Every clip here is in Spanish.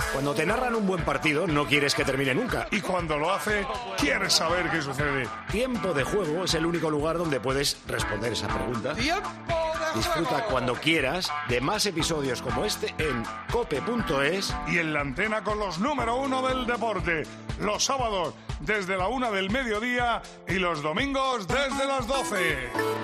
Cuando te narran un buen partido, no quieres que termine nunca. Y cuando lo hace, quieres saber qué sucede. Tiempo de Juego es el único lugar donde puedes responder esa pregunta. Disfruta cuando quieras de más episodios como este en cope.es y en la antena con los número 1 del deporte. Los sábados desde la 1 del mediodía y los domingos desde las 12.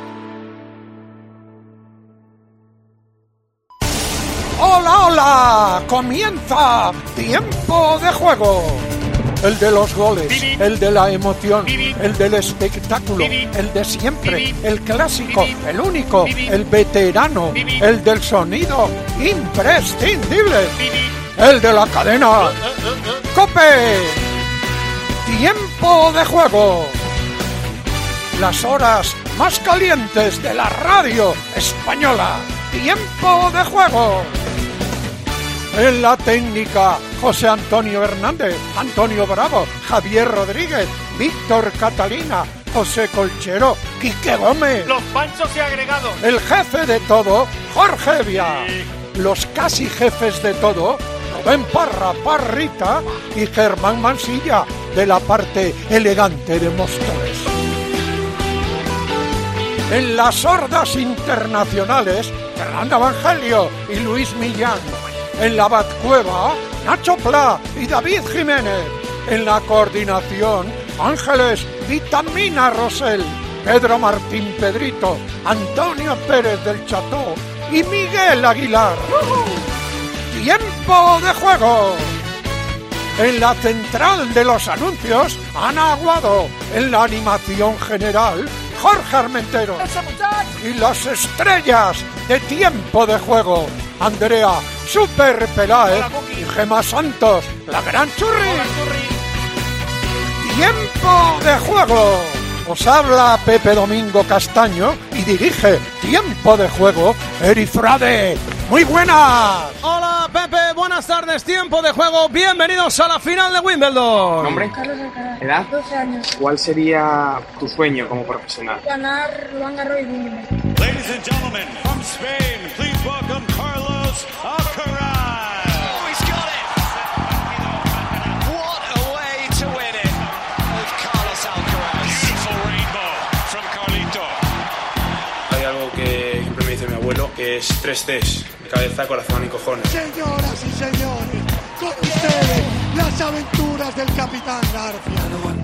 ¡Hola, hola! ¡Comienza Tiempo de Juego! El de los goles, el de la emoción, el del espectáculo, el de siempre, el clásico, el único, el veterano, el del sonido imprescindible, el de la cadena ¡COPE! Tiempo de Juego. Las horas más calientes de la radio española. Tiempo de Juego. En la técnica, José Antonio Hernández, Antonio Bravo, Javier Rodríguez, Víctor Catalina, José Colchero, Quique Gómez. Los panchos y agregados. El jefe de todo, Jorge Evia. Los casi jefes de todo, Rubén Parra, Parrita y Germán Mansilla, de la parte elegante de Móstoles. En las hordas internacionales, Fernando Evangelio y Luis Millán. En la Batcueva, Nacho Pla y David Jiménez. En la coordinación, Ángeles Vitamina Rosell, Pedro Martín Pedrito, Antonio Pérez del Cható y Miguel Aguilar. ¡Tiempo de Juego! En la central de los anuncios, Ana Aguado. En la animación general, Jorge Armentero. Y las estrellas de Tiempo de Juego, Andrea Super Peláez y Gemma Santos, la gran Churri. Tiempo de Juego. Os habla Pepe Domingo Castaño y dirige Tiempo de Juego Eri Frade. ¡Muy buenas! Hola Pepe, buenas tardes, Tiempo de Juego. Bienvenidos a la final de Wimbledon. ¿Nombre? Carlos Alcaraz. ¿Edad? 12 años. ¿Cuál sería tu sueño como profesional? Ganar Roland Garros y Wimbledon. Ladies and gentlemen, from Spain, please welcome Carlos Alcaraz. Oh, he's got it! What a way to win it with Carlos Alcaraz. Beautiful rainbow from Carlito. Hay algo que siempre me dice mi abuelo, que es 3 Cs, de cabeza, corazón y cojones. Señoras y señores, con ustedes, las aventuras del Capitán García.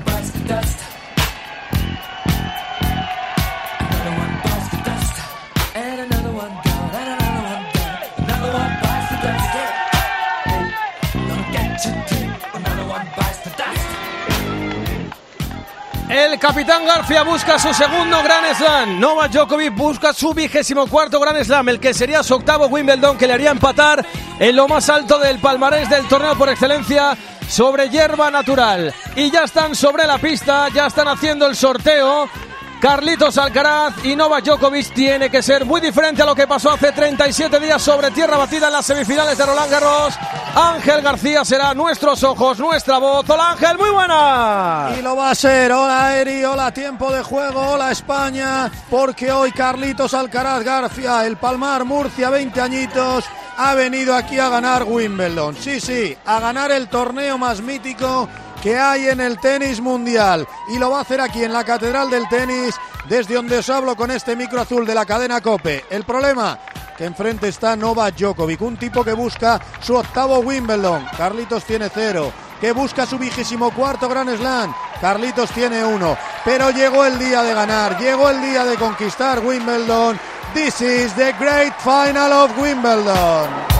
El Capitán García busca su segundo Grand Slam. Novak Djokovic busca su 24º Grand Slam, el que sería su octavo Wimbledon, que le haría empatar en lo más alto del palmarés del torneo por excelencia sobre hierba natural. Y ya están sobre la pista, ya están haciendo el sorteo. Carlitos Alcaraz y Novak Djokovic. Tiene que ser muy diferente a lo que pasó hace 37 días sobre tierra batida en las semifinales de Roland Garros. Ángel García será nuestros ojos, nuestra voz. Hola Ángel, muy buena. Y lo va a ser. Hola Eri, hola Tiempo de Juego, hola España, porque hoy Carlitos Alcaraz García, el Palmar Murcia, 20 añitos, ha venido aquí a ganar Wimbledon. Sí, a ganar el torneo más mítico que hay en el tenis mundial, y lo va a hacer aquí en la Catedral del Tenis, desde donde os hablo con este micro azul de la cadena COPE. El problema, que enfrente está Novak Djokovic, un tipo que busca su octavo Wimbledon. Carlitos tiene 0, que busca su 24º Grand Slam. Carlitos tiene 1, pero llegó el día de ganar, llegó el día de conquistar Wimbledon. This is the great final of Wimbledon.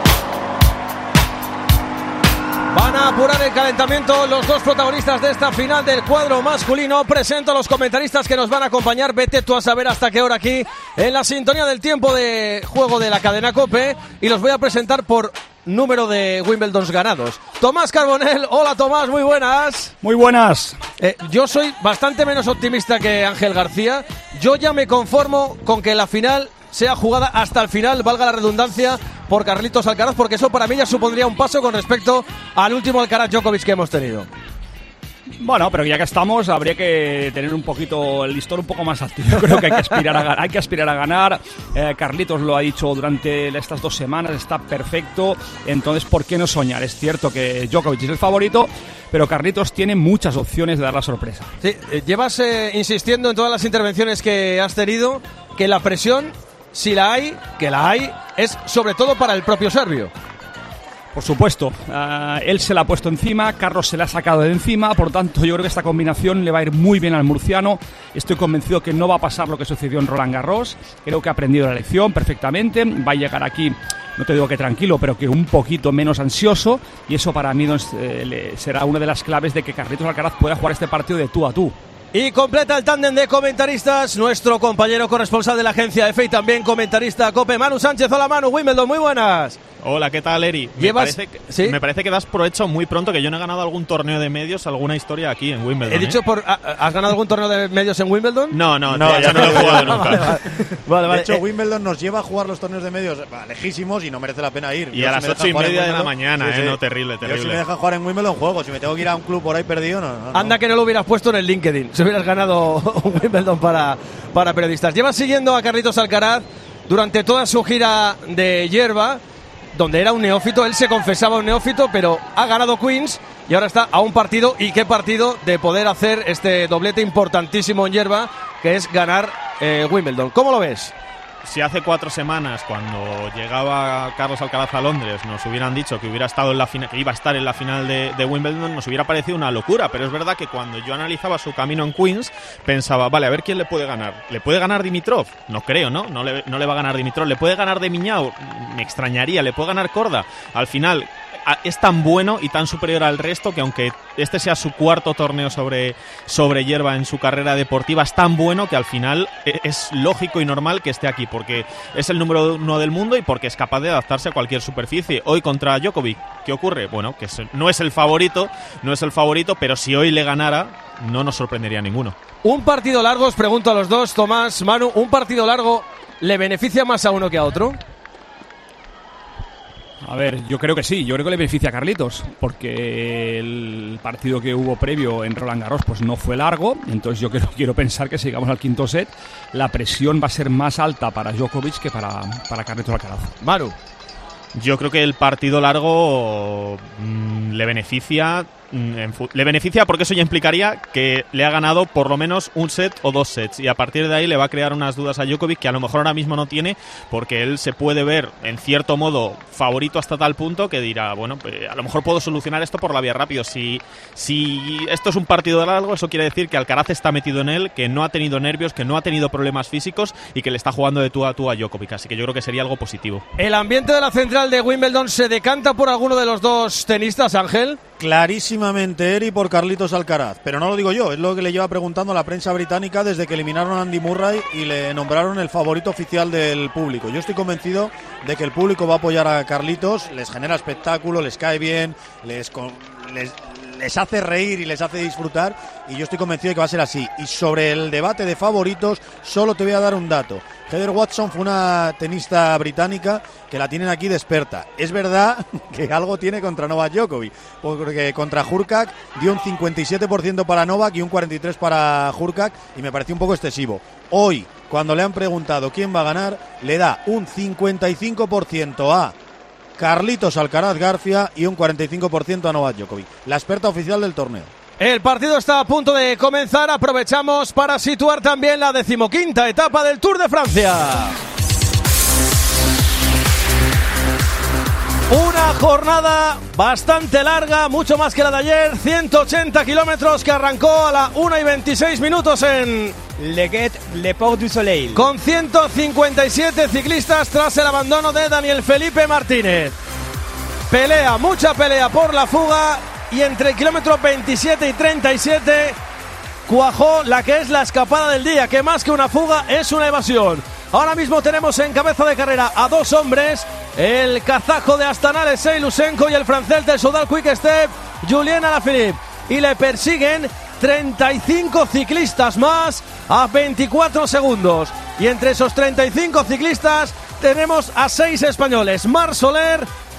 Van a apurar el calentamiento los dos protagonistas de esta final del cuadro masculino. Presento a los comentaristas que nos van a acompañar. Vete tú a saber hasta qué hora aquí en la sintonía del Tiempo de Juego de la cadena COPE. Y los voy a presentar por número de Wimbledons ganados. Tomás Carbonell, hola Tomás, muy buenas. Muy buenas. Yo soy bastante menos optimista que Ángel García. Yo ya me conformo con que la final sea jugada hasta el final, valga la redundancia, por Carlitos Alcaraz, porque eso para mí ya supondría un paso con respecto al último Alcaraz Djokovic que hemos tenido. Bueno, pero ya que estamos, habría que tener un poquito el listón un poco más alto. Yo creo que hay que aspirar a ganar. Carlitos lo ha dicho durante estas 2 semanas, está perfecto. Entonces, ¿por qué no soñar? Es cierto que Djokovic es el favorito, pero Carlitos tiene muchas opciones de dar la sorpresa. Sí, llevas insistiendo en todas las intervenciones que has tenido que la presión, si la hay, que la hay, es sobre todo para el propio serbio. Por supuesto, él se la ha puesto encima, Carlos se la ha sacado de encima, por tanto yo creo que esta combinación le va a ir muy bien al murciano. Estoy convencido que no va a pasar lo que sucedió en Roland Garros, creo que ha aprendido la lección perfectamente, va a llegar aquí, no te digo que tranquilo, pero que un poquito menos ansioso, y eso para mí será una de las claves de que Carlitos Alcaraz pueda jugar este partido de tú a tú. Y completa el tándem de comentaristas nuestro compañero corresponsal de la agencia EFE y también comentarista COPE, Manu Sánchez. Hola Manu, Wimbledon, muy buenas. Hola, ¿qué tal, Eri? Me parece que das por hecho muy pronto que yo no he ganado algún torneo de medios, alguna historia aquí en Wimbledon. He dicho ¿has ganado algún torneo de medios en Wimbledon? No, ya no lo he jugado nunca. Vale. De hecho, Wimbledon nos lleva a jugar los torneos de medios lejísimos y no merece la pena ir. Y a las 8:30 de la mañana, no, terrible. Yo si me dejan jugar en Wimbledon juego, si me tengo que ir a un club por ahí perdido, no. Anda que no lo hubieras puesto en el LinkedIn, si hubieras ganado un Wimbledon para periodistas. Llevas siguiendo a Carlitos Alcaraz durante toda su gira de hierba, donde era un neófito, él se confesaba un neófito, pero ha ganado Queens y ahora está a un partido, y qué partido, de poder hacer este doblete importantísimo en hierba, que es ganar Wimbledon. ¿Cómo lo ves? Si hace 4 semanas, cuando llegaba Carlos Alcaraz a Londres, nos hubieran dicho que hubiera estado en la final, que iba a estar en la final de Wimbledon, nos hubiera parecido una locura. Pero es verdad que cuando yo analizaba su camino en Queens, pensaba, vale, a ver quién le puede ganar. ¿Le puede ganar Dimitrov? No creo, ¿no? No le va a ganar Dimitrov. ¿Le puede ganar de Miñao? Me extrañaría. ¿Le puede ganar Korda? Al final es tan bueno y tan superior al resto que, aunque este sea su 4º torneo sobre hierba en su carrera deportiva, es tan bueno que al final es lógico y normal que esté aquí, porque es el número 1 del mundo y porque es capaz de adaptarse a cualquier superficie. Hoy contra Djokovic, ¿qué ocurre? Bueno, que no es el favorito, pero si hoy le ganara, no nos sorprendería a ninguno. Un partido largo, os pregunto a los dos, Tomás, Manu, ¿un partido largo le beneficia más a uno que a otro? A ver, yo creo que sí, yo creo que le beneficia a Carlitos, porque el partido que hubo previo en Roland Garros pues no fue largo, entonces yo quiero pensar que si llegamos al 5º set, la presión va a ser más alta para Djokovic que para Carlitos Alcaraz. Manu. Yo creo que el partido largo le beneficia porque eso ya implicaría que le ha ganado por lo menos un set o 2 sets, y a partir de ahí le va a crear unas dudas a Djokovic que a lo mejor ahora mismo no tiene, porque él se puede ver en cierto modo favorito hasta tal punto que dirá, bueno, pues a lo mejor puedo solucionar esto por la vía rápido. Si esto es un partido largo, eso quiere decir que Alcaraz está metido en él, que no ha tenido nervios, que no ha tenido problemas físicos y que le está jugando de tú a tú a Djokovic, así que yo creo que sería algo positivo. ¿El ambiente de la central de Wimbledon se decanta por alguno de los dos tenistas, Ángel? Clarísimamente, Eri, por Carlitos Alcaraz, pero no lo digo yo, es lo que le lleva preguntando la prensa británica desde que eliminaron a Andy Murray y le nombraron el favorito oficial del público. Yo estoy convencido de que el público va a apoyar a Carlitos, les genera espectáculo, les cae bien, les hace reír y les hace disfrutar, y yo estoy convencido de que va a ser así. Y sobre el debate de favoritos, solo te voy a dar un dato. Heather Watson fue una tenista británica que la tienen aquí de experta. Es verdad que algo tiene contra Novak Djokovic, porque contra Hurkacz dio un 57% para Novak y un 43% para Hurkacz, y me pareció un poco excesivo. Hoy, cuando le han preguntado quién va a ganar, le da un 55% a Carlitos Alcaraz García y un 45% a Novak Djokovic, la experta oficial del torneo. El partido está a punto de comenzar, aprovechamos para situar también la 15ª etapa del Tour de Francia. Una jornada bastante larga, mucho más que la de ayer, 180 kilómetros que arrancó a la 1:26 en Le Port du Soleil. Con 157 ciclistas tras el abandono de Daniel Felipe Martínez. Pelea, mucha pelea por la fuga, y entre el kilómetro 27 y 37 cuajó la que es la escapada del día, que más que una fuga es una evasión. Ahora mismo tenemos en cabeza de carrera a dos hombres, el kazajo de Astana, Alexei Lusenko, y el francés del Soudal Quick Step, Julien Alaphilippe. Y le persiguen 35 ciclistas más a 24 segundos. Y entre esos 35 ciclistas tenemos a 6 españoles: Marc Soler,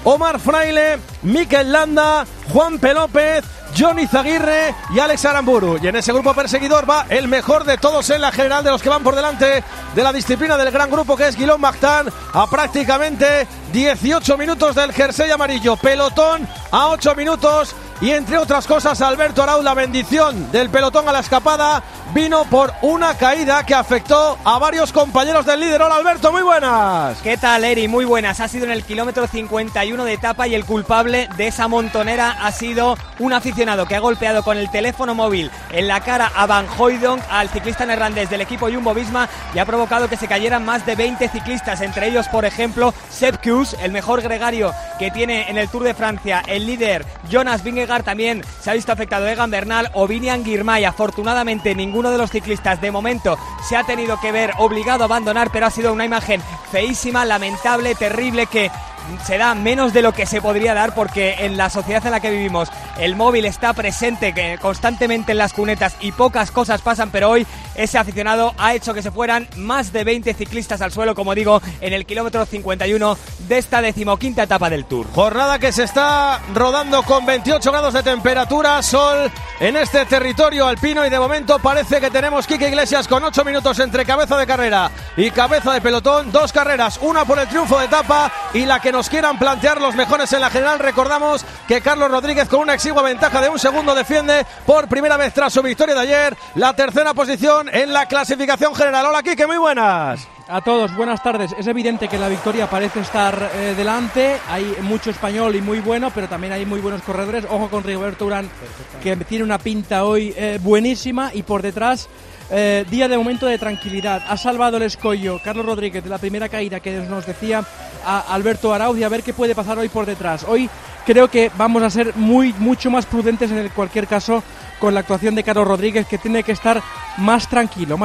Omar Fraile, Mikel Landa, Juan P. López, Johnny Zaguirre y Alex Aramburu. Y en ese grupo perseguidor va el mejor de todos en la general, de los que van por delante de la disciplina del gran grupo, que es Guillaume Martin, a prácticamente 18 minutos del jersey amarillo. Pelotón a 8 minutos. Y entre otras cosas, Alberto Arauz, la bendición del pelotón a la escapada vino por una caída que afectó a varios compañeros del líder. Hola Alberto, muy buenas. ¿Qué tal, Eri? Muy buenas. Ha sido en el kilómetro 51 de etapa y el culpable de esa montonera ha sido un aficionado que ha golpeado con el teléfono móvil en la cara a Van Hooijdonk, al ciclista neerlandés del equipo Jumbo-Visma, y ha provocado que se cayeran más de 20 ciclistas, entre ellos, por ejemplo, Sepp Kuss, el mejor gregario que tiene en el Tour de Francia, el líder Jonas Vingegaard. También se ha visto afectado Egan Bernal o Vinian Girmay. Afortunadamente ninguno de los ciclistas de momento se ha tenido que ver obligado a abandonar, pero ha sido una imagen feísima, lamentable, terrible, que se da menos de lo que se podría dar, porque en la sociedad en la que vivimos el móvil está presente constantemente en las cunetas y pocas cosas pasan, pero hoy ese aficionado ha hecho que se fueran más de 20 ciclistas al suelo, como digo, en el kilómetro 51 de esta 15ª etapa del Tour. Jornada que se está rodando con 28 grados de temperatura, sol en este territorio alpino, y de momento parece que tenemos Quique Iglesias con 8 minutos entre cabeza de carrera y cabeza de pelotón. 2 carreras, una por el triunfo de etapa y la que nos quieran plantear los mejores en la general. Recordamos que Carlos Rodríguez, con una exigua ventaja de 1 segundo, defiende por primera vez tras su victoria de ayer la tercera posición en la clasificación general. Hola Quique, muy buenas. A todos, buenas tardes. Es evidente que la victoria parece estar delante. Hay mucho español y muy bueno, pero también hay muy buenos corredores. Ojo con Rigoberto Urán, que tiene una pinta hoy buenísima, y por detrás día de momento de tranquilidad. Ha salvado el escollo Carlos Rodríguez de la primera caída que nos decía a Alberto Arauz, y a ver qué puede pasar hoy por detrás. Hoy creo que vamos a ser mucho más prudentes en cualquier caso con la actuación de Carlos Rodríguez, que tiene que estar más tranquilo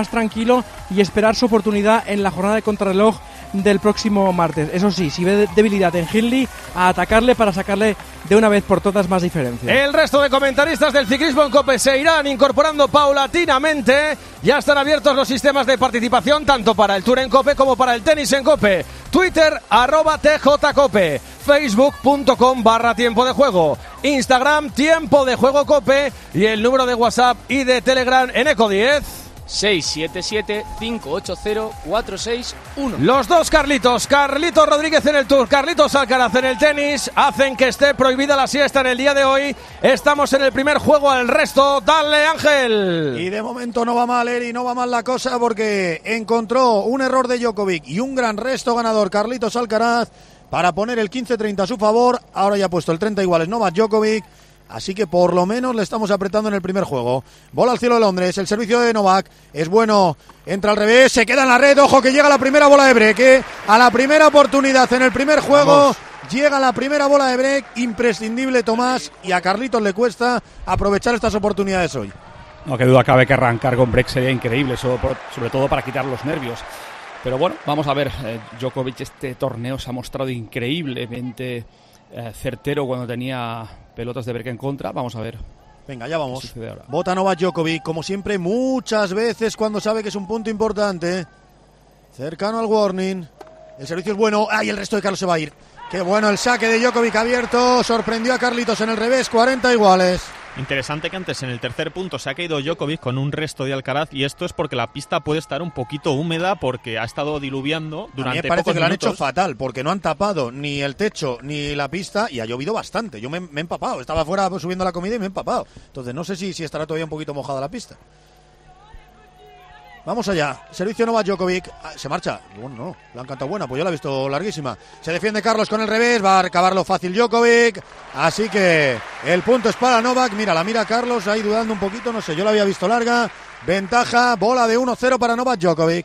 y esperar su oportunidad en la jornada de contrarreloj del próximo martes. Eso sí, si ve debilidad en Hindley, a atacarle para sacarle de una vez por todas más diferencia. El resto de comentaristas del ciclismo en COPE se irán incorporando paulatinamente. Ya están abiertos los sistemas de participación tanto para el Tour en COPE como para el tenis en COPE. Twitter @TJCOPE, Facebook.com/Tiempo de Juego, Instagram Tiempo de Juego COPE, y el número de WhatsApp y de Telegram en Eco 10 677-580-461. Los dos Carlitos Rodríguez en el Tour, Carlitos Alcaraz en el tenis, hacen que esté prohibida la siesta en el día de hoy. Estamos en el primer juego al resto. Dale, Ángel. Y de momento no va mal, Eri, no va mal la cosa, porque encontró un error de Djokovic y un gran resto ganador Carlitos Alcaraz para poner el 15-30 a su favor. Ahora ya ha puesto el 30 iguales Novak Djokovic. Así que por lo menos le estamos apretando en el primer juego. Bola al cielo de Londres, el servicio de Novak es bueno, entra al revés, se queda en la red. Ojo que llega la primera bola de break, a la primera oportunidad en el primer juego. Vamos. Llega la primera bola de break, imprescindible Tomás, y a Carlitos le cuesta aprovechar estas oportunidades hoy. No, que duda cabe que arrancar con break sería increíble, sobre todo para quitar los nervios. Pero bueno, vamos a ver, Djokovic este torneo se ha mostrado increíblemente certero cuando tenía pelotas de break en contra. Vamos a ver. Venga, ya vamos. Vota Novak Djokovic, como siempre, muchas veces cuando sabe que es un punto importante. Cercano al warning. El servicio es bueno. ¡Ay, el resto de Carlos se va a ir! ¡Qué bueno el saque de Djokovic abierto! Sorprendió a Carlitos en el revés, 40 iguales. Interesante que antes en el tercer punto se ha caído Djokovic con un resto de Alcaraz, y esto es porque la pista puede estar un poquito húmeda porque ha estado diluviando durante pocos minutos. A mí me parece que lo han hecho fatal, porque no han tapado ni el techo ni la pista, y ha llovido bastante. Yo me he empapado, estaba afuera subiendo la comida y me he empapado. Entonces no sé si estará todavía un poquito mojada la pista. Vamos allá, servicio Novak Djokovic, se marcha, bueno, no, la han cantado buena, pues yo la he visto larguísima. Se defiende Carlos con el revés, va a acabarlo fácil Djokovic, así que el punto es para Novak. Mira, la mira Carlos ahí dudando un poquito, no sé, yo la había visto larga. Ventaja, bola de 1-0 para Novak Djokovic.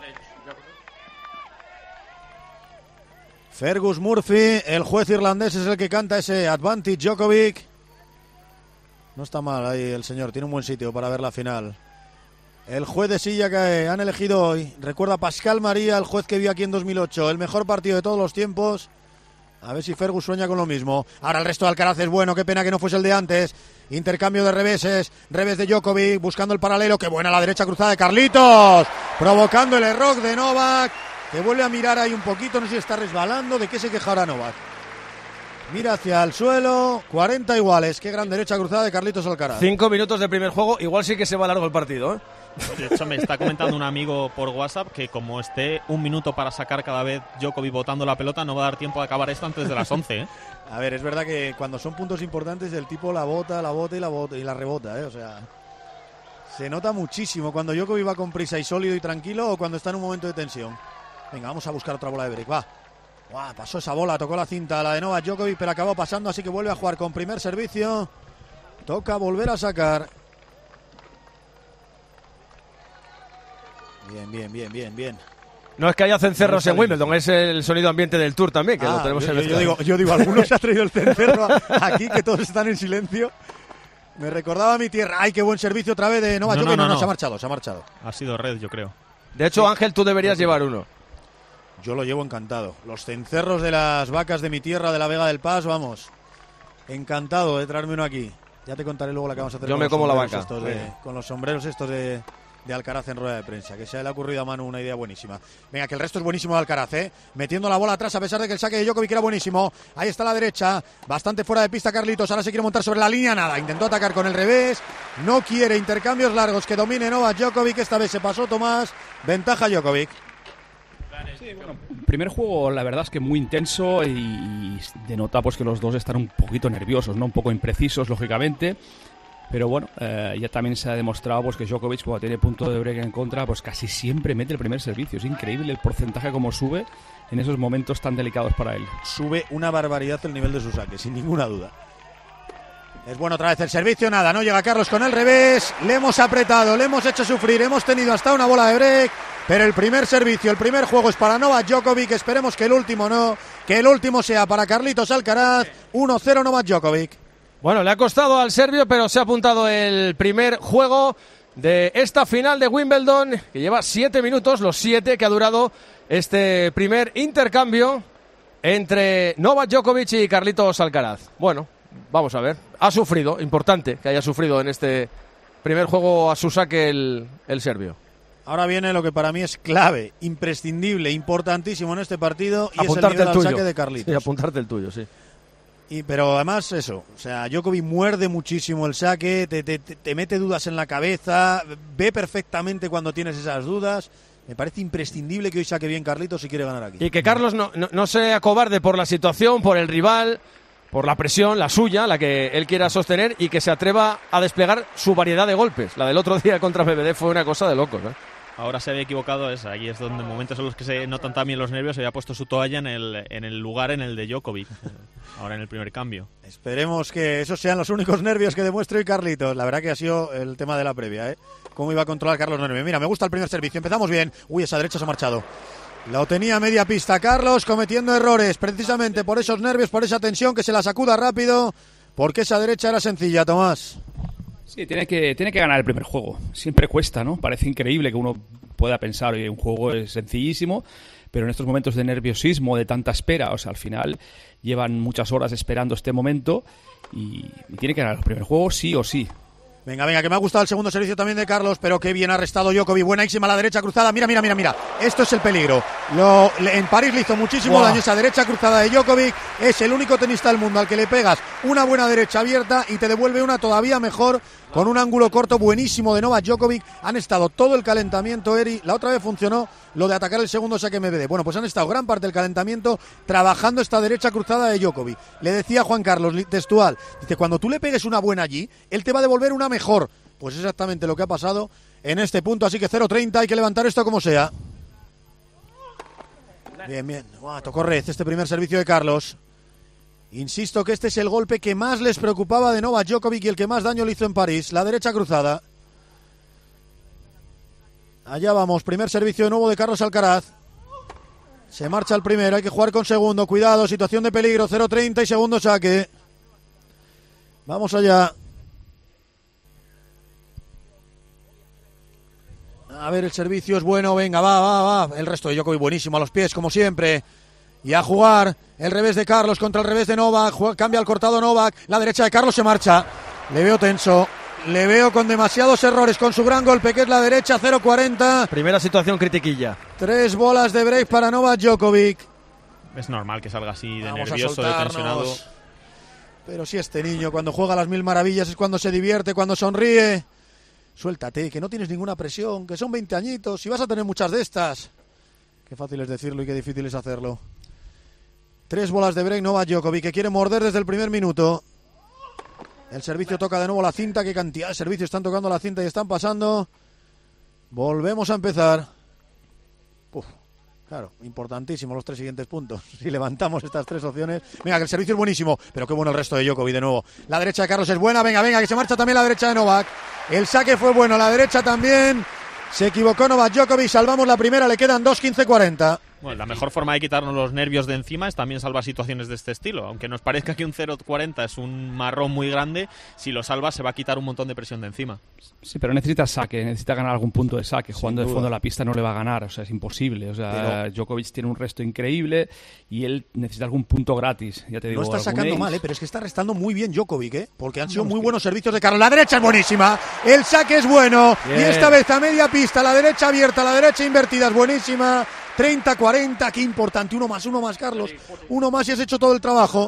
Fergus Murphy, el juez irlandés, es el que canta ese advantage Djokovic. No está mal ahí el señor, tiene un buen sitio para ver la final. El juez de silla que han elegido hoy, recuerda Pascal María, el juez que vio aquí en 2008, el mejor partido de todos los tiempos. A ver si Fergus sueña con lo mismo. Ahora el resto de Alcaraz es bueno, qué pena que no fuese el de antes. Intercambio de reveses, revés de Djokovic, buscando el paralelo, qué buena la derecha cruzada de Carlitos, provocando el error de Novak, que vuelve a mirar ahí un poquito, no sé si está resbalando, ¿de qué se queja ahora Novak? Mira hacia el suelo, 40 iguales. Qué gran derecha cruzada de Carlitos Alcaraz. 5 minutos de primer juego, igual sí que se va largo el partido, ¿eh? De hecho, me está comentando un amigo por WhatsApp que como esté un minuto para sacar cada vez Djokovic botando la pelota, no va a dar tiempo de acabar esto antes de las 11, ¿eh? A ver, es verdad que cuando son puntos importantes el tipo la bota y la rebota, ¿eh? O sea, se nota muchísimo cuando Djokovic va con prisa y sólido y tranquilo o cuando está en un momento de tensión. Venga, vamos a buscar otra bola de break, va. Pasó esa bola, tocó la cinta, la de Novak Djokovic, pero acabó pasando, así que vuelve a jugar con primer servicio. Toca volver a sacar. Bien. No es que haya cencerros en Wimbledon, es el sonido ambiente del Tour también, que lo tenemos en el yo digo, algunos se ha traído el cencerro aquí, que todos están en silencio. Me recordaba a mi tierra. ¡Ay, qué buen servicio otra vez de Novak Djokovic! No, se ha marchado. Ha sido red, yo creo. De hecho, Ángel, tú deberías llevar uno. Yo lo llevo encantado. Los cencerros de las vacas de mi tierra, de la Vega del Paz, vamos. Encantado de traerme uno aquí. Ya te contaré luego la que vamos a hacer. Yo me como la vaca. Con los sombreros estos de Alcaraz en rueda de prensa, que se le ha ocurrido a Manu una idea buenísima. Venga, que el resto es buenísimo de Alcaraz, metiendo la bola atrás a pesar de que el saque de Djokovic era buenísimo. Ahí está la derecha, bastante fuera de pista Carlitos, ahora se quiere montar sobre la línea, nada, intentó atacar con el revés, no quiere intercambios largos, que domine Novak Djokovic, esta vez se pasó Tomás, ventaja Djokovic. Sí, bueno, primer juego la verdad es que muy intenso y denota pues que los dos están un poquito nerviosos, ¿no? Un poco imprecisos, lógicamente. Pero bueno, ya también se ha demostrado pues, que Djokovic, cuando tiene punto de break en contra, pues casi siempre mete el primer servicio. Es increíble el porcentaje como sube en esos momentos tan delicados para él. Sube una barbaridad el nivel de su saque, sin ninguna duda. Es bueno otra vez el servicio, nada, no llega Carlos con el revés. Le hemos apretado, le hemos hecho sufrir, hemos tenido hasta una bola de break. Pero el primer servicio, el primer juego es para Novak Djokovic. Esperemos que el último no, que el último sea para Carlitos Alcaraz. 1-0 Novak Djokovic. Bueno, le ha costado al serbio, pero se ha apuntado el primer juego de esta final de Wimbledon, que lleva 7 minutos, los 7 que ha durado este primer intercambio entre Novak Djokovic y Carlitos Alcaraz. Bueno, vamos a ver. Ha sufrido, importante que haya sufrido en este primer juego a su saque el serbio. Ahora viene lo que para mí es clave, imprescindible, importantísimo en este partido, y apuntarte es el nivel el tuyo. Al saque de Carlitos. Sí, apuntarte el tuyo, sí. Pero además eso, o sea, Djokovic muerde muchísimo el saque, te mete dudas en la cabeza, ve perfectamente cuando tienes esas dudas. Me parece imprescindible que hoy saque bien Carlitos si quiere ganar aquí. Y que Carlos no sea cobarde por la situación, por el rival, por la presión, la suya, la que él quiera sostener, y que se atreva a desplegar su variedad de golpes. La del otro día contra Medvedev fue una cosa de locos, ¿eh? Ahora se había equivocado, aquí es donde momentos en los que se notan también los nervios. Había puesto su toalla en el lugar en el de Djokovic, ahora en el primer cambio. Esperemos que esos sean los únicos nervios que demuestre hoy Carlitos. La verdad que ha sido el tema de la previa, ¿eh? Cómo iba a controlar Carlos nervios. Mira, me gusta el primer servicio, empezamos bien. Uy, esa derecha se ha marchado. Lo tenía a media pista Carlos, cometiendo errores, precisamente por esos nervios, por esa tensión, que se la sacuda rápido, porque esa derecha era sencilla, Tomás. Sí, tiene que ganar el primer juego. Siempre cuesta, ¿no? Parece increíble que uno pueda pensar que un juego es sencillísimo, pero en estos momentos de nerviosismo, de tanta espera, o sea, al final llevan muchas horas esperando este momento y tiene que ganar el primer juego sí o sí. Venga, que me ha gustado el segundo servicio también de Carlos, pero qué bien ha restado Djokovic, buenísima la derecha cruzada, mira, esto es el peligro. En París le hizo muchísimo daño esa derecha cruzada de Djokovic, es el único tenista del mundo al que le pegas una buena derecha abierta y te devuelve una todavía mejor, con un ángulo corto buenísimo de Novak Djokovic. Han estado todo el calentamiento, Eri, la otra vez funcionó lo de atacar el segundo saque Medvedev. Bueno, pues han estado gran parte del calentamiento trabajando esta derecha cruzada de Djokovic. Le decía Juan Carlos, textual, dice, cuando tú le pegues una buena allí, él te va a devolver una mejor. Pues exactamente lo que ha pasado en este punto, así que 0-30, hay que levantar esto como sea. Bien. Tocó red este primer servicio de Carlos. Insisto que este es el golpe que más les preocupaba de Novak Djokovic y el que más daño le hizo en París, la derecha cruzada. Allá vamos, primer servicio de nuevo de Carlos Alcaraz. Se marcha el primero, hay que jugar con segundo, cuidado, situación de peligro, 0-30 y segundo saque. Vamos allá. A ver, el servicio es bueno, venga, va. El resto de Djokovic buenísimo, a los pies, como siempre. Y a jugar, el revés de Carlos contra el revés de Novak, cambia el cortado Novak, la derecha de Carlos se marcha. Le veo tenso, le veo con demasiados errores con su gran golpe, que es la derecha, 0-40. Primera situación critiquilla. 3 bolas de break para Novak Djokovic. Es normal que salga así de nervioso, de tensionado. Pero si este niño cuando juega a las mil maravillas es cuando se divierte, cuando sonríe. Suéltate, que no tienes ninguna presión, que son 20 añitos y vas a tener muchas de estas. Qué fácil es decirlo y qué difícil es hacerlo. 3 bolas de break Novak Djokovic, que quiere morder desde el primer minuto. El servicio toca de nuevo la cinta. Qué cantidad de servicios están tocando la cinta y están pasando. Volvemos a empezar. Claro, importantísimo los 3 siguientes puntos. Si levantamos estas 3 opciones. Venga, que el servicio es buenísimo, pero qué bueno el resto de Djokovic de nuevo. La derecha de Carlos es buena, venga, que se marcha también la derecha de Novak. El saque fue bueno, la derecha también. Se equivocó Novak Djokovic, salvamos la primera, le quedan 2, 15-40. Bueno, la mejor forma de quitarnos los nervios de encima es también salvar situaciones de este estilo. Aunque nos parezca que un 0-40 es un marrón muy grande, si lo salvas se va a quitar un montón de presión de encima. Sí, pero necesita saque, necesita ganar algún punto de saque. Jugando de fondo de la pista no le va a ganar, o sea, es imposible. O sea, Djokovic tiene un resto increíble y él necesita algún punto gratis. Ya te digo, no está sacando mal, pero es que está restando muy bien Djokovic, porque han sido muy buenos servicios de Carlos. La derecha es buenísima, el saque es bueno, bien. Y esta vez a media pista, la derecha abierta, la derecha invertida es buenísima. 30-40, qué importante, uno más, Carlos. Uno más y has hecho todo el trabajo.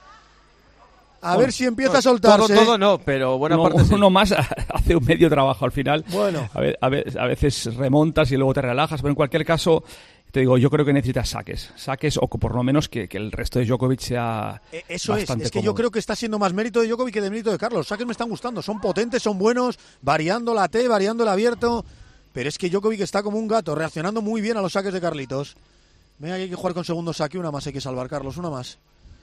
A ver si empieza a soltarse. Todo no, pero buena parte sí. Uno más hace un medio trabajo al final. Bueno. A veces remontas y luego te relajas, pero en cualquier caso, te digo, yo creo que necesitas saques o por lo menos que el resto de Djokovic sea eso bastante es que cómodo. yo creo que está siendo más mérito de Djokovic que de mérito de Carlos. Los saques me están gustando, son potentes, son buenos, variando la T, variando el abierto. Pero es que Djokovic está como un gato, reaccionando muy bien a los saques de Carlitos. Venga, hay que jugar con segundo saque, una más hay que salvar, Carlos, una más.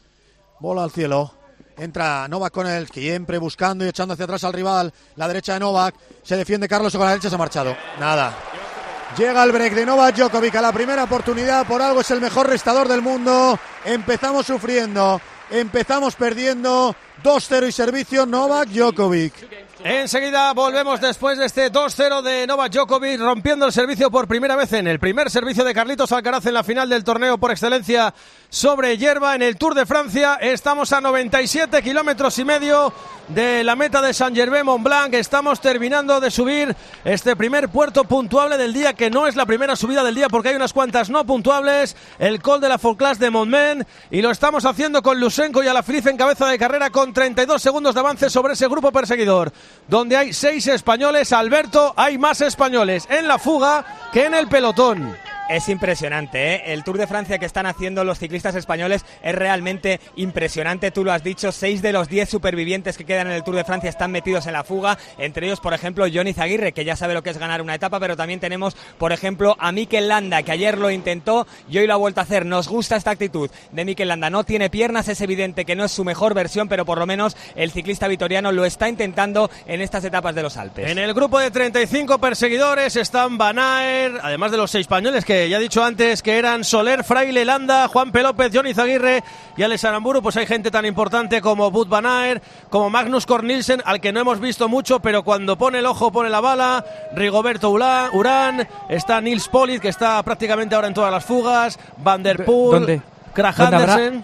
Bola al cielo. Entra Novak con él, siempre buscando y echando hacia atrás al rival. La derecha de Novak, se defiende Carlos, con la derecha se ha marchado. Nada. Llega el break de Novak Djokovic a la primera oportunidad, por algo es el mejor restador del mundo. Empezamos sufriendo, empezamos perdiendo. 2-0 y servicio Novak Djokovic. Enseguida volvemos después de este 2-0 de Novak Djokovic, rompiendo el servicio por primera vez en el primer servicio de Carlitos Alcaraz en la final del torneo por excelencia sobre hierba en el Tour de Francia. Estamos a 97 kilómetros y medio de la meta de Saint-Gervais-Mont-Blanc. Estamos terminando de subir este primer puerto puntuable del día, que no es la primera subida del día porque hay unas cuantas no puntuables. El Col de la Forclaz de Montmen, y lo estamos haciendo con Lusenko y Alaphilippe en cabeza de carrera con 32 segundos de avance sobre ese grupo perseguidor, donde hay 6 españoles. Alberto, hay más españoles en la fuga que en el pelotón. Es impresionante, ¿eh? El Tour de Francia que están haciendo los ciclistas españoles es realmente impresionante. Tú lo has dicho, 6 de los 10 supervivientes que quedan en el Tour de Francia están metidos en la fuga. Entre ellos, por ejemplo, Johnny Zaguirre, que ya sabe lo que es ganar una etapa, pero también tenemos, por ejemplo, a Mikel Landa, que ayer lo intentó y hoy lo ha vuelto a hacer. Nos gusta esta actitud de Mikel Landa. No tiene piernas, es evidente que no es su mejor versión, pero por lo menos el ciclista vitoriano lo está intentando en estas etapas de los Alpes. En el grupo de 35 perseguidores están Van Aert, además de los 6 españoles que ya he dicho antes que eran Soler, Fraile, Landa, Juan P. López, Johnny Zaguirre y Alex Aramburu. Pues hay gente tan importante como Wout van Aert, como Magnus Cort Nielsen, al que no hemos visto mucho, pero cuando pone el ojo pone la bala. Rigoberto Urán, está Nils Politt, que está prácticamente ahora en todas las fugas, Van der Poel, Krag Andersen.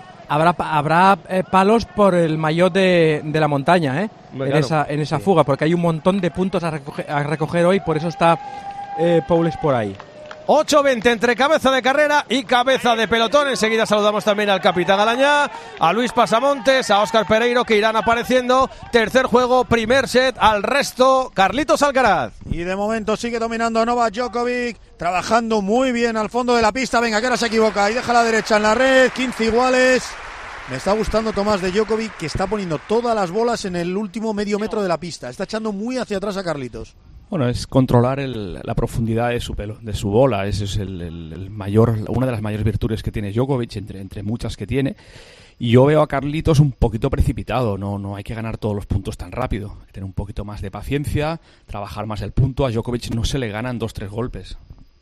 Habrá palos por el maillot de la montaña, ¿eh? Claro, en esa fuga, porque hay un montón de puntos a recoger hoy, por eso está Poules por ahí. 8:20 entre cabeza de carrera y cabeza de pelotón. Enseguida saludamos también al capitán Galañá, a Luis Pasamontes, a Óscar Pereiro, que irán apareciendo. Tercer juego, primer set, al resto Carlitos Alcaraz. Y de momento sigue dominando Novak Djokovic, trabajando muy bien al fondo de la pista. Venga, que ahora se equivoca y deja la derecha en la red, 15 iguales. Me está gustando Tomás de Djokovic, que está poniendo todas las bolas en el último medio metro de la pista. Está echando muy hacia atrás a Carlitos. Bueno, es controlar la profundidad de su pelo, de su bola. Ese es una de las mayores virtudes que tiene Djokovic, entre muchas que tiene. Y yo veo a Carlitos un poquito precipitado. No hay que ganar todos los puntos tan rápido. Hay que tener un poquito más de paciencia, trabajar más el punto. A Djokovic no se le ganan 2-3 golpes.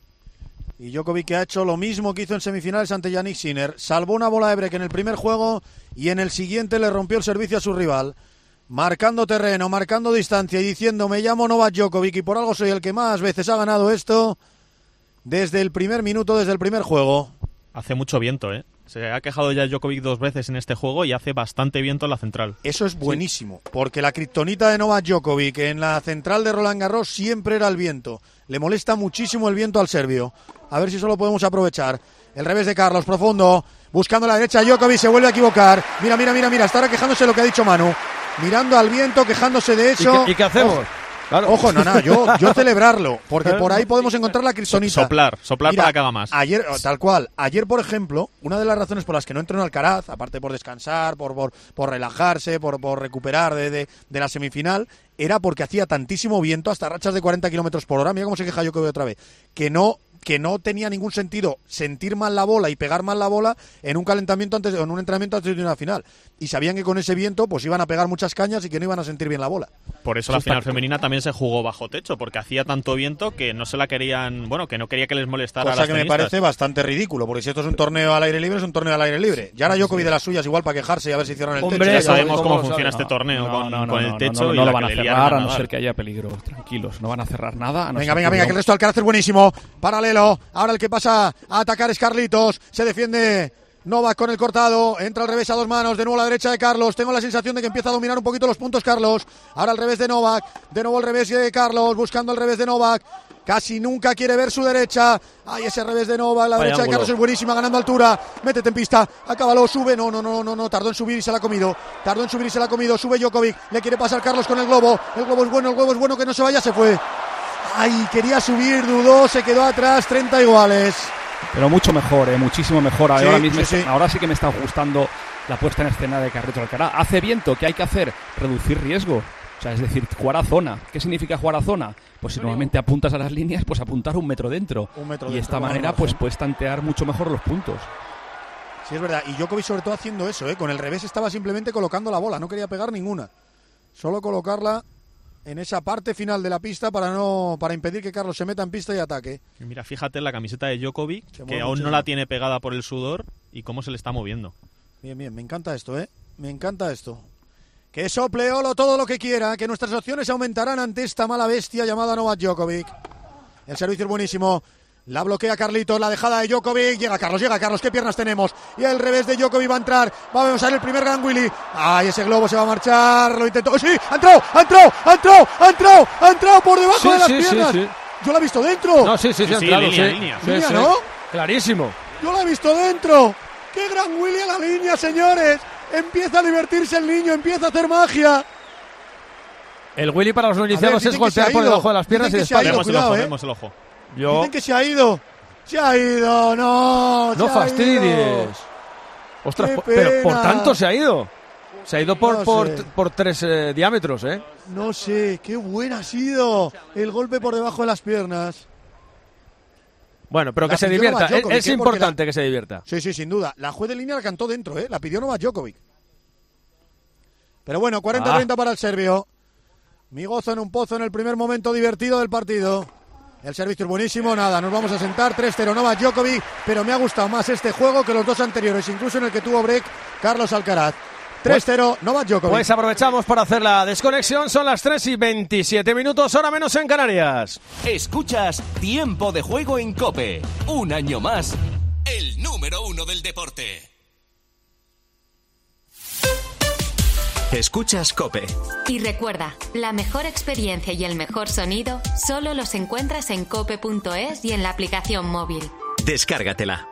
Y Djokovic, que ha hecho lo mismo que hizo en semifinales ante Yannick Sinner. Salvó una bola de break en el primer juego y en el siguiente le rompió el servicio a su rival. Marcando terreno, marcando distancia y diciendo: me llamo Novak Djokovic y por algo soy el que más veces ha ganado esto desde el primer minuto, desde el primer juego. Hace mucho viento, ¿eh? Se ha quejado ya Djokovic 2 veces en este juego y hace bastante viento en la central. Eso es buenísimo, porque la kriptonita de Novak Djokovic en la central de Roland Garros siempre era el viento. Le molesta muchísimo el viento al serbio. A ver si eso lo podemos aprovechar. El revés de Carlos, profundo. Buscando la derecha, Djokovic se vuelve a equivocar. Mira. Está ahora quejándose de lo que ha dicho Manu. Mirando al viento, quejándose de eso. ¿Y qué hacemos? Claro. Ojo, yo celebrarlo, porque por ahí podemos encontrar la kriptonita. Soplar mira, para que haga más. Ayer, tal cual, por ejemplo, una de las razones por las que no entró en Alcaraz, aparte por descansar, por relajarse, por recuperar de la semifinal, era porque hacía tantísimo viento, hasta rachas de 40 kilómetros por hora, mira cómo se queja Djokovic otra vez, que no tenía ningún sentido sentir mal la bola y pegar mal la bola en un calentamiento en un entrenamiento antes de una final. Y sabían que con ese viento pues iban a pegar muchas cañas y que no iban a sentir bien la bola. Por eso la final femenina también se jugó bajo techo, porque hacía tanto viento que no se la querían, que no quería que les molestara a las tenistas. Cosa que me parece bastante ridículo, porque si esto es un torneo al aire libre, es un torneo al aire libre. Ya ahora Djokovic de las suyas igual para quejarse y a ver si cierran el techo. Ya sabemos cómo funciona este torneo con el techo. No lo van a cerrar a no ser que haya peligro. Tranquilos, no van a cerrar nada. Venga, que el resto de Alcaraz es buenísimo. Paralelo, ahora el que pasa a atacar es Carlitos, se defiende Novak con el cortado, entra al revés a dos manos, de nuevo a la derecha de Carlos, tengo la sensación de que empieza a dominar un poquito los puntos Carlos, ahora al revés de Novak, de nuevo al revés de Carlos, buscando el revés de Novak, casi nunca quiere ver su derecha, ahí ese revés de Novak, la derecha de Carlos es buenísima, ganando altura, métete en pista, acábalo, sube, no, tardó en subir y se la ha comido, sube Djokovic, le quiere pasar Carlos con el globo es bueno, que no se vaya, se fue. Ay, quería subir, dudó, se quedó atrás, 30 iguales. Pero mucho mejor, muchísimo mejor. Ahora sí que me está gustando la puesta en escena de Carlitos Alcaraz. Hace viento, ¿qué hay que hacer? Reducir riesgo. O sea, es decir, jugar a zona. ¿Qué significa jugar a zona? Pues si normalmente apuntas a las líneas, pues apuntar 1 metro dentro. Y de esta manera, pues puedes tantear mucho mejor los puntos. Sí, es verdad. Y Djokovic sobre todo haciendo eso, Con el revés estaba simplemente colocando la bola. No quería pegar ninguna. Solo colocarla en esa parte final de la pista para impedir que Carlos se meta en pista y ataque. Mira, fíjate en la camiseta de Djokovic, que aún no la tiene pegada por el sudor y cómo se le está moviendo. Bien, me encanta esto, Me encanta esto. Que sople Olo todo lo que quiera, que nuestras opciones aumentarán ante esta mala bestia llamada Novak Djokovic. El servicio es buenísimo. La bloquea Carlitos, la dejada de Djokovic. Llega Carlos, ¿qué piernas tenemos? Y el revés de Djokovic va a entrar. Vamos a ver el primer Gran Willy. Ay, ese globo se va a marchar. Lo intentó. ¡Oh, sí! ¡Ha entrado por debajo de las piernas! Sí. Yo la he visto dentro. No, sí, ha entrado. Línea, ¿no? Clarísimo. Yo la he visto dentro. ¡Qué Gran Willy a la línea, señores! Empieza a divertirse el niño, empieza a hacer magia. El Willy para los iniciados es golpear por debajo de las piernas y de espalda. Vemos el ojo. Dicen que se ha ido, no fastidies. Ostras, pero por tanto se ha ido. Se ha ido por 3 diámetros, No sé, qué buena ha sido el golpe por debajo de las piernas. Bueno, pero que se divierta, es importante que se divierta. Sí, sin duda. La juez de línea la cantó dentro, la pidió Novak Djokovic. Pero bueno, 40-30 para el serbio. Mi gozo en un pozo en el primer momento divertido del partido. El servicio es buenísimo, nada, nos vamos a sentar, 3-0 Novak Djokovic, pero me ha gustado más este juego que los dos anteriores, incluso en el que tuvo break Carlos Alcaraz. 3-0 Novak Djokovic. Pues aprovechamos para hacer la desconexión, son las 3:27, hora menos en Canarias. Escuchas Tiempo de Juego en COPE, un año más, el número 1 del deporte. Escuchas COPE. Y recuerda, la mejor experiencia y el mejor sonido solo los encuentras en cope.es y en la aplicación móvil. Descárgatela.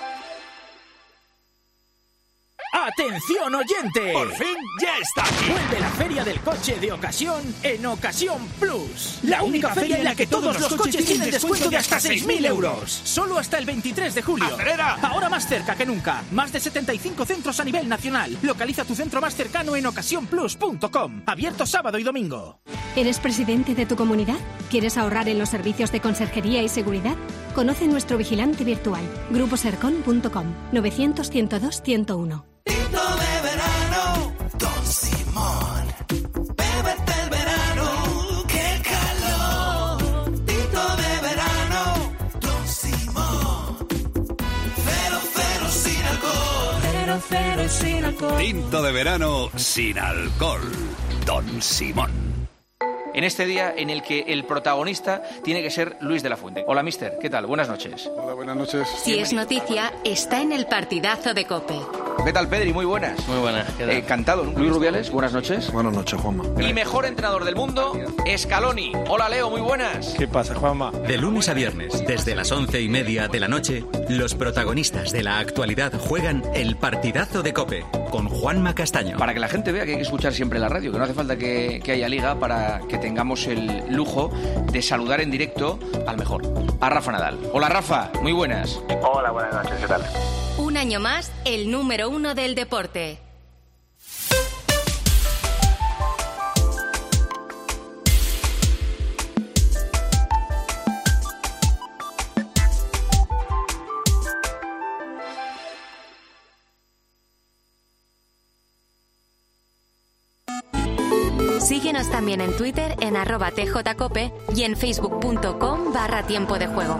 ¡Atención, oyente! ¡Por fin ya está aquí! Vuelve la Feria del Coche de Ocasión en Ocasión Plus. La única feria en la que todos los coches tienen descuento de hasta 6.000 euros. Solo hasta el 23 de julio. ¡Acelera! Ahora más cerca que nunca. Más de 75 centros a nivel nacional. Localiza tu centro más cercano en ocasiónplus.com. Abierto sábado y domingo. ¿Eres presidente de tu comunidad? ¿Quieres ahorrar en los servicios de conserjería y seguridad? Conoce nuestro vigilante virtual. gruposercon.com 900-102-101. Tinto de verano, Don Simón. Bébete el verano, qué calor. Tinto de verano, Don Simón. 0,0 sin alcohol. 0,0 sin alcohol. Tinto de verano sin alcohol, Don Simón. en este día en el que el protagonista tiene que ser Luis de la Fuente. Hola, mister, ¿qué tal? Buenas noches. Hola, buenas noches. Si es noticia, está en el partidazo de COPE. ¿Qué tal, Pedri? Muy buenas. Muy buenas. Encantado. Luis Rubiales, buenas noches. Buenas noches, Juanma. Y mejor entrenador del mundo, Scaloni. Hola, Leo, muy buenas. ¿Qué pasa, Juanma? De lunes a viernes, desde las 11:30 de la noche, los protagonistas de la actualidad juegan el partidazo de COPE con Juanma Castaño. Para que la gente vea que hay que escuchar siempre la radio, que no hace falta que haya liga para que tengamos el lujo de saludar en directo al mejor, a Rafa Nadal. Hola, Rafa, muy buenas. Hola, buenas noches, ¿qué tal? Un año más, el número 1 del deporte. Síguenos también en Twitter en @tjcope y en facebook.com/tiempo de juego.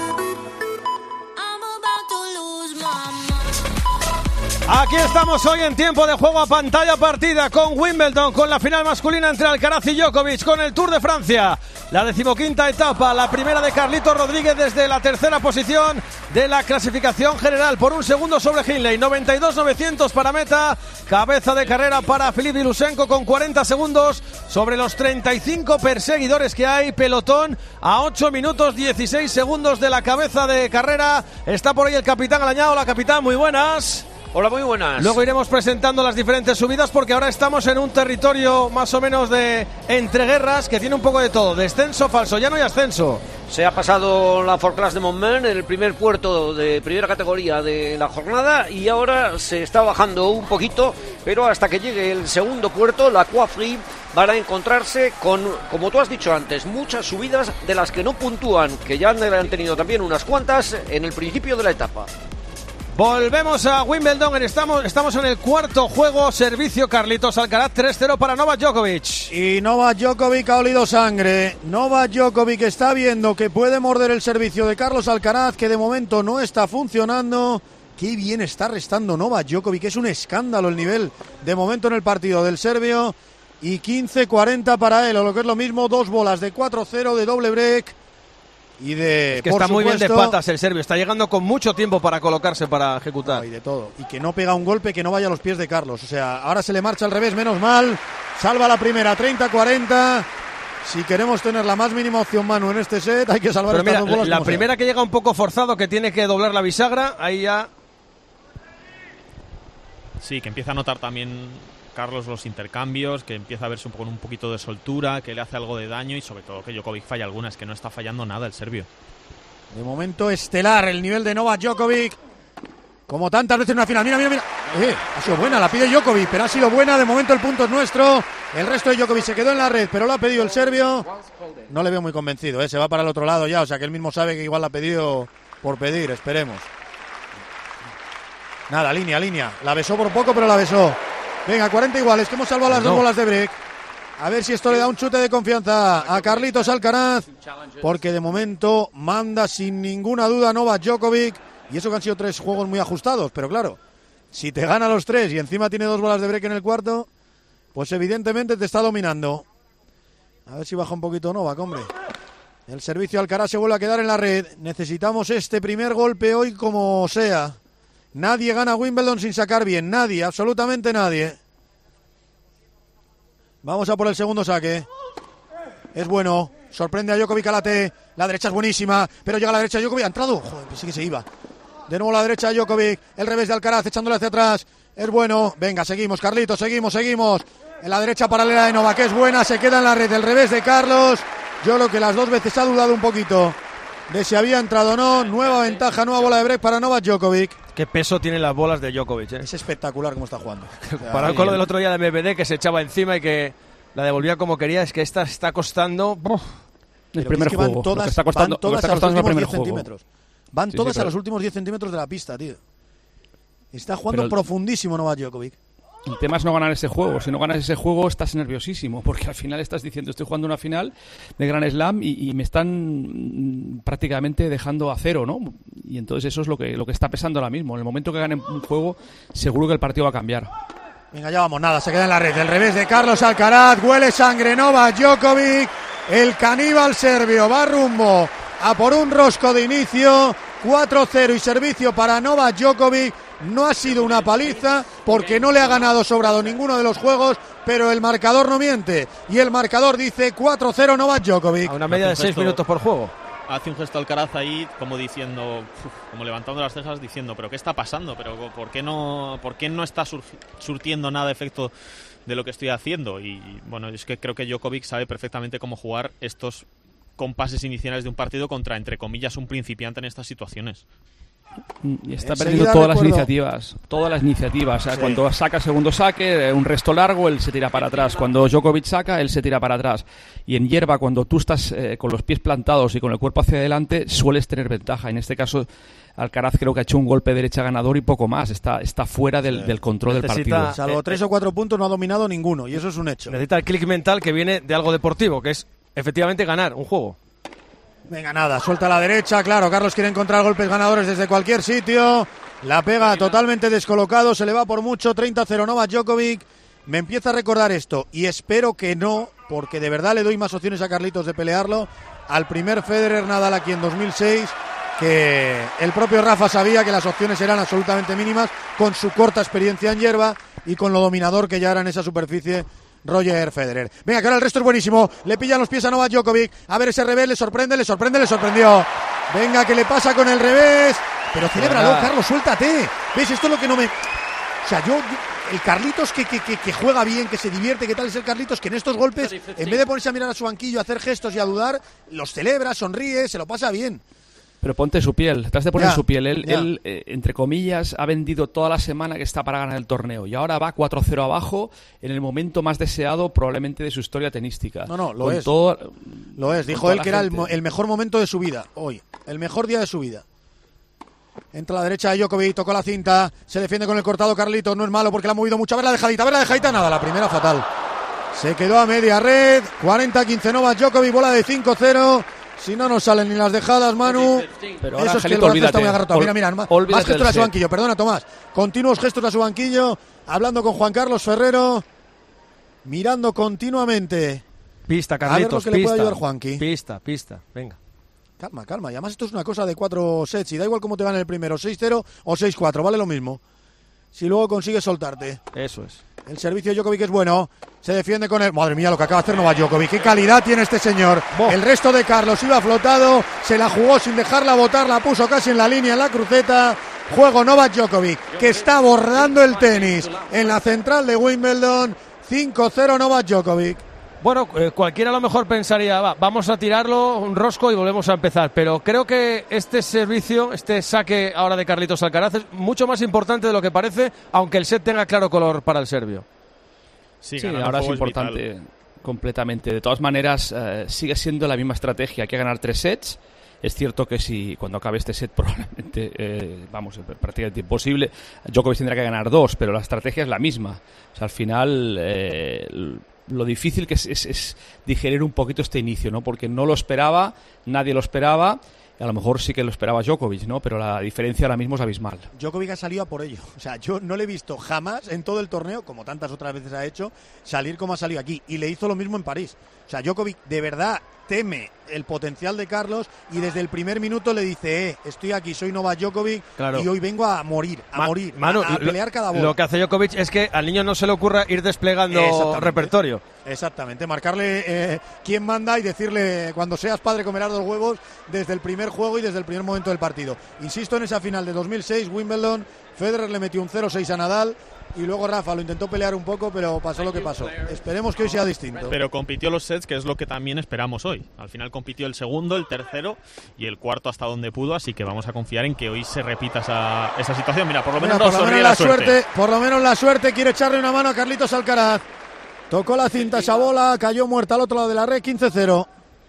Aquí estamos hoy en tiempo de juego a pantalla partida con Wimbledon, con la final masculina entre Alcaraz y Djokovic, con el Tour de Francia, la 15ª etapa, la primera de Carlitos Rodríguez desde la tercera posición de la clasificación general por un segundo sobre Hindley, 92.900 para meta, cabeza de carrera para Filip Ilusenko con 40 segundos sobre los 35 perseguidores que hay, pelotón a 8 minutos 16 segundos de la cabeza de carrera, está por ahí el capitán Alañao. Hola, capitán, muy buenas. Hola, muy buenas. Luego iremos presentando las diferentes subidas porque ahora estamos en un territorio más o menos de entreguerras que tiene un poco de todo, descenso, falso llano y ascenso. Se ha pasado la Forclaz de Montmell, el primer puerto de primera categoría de la jornada, y ahora se está bajando un poquito, pero hasta que llegue el segundo puerto, la Croix Free, van a encontrarse con, como tú has dicho antes, muchas subidas de las que no puntúan, que ya han tenido también unas cuantas en el principio de la etapa. Volvemos a Wimbledon, estamos en el cuarto juego, servicio Carlitos Alcaraz, 3-0 para Novak Djokovic. Y Novak Djokovic ha olido sangre. Novak Djokovic está viendo que puede morder el servicio de Carlos Alcaraz, que de momento no está funcionando. Qué bien está restando Novak Djokovic, es un escándalo el nivel de momento en el partido del serbio. Y 15-40 para él, o lo que es lo mismo, 2 bolas de 4-0 de doble break. Y de, es que está muy bien de patas el serbio, está llegando con mucho tiempo para colocarse, para ejecutar. Y de todo, y que no pega un golpe que no vaya a los pies de Carlos, o sea, ahora se le marcha al revés, menos mal, salva la primera, 30-40. Si queremos tener la más mínima opción, Manu, en este set, hay que salvar estas dos bolas. La primera sea. Que llega un poco forzado, que tiene que doblar la bisagra, ahí ya... Sí, que empieza a notar también Carlos los intercambios, que empieza a verse con un poquito de soltura, que le hace algo de daño y sobre todo que Djokovic falla algunas, que no está fallando nada el serbio. De momento estelar el nivel de Novak Djokovic, como tantas veces en una final. Mira. Ha sido buena, la pide Djokovic, pero ha sido buena, de momento el punto es nuestro. El resto de Djokovic se quedó en la red, pero lo ha pedido el serbio. No le veo muy convencido, se va para el otro lado ya, o sea que él mismo sabe que igual la ha pedido por pedir, esperemos. Nada, línea, la besó por poco, pero la besó. Venga, 40 iguales, que hemos salvado las 2 bolas de break. A ver si esto le da un chute de confianza a Carlitos Alcaraz, porque de momento manda sin ninguna duda Novak Djokovic, y eso que han sido 3 juegos muy ajustados, pero claro, si te gana los 3 y encima tiene 2 bolas de break en el cuarto, pues evidentemente te está dominando. A ver si baja un poquito Novak, hombre. El servicio Alcaraz se vuelve a quedar en la red. Necesitamos este primer golpe hoy como sea. Nadie gana Wimbledon sin sacar bien, nadie, absolutamente nadie. Vamos a por el segundo saque. Es bueno, sorprende a Djokovic a la derecha es buenísima, pero llega a la derecha Djokovic, ha entrado, joder, pensé que se iba. De nuevo a la derecha Djokovic, el revés de Alcaraz echándole hacia atrás, es bueno, venga, seguimos Carlitos, seguimos. En la derecha paralela de Novak, es buena, se queda en la red, el revés de Carlos. Yo creo que las 2 veces ha dudado un poquito de si había entrado o no. Nueva ventaja, nueva bola de break para Novak Djokovic. Qué peso tienen las bolas de Djokovic, Es espectacular cómo está jugando. Para con lo del otro día de MVD, que se echaba encima y que la devolvía como quería, es que esta está costando... El primer juego, van todas, lo que está costando, van todas a los últimos 10 centímetros. Van Sí, todas pero a los últimos 10 centímetros de la pista, tío. Está jugando profundísimo Novak Djokovic. El tema es no ganar ese juego. Si no ganas ese juego estás nerviosísimo, porque al final estás diciendo estoy jugando una final de Grand Slam y me están prácticamente dejando a cero, ¿no? Y entonces eso es lo que está pesando ahora mismo. En el momento que ganen un juego seguro que el partido va a cambiar. Venga, ya vamos, nada, se queda en la red. El revés de Carlos Alcaraz, huele sangre Novak Djokovic. El caníbal serbio va rumbo a por un rosco de inicio. 4-0 y servicio para Novak Djokovic. No ha sido una paliza porque no le ha ganado sobrado ninguno de los juegos, pero el marcador no miente. Y el marcador dice 4-0 Novak Djokovic. A una media de 6 minutos por juego. Hace un gesto Alcaraz ahí como diciendo, como levantando las cejas diciendo, pero ¿qué está pasando? ¿Pero por qué no está surtiendo nada de efecto de lo que estoy haciendo? Y bueno, es que creo que Djokovic sabe perfectamente cómo jugar estos compases iniciales de un partido contra, entre comillas, un principiante en estas situaciones. Y está perdiendo todas las iniciativas. O sea, sí. Cuando saca segundo saque, un resto largo, él se tira para atrás. Cuando Djokovic saca, él se tira para atrás. Y en hierba, cuando tú estás con los pies plantados y con el cuerpo hacia adelante, sueles tener ventaja. En este caso, Alcaraz creo que ha hecho un golpe de derecha ganador y poco más. Está fuera del control del partido. Salvo 3 o 4 puntos, no ha dominado ninguno, y eso es un hecho. Necesita el clic mental que viene de algo deportivo, que es efectivamente ganar un juego. Venga, nada, suelta a la derecha, claro, Carlos quiere encontrar golpes ganadores desde cualquier sitio, la pega totalmente descolocado, se le va por mucho, 30-0 Novak Djokovic. Me empieza a recordar esto, y espero que no, porque de verdad le doy más opciones a Carlitos de pelearlo, al primer Federer-Nadal aquí en 2006, que el propio Rafa sabía que las opciones eran absolutamente mínimas, con su corta experiencia en hierba y con lo dominador que ya era en esa superficie Roger Federer. Venga, que ahora el resto es buenísimo. Le pillan los pies a Novak Djokovic. A ver ese revés, le sorprendió. Venga, que le pasa con el revés. Pero celébralo, Carlos, suéltate. ¿Ves? Esto es lo que no me... O sea, el Carlitos que juega bien, que se divierte, que tal es el Carlitos, que en estos golpes, en vez de ponerse a mirar a su banquillo, a hacer gestos y a dudar, los celebra, sonríe, se lo pasa bien. Pero ponte su piel, te has de poner su piel. Él, entre comillas, ha vendido toda la semana que está para ganar el torneo y ahora va 4-0 abajo en el momento más deseado probablemente de su historia tenística. No, lo es. Lo es, dijo él que era el mejor momento de su vida, hoy, el mejor día de su vida. Entra a la derecha de Djokovic, tocó la cinta, se defiende con el cortado Carlitos, no es malo porque la ha movido mucho. A ver la dejadita, nada, la primera fatal. Se quedó a media red, 40-15 Novak Djokovic, bola de 5-0. Si no nos salen ni las dejadas, Manu. Pero ahora, eso es que el brazo está muy agarrado. Mira, más gestos a su banquillo. Perdona, Tomás. Continuos gestos a su banquillo. Hablando con Juan Carlos Ferrero. Mirando continuamente. Pista, Carlitos, a ver lo que le puede ayudar Juanqui. Pista. Venga. Calma. Y además esto es una cosa de 4 sets. Y da igual cómo te gane el primero. 6-0 o 6-4. Vale lo mismo. Si luego consigues soltarte. Eso es. El servicio de Djokovic es bueno. Se defiende con él. Madre mía, lo que acaba de hacer Novak Djokovic. Qué calidad tiene este señor. El resto de Carlos iba flotado. Se la jugó sin dejarla botar. La puso casi en la línea, en la cruceta. Juego Novak Djokovic, que está bordando el tenis en la central de Wimbledon. 5-0 Novak Djokovic. Bueno, cualquiera a lo mejor pensaría, vamos a tirarlo, un rosco y volvemos a empezar. Pero creo que este servicio, este saque ahora de Carlitos Alcaraz es mucho más importante de lo que parece, aunque el set tenga claro color para el serbio. Sí, ahora es importante completamente. De todas maneras, sigue siendo la misma estrategia, hay que ganar 3 sets. Es cierto que si cuando acabe este set probablemente, prácticamente imposible, Djokovic tendrá que ganar 2, pero la estrategia es la misma. O sea, al final... lo difícil que es digerir un poquito este inicio, ¿no? Porque no lo esperaba, nadie lo esperaba, a lo mejor sí que lo esperaba Djokovic, ¿no? Pero la diferencia ahora mismo es abismal. Djokovic ha salido a por ello. O sea, yo no le he visto jamás en todo el torneo, como tantas otras veces ha hecho, salir como ha salido aquí. Y le hizo lo mismo en París. O sea, Djokovic de verdad teme el potencial de Carlos y desde el primer minuto le dice, estoy aquí, soy Novak Djokovic y hoy vengo a morir, Manu, a pelear cada bola. Lo que hace Djokovic es que al niño no se le ocurra ir desplegando repertorio. Exactamente, marcarle quién manda y decirle cuando seas padre comerás 2 huevos desde el primer juego y desde el primer momento del partido. Insisto, en esa final de 2006, Wimbledon, Federer le metió un 0-6 a Nadal. Y luego Rafa lo intentó pelear un poco, pero pasó lo que pasó. Esperemos que hoy sea distinto. Pero compitió los sets, que es lo que también esperamos hoy. Al final compitió el segundo, el tercero y el cuarto hasta donde pudo, así que vamos a confiar en que hoy se repita esa situación. Mira, por lo menos la suerte. Por lo menos la suerte quiere echarle una mano a Carlitos Alcaraz. Tocó la cinta esa bola, cayó muerta al otro lado de la red, 15-0.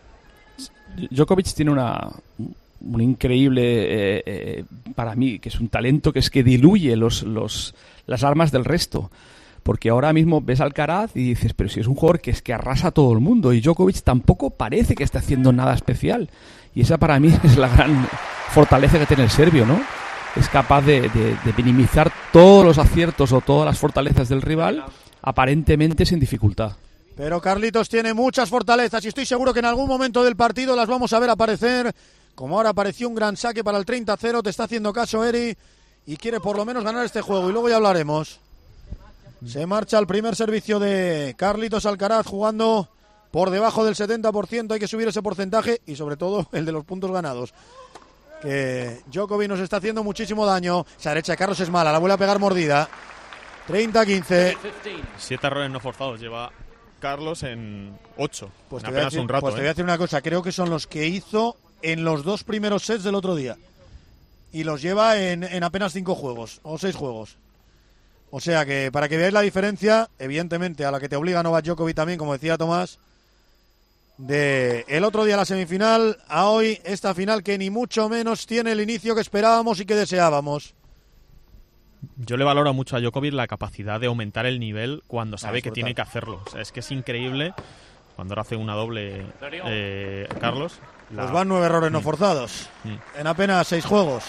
Djokovic tiene un increíble, para mí, que es un talento que es que diluye las armas del resto. Porque ahora mismo ves a Alcaraz y dices, pero si es un jugador que es que arrasa a todo el mundo, y Djokovic tampoco parece que esté haciendo nada especial. Y esa para mí es la gran fortaleza que tiene el serbio, ¿no? es capaz de minimizar todos los aciertos o todas las fortalezas del rival, aparentemente sin dificultad. Pero Carlitos tiene muchas fortalezas y estoy seguro que en algún momento del partido las vamos a ver aparecer. Como ahora apareció un gran saque para el 30-0, te está haciendo caso Eri y quiere por lo menos ganar este juego y luego ya hablaremos. Se marcha el primer servicio de Carlitos Alcaraz jugando por debajo del 70%, hay que subir ese porcentaje y sobre todo el de los puntos ganados. Que Djokovic nos está haciendo muchísimo daño. Esa derecha de Carlos es mala, la vuelve a pegar mordida. 30-15. 7 errores no forzados lleva Carlos en 8. Pues en apenas un rato. Pues te voy a decir una cosa, creo que son los que hizo en los 2 primeros sets del otro día. Y los lleva en apenas 5 juegos o 6 juegos. O sea que para que veáis la diferencia, evidentemente a la que te obliga Novak Djokovic también, como decía Tomás, de el otro día la semifinal a hoy esta final que ni mucho menos tiene el inicio que esperábamos y que deseábamos. Yo le valoro mucho a Djokovic la capacidad de aumentar el nivel cuando sabe que tiene que hacerlo. O sea, es que es increíble cuando ahora hace una doble Carlos. Pues van 9 errores no forzados en apenas 6 juegos.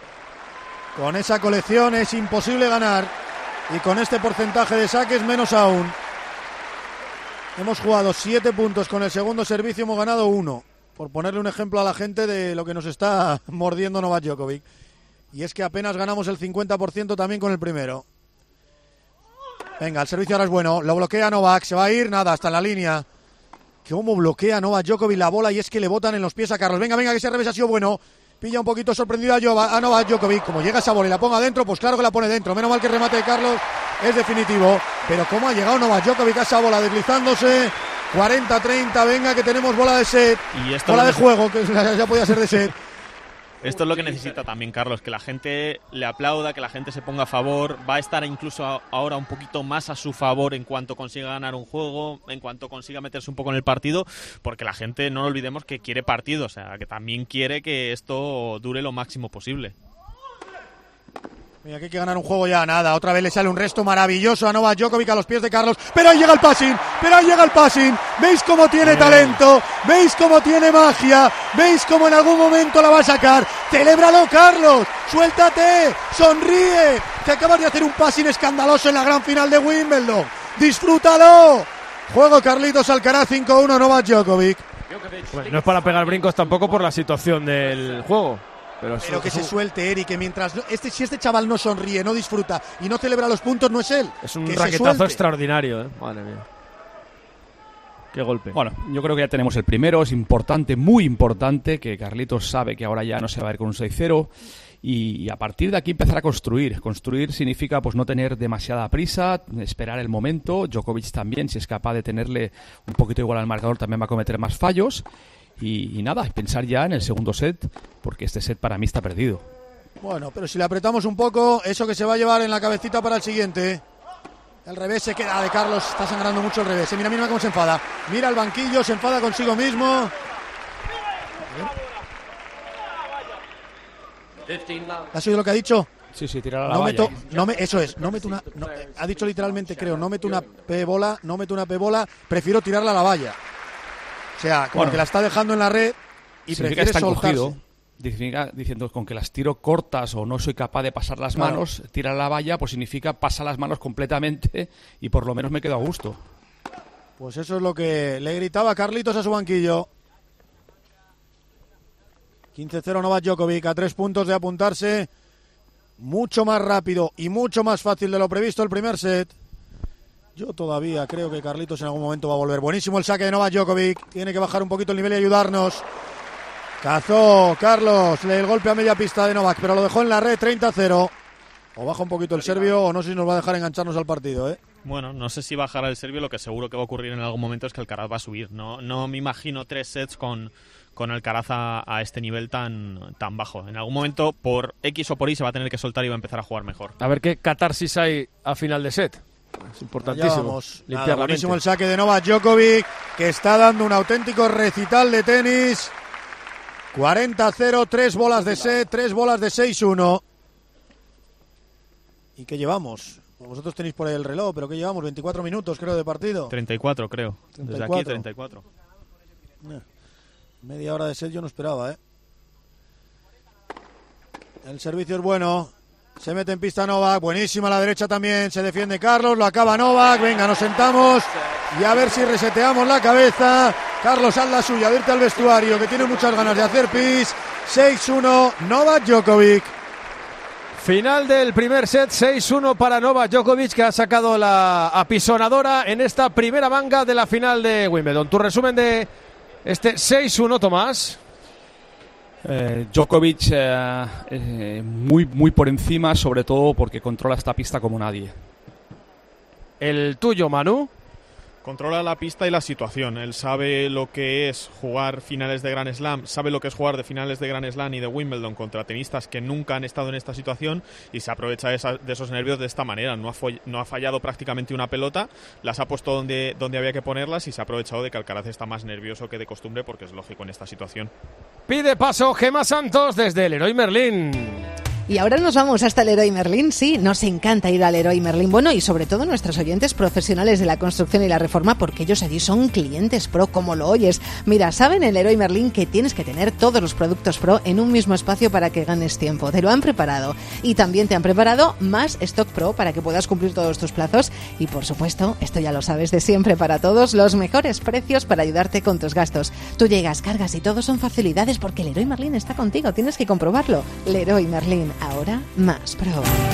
Con esa colección es imposible ganar y con este porcentaje de saques menos aún. Hemos jugado 7 puntos con el segundo servicio, hemos ganado 1. Por ponerle un ejemplo a la gente de lo que nos está mordiendo Novak Djokovic. Y es que apenas ganamos el 50% también con el primero. Venga, el servicio ahora es bueno. Lo bloquea Novak, se va a ir, nada, hasta en la línea. ¿Cómo bloquea Novak Djokovic la bola? Y es que le botan en los pies a Carlos. Venga, que ese revés ha sido bueno. Pilla un poquito sorprendido a Novak Djokovic. Como llega esa bola y la ponga adentro, pues claro que la pone dentro. Menos mal que el remate de Carlos es definitivo. Pero cómo ha llegado Novak Djokovic a esa bola deslizándose. 40-30, venga que tenemos bola de set. Y esto bola de juego, que ya podía ser de set. Esto es lo que necesita también Carlos, que la gente le aplauda, que la gente se ponga a favor. Va a estar incluso ahora un poquito más a su favor en cuanto consiga ganar un juego, en cuanto consiga meterse un poco en el partido, porque la gente, no lo olvidemos, que quiere partido, o sea, que también quiere que esto dure lo máximo posible. Mira, que hay que ganar un juego ya, nada. Otra vez le sale un resto maravilloso a Novak Djokovic a los pies de Carlos. Pero ahí llega el passing, ¿Veis cómo tiene talento? ¿Veis cómo tiene magia? ¿Veis cómo en algún momento la va a sacar? ¡Celébralo, Carlos! ¡Suéltate! ¡Sonríe! Que acabas de hacer un passing escandaloso en la gran final de Wimbledon. ¡Disfrútalo! Juego Carlitos Alcaraz 5-1 Novak Djokovic. Bueno, no es para pegar brincos tampoco por la situación del juego. Pero que se suelte, Eric, que mientras si este chaval no sonríe, no disfruta y no celebra los puntos, no es él. Es un raquetazo extraordinario, ¿eh? Madre mía. Qué golpe. Bueno, yo creo que ya tenemos el primero. Es importante, muy importante, que Carlitos sabe que ahora ya no se va a ir con un 6-0 y a partir de aquí empezar a construir. Construir significa pues no tener demasiada prisa, esperar el momento. Djokovic también, si es capaz de tenerle un poquito igual al marcador, también va a cometer más fallos. Y nada, pensar ya en el segundo set, porque este set para mí está perdido. Bueno, pero si le apretamos un poco, eso que se va a llevar en la cabecita para el siguiente. El revés se queda de Carlos, está sangrando mucho el revés. Mira cómo se enfada. Mira el banquillo, se enfada consigo mismo. ¿Has oído lo que ha dicho? Sí, tirar a la valla. Ha dicho literalmente, creo, no meto una P-bola, prefiero tirarla a la valla. O sea, como que la está dejando en la red y prefiere soltarse. Diciendo con que las tiro cortas o no soy capaz de pasar las manos, tirar la valla, pues significa pasar las manos completamente y por lo menos me quedo a gusto. Pues eso es lo que le gritaba Carlitos a su banquillo. 15-0 Novak Djokovic, a 3 puntos de apuntarse. Mucho más rápido y mucho más fácil de lo previsto el primer set. Yo todavía creo que Carlitos en algún momento va a volver. Buenísimo el saque de Novak Djokovic. Tiene que bajar un poquito el nivel y ayudarnos. Cazó Carlos el golpe a media pista de Novak, pero lo dejó en la red. 30-0. O baja un poquito el serbio o no sé si nos va a dejar engancharnos al partido, ¿eh? Bueno, no sé si bajará el serbio. Lo que seguro que va a ocurrir en algún momento es que Alcaraz va a subir. No me imagino 3 sets con Alcaraz a este nivel tan bajo. En algún momento, por X o por Y, se va a tener que soltar y va a empezar a jugar mejor. A ver qué catarsis hay a final de set. Es importantísimo. Buenísimo el saque de Novak Djokovic, que está dando un auténtico recital de tenis. 40-0, 3 bolas de set, 3 bolas de 6-1. ¿Y qué llevamos? Vosotros tenéis por ahí el reloj, pero ¿qué llevamos? 24 minutos, creo, de partido. 34, creo. 34. Desde aquí, 34. Media hora de set yo no esperaba, ¿eh? El servicio es bueno. Se mete en pista Novak. Buenísima a la derecha también. Se defiende Carlos. Lo acaba Novak. Venga, nos sentamos. Y a ver si reseteamos la cabeza. Carlos, haz la suya. Irte al vestuario, que tiene muchas ganas de hacer pis. 6-1, Novak Djokovic. Final del primer set, 6-1 para Novak Djokovic, que ha sacado la apisonadora en esta primera manga de la final de Wimbledon. Tu resumen de este 6-1, Tomás. Djokovic muy por encima, sobre todo porque controla esta pista como nadie. ¿El tuyo, Manu? Controla la pista y la situación. Él sabe lo que es jugar finales de Grand Slam, sabe lo que es jugar de finales de Grand Slam y de Wimbledon contra tenistas que nunca han estado en esta situación, y se aprovecha de esos nervios de esta manera. No ha fallado prácticamente una pelota, las ha puesto donde había que ponerlas, y se ha aprovechado de que Alcaraz está más nervioso que de costumbre, porque es lógico en esta situación. Pide paso Gemma Santos desde el Leroy Merlin. Y ahora nos vamos hasta el Leroy Merlin. Sí, nos encanta ir al Leroy Merlin. Bueno, y sobre todo nuestros oyentes profesionales de la construcción y la reforma, porque ellos allí son clientes pro, como lo oyes. Mira, saben en Leroy Merlin que tienes que tener todos los productos pro en un mismo espacio para que ganes tiempo. Te lo han preparado. Y también te han preparado más stock pro para que puedas cumplir todos tus plazos. Y por supuesto, esto ya lo sabes de siempre para todos, los mejores precios para ayudarte con tus gastos. Tú llegas, cargas y todo son facilidades porque Leroy Merlin está contigo. Tienes que comprobarlo. Leroy Merlin. Ahora más pro.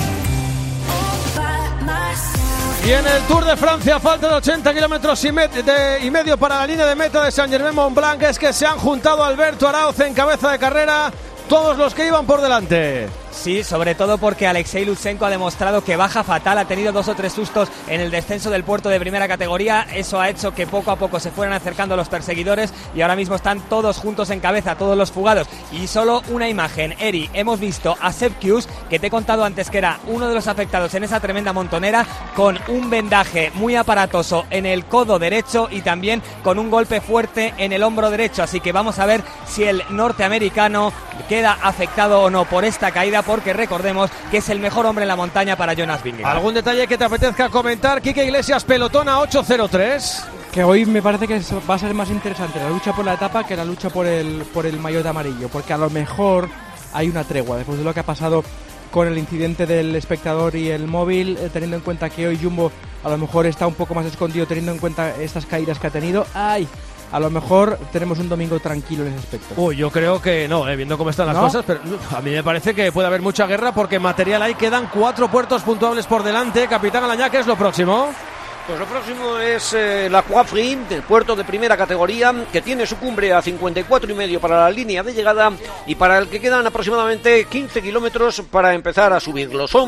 Y en el Tour de Francia, falta de 80 kilómetros y medio para la línea de meta de Saint-Germain-Mont-Blanc. Es que se han juntado Alberto Arauz en cabeza de carrera, todos los que iban por delante. Sí, sobre todo porque Alexei Lutsenko ha demostrado que baja fatal, ha tenido 2 o 3 sustos en el descenso del puerto de primera categoría. Eso ha hecho que poco a poco se fueran acercando los perseguidores y ahora mismo están todos juntos en cabeza, todos los fugados. Y solo una imagen, Eri, hemos visto a Sepp Kuss, que te he contado antes que era uno de los afectados en esa tremenda montonera, con un vendaje muy aparatoso en el codo derecho y también con un golpe fuerte en el hombro derecho. Así que vamos a ver si el norteamericano queda afectado o no por esta caída, porque recordemos que es el mejor hombre en la montaña para Jonas Vingegaard. ¿Algún detalle que te apetezca comentar? Quique Iglesias, pelotón a 8.03. Que hoy me parece que va a ser más interesante la lucha por la etapa que la lucha por el maillot amarillo, porque a lo mejor hay una tregua después de lo que ha pasado con el incidente del espectador y el móvil, teniendo en cuenta que hoy Jumbo a lo mejor está un poco más escondido, teniendo en cuenta estas caídas que ha tenido. ¡Ay! A lo mejor tenemos un domingo tranquilo en ese aspecto. Uy, yo creo que no, viendo cómo están las cosas, pero a mí me parece que puede haber mucha guerra, porque material ahí quedan 4 puertos puntuables por delante. Capitán Alañá, ¿qué es lo próximo? Pues lo próximo es la Croix, del puerto de primera categoría, que tiene su cumbre a 54,5 para la línea de llegada y para el que quedan aproximadamente 15 kilómetros para empezar a subirlo. Son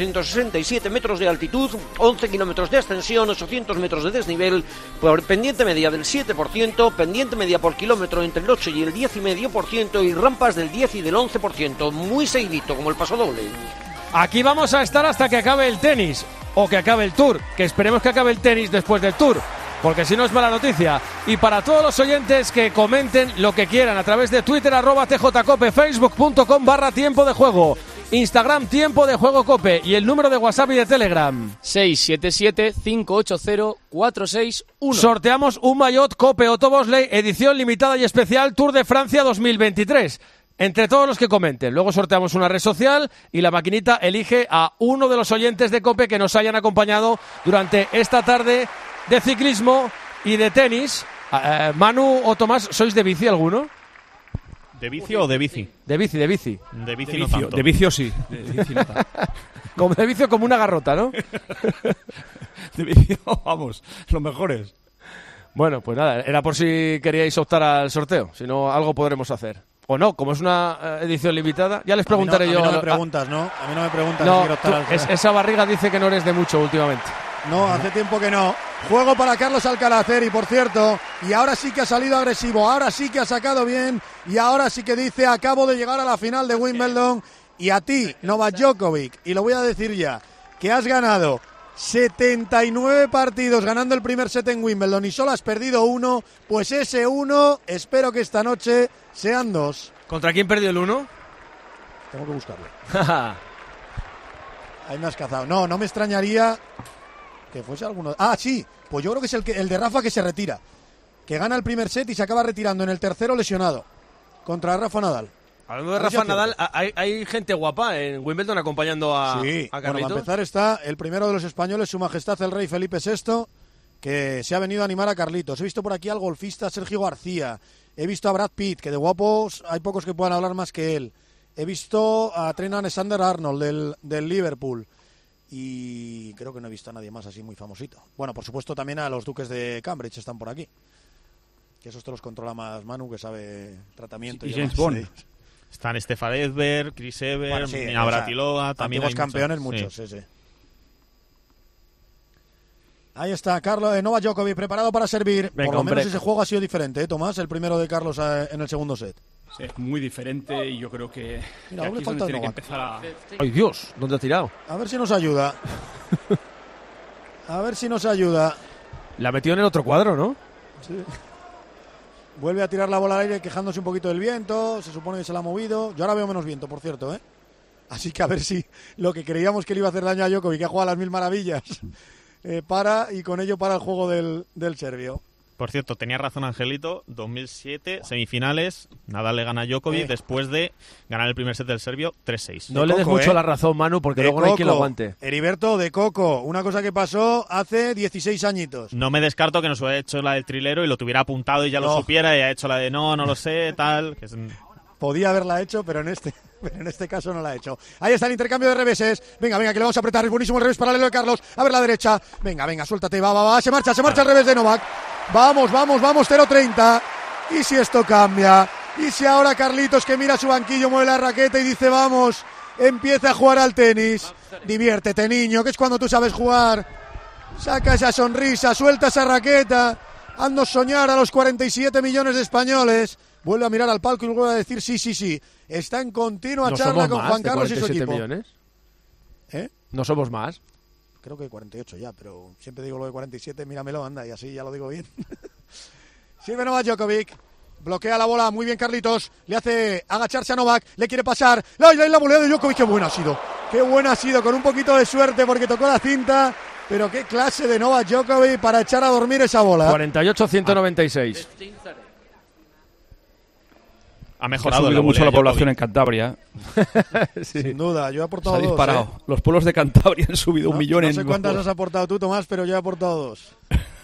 1.467 metros de altitud, 11 kilómetros de ascensión, 800 metros de desnivel, por pendiente media del 7%, pendiente media por kilómetro entre el 8 y el 10,5% y rampas del 10 y del 11%, muy seguidito como el paso doble. Aquí vamos a estar hasta que acabe el tenis. O que acabe el Tour, que esperemos que acabe el tenis después del Tour, porque si no es mala noticia. Y para todos los oyentes que comenten lo que quieran a través de Twitter, @tjcope, facebook.com/tiempo de juego, Instagram Tiempo de Juego Cope y el número de WhatsApp y de Telegram 677-580-461. Sorteamos un maillot Cope Otto Bosley, edición limitada y especial Tour de Francia 2023. Entre todos los que comenten. Luego sorteamos una red social y la maquinita elige a uno de los oyentes de COPE que nos hayan acompañado durante esta tarde de ciclismo y de tenis. Manu o Tomás, ¿sois de bici alguno? ¿De vicio o de bici? De bici. De bici no tanto. De vicio sí. De bici no tanto. Como de vicio, como una garrota, ¿no? De vicio, vamos, los mejores. Bueno, pues nada, era por si queríais optar al sorteo. Si no, algo podremos hacer. O no, como es una edición limitada, ya les preguntaré yo. A mí no me preguntas, ¿no? A mí no me preguntas no, si quiero optar al esa barriga dice que no eres de mucho últimamente. No, hace tiempo que no. Juego para Carlos Alcaraz, y por cierto, y ahora sí que ha salido agresivo, ahora sí que ha sacado bien, y ahora sí que dice, acabo de llegar a la final de Wimbledon, y a ti, Novak Djokovic, y lo voy a decir ya, que has ganado 79 partidos ganando el primer set en Wimbledon y solo has perdido 1, pues ese 1 espero que esta noche sean 2. ¿Contra quién perdió el 1? Tengo que buscarlo. Ahí me has cazado. No me extrañaría que fuese alguno. Ah, sí, pues yo creo que es el de Rafa, que se retira, que gana el primer set y se acaba retirando en el tercero lesionado contra Rafa Nadal. Hablando de Rafa Nadal, hay gente guapa en Wimbledon acompañando a Sí, a bueno, Carlitos. para empezar está el primero de los españoles, Su Majestad el Rey Felipe VI, que se ha venido a animar a Carlitos. He visto por aquí al golfista Sergio García, he visto a Brad Pitt, que de guapos hay pocos que puedan hablar más que él. He visto a Trent Alexander-Arnold del Liverpool. Y creo que no he visto a nadie más así muy famosito. Bueno, por supuesto también a los duques de Cambridge están por aquí. Que esos te los controla más Manu, que sabe tratamiento. Y y James demás. Bond. Sí. Están Stefan Edberg, Chris Evert, Bueno, sí, Navratilova, también antiguos hay campeones muchos. muchos, sí. Ahí está, Carlos Novak Djokovic preparado para servir. Venga, por lo menos hombre. ese juego ha sido diferente, Tomás, el primero de Carlos en el segundo set. Sí, muy diferente y yo creo que, Mira, que aún le aquí es falta donde tiene que Novak. empezar a... ¡Ay, Dios! ¿Dónde ha tirado? A ver si nos ayuda. A ver si nos ayuda. La metió en el otro cuadro, ¿no? Sí. Vuelve a tirar la bola al aire quejándose un poquito del viento. Se supone que se la ha movido. Yo ahora veo menos viento, por cierto, ¿eh? Así que a ver si lo que creíamos que le iba a hacer daño a Djokovic, que ha jugado a las 1000 maravillas, para y con ello para el juego del serbio. Por cierto, tenía razón Angelito, 2007, semifinales, Nadal le gana a Djokovic después de ganar el primer set del serbio 3-6. No le des mucho la razón, Manu, porque De luego no hay quien lo Coco. aguante. Heriberto, de Coco. Una cosa que pasó hace 16 añitos. No me descarto que nos hubiera hecho la del trilero y lo tuviera apuntado y ya lo supiera y ha hecho la de no lo sé, tal. Que es... Podía haberla hecho, pero en este caso no la ha hecho. Ahí está el intercambio de reveses. Venga, que le vamos a apretar. Es buenísimo el revés paralelo de Carlos. A ver la derecha. Venga, suéltate. Va. Se marcha el revés de Novak. Vamos. 0-30. Y si esto cambia. Y si ahora Carlitos, que mira su banquillo, mueve la raqueta y dice vamos, empieza a jugar al tenis. Diviértete, niño, que es cuando tú sabes jugar. Saca esa sonrisa, suelta esa raqueta. Haznos soñar a los 47 millones de españoles. Vuelve a mirar al palco y luego a decir sí. Está en continua ¿No charla somos con más Juan de Carlos y su 47 equipo. millones? ¿Eh? ¿No somos más? Creo que 48 ya, pero siempre digo lo de 47, míramelo, anda, y así ya lo digo bien. Sirve Novak Djokovic. Bloquea la bola, muy bien Carlitos. Le hace agacharse a Novak, le quiere pasar. La volea de Djokovic, qué buena ha sido, con un poquito de suerte porque tocó la cinta. Pero qué clase de Novak Djokovic para echar a dormir esa bola. 48-196. Ha mejorado ha subido mucho la población en Cantabria. Sí. Sin duda, yo he aportado Se ha dos. disparado. Los pueblos de Cantabria han subido un millón No en... sé cuántas has aportado tú, Tomás, pero yo he aportado dos.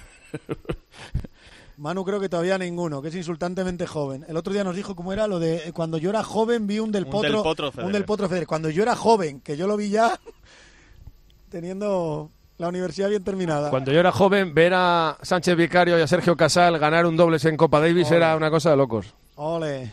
Manu creo que todavía ninguno, que es insultantemente joven. El otro día nos dijo cómo era lo de cuando yo era joven vi un Del Potro Federer. Cuando yo era joven, que yo lo vi ya teniendo la universidad bien terminada. Cuando yo era joven, ver a Sánchez Vicario y a Sergio Casal ganar un dobles en Copa Davis Ole. era una cosa de locos. Ole.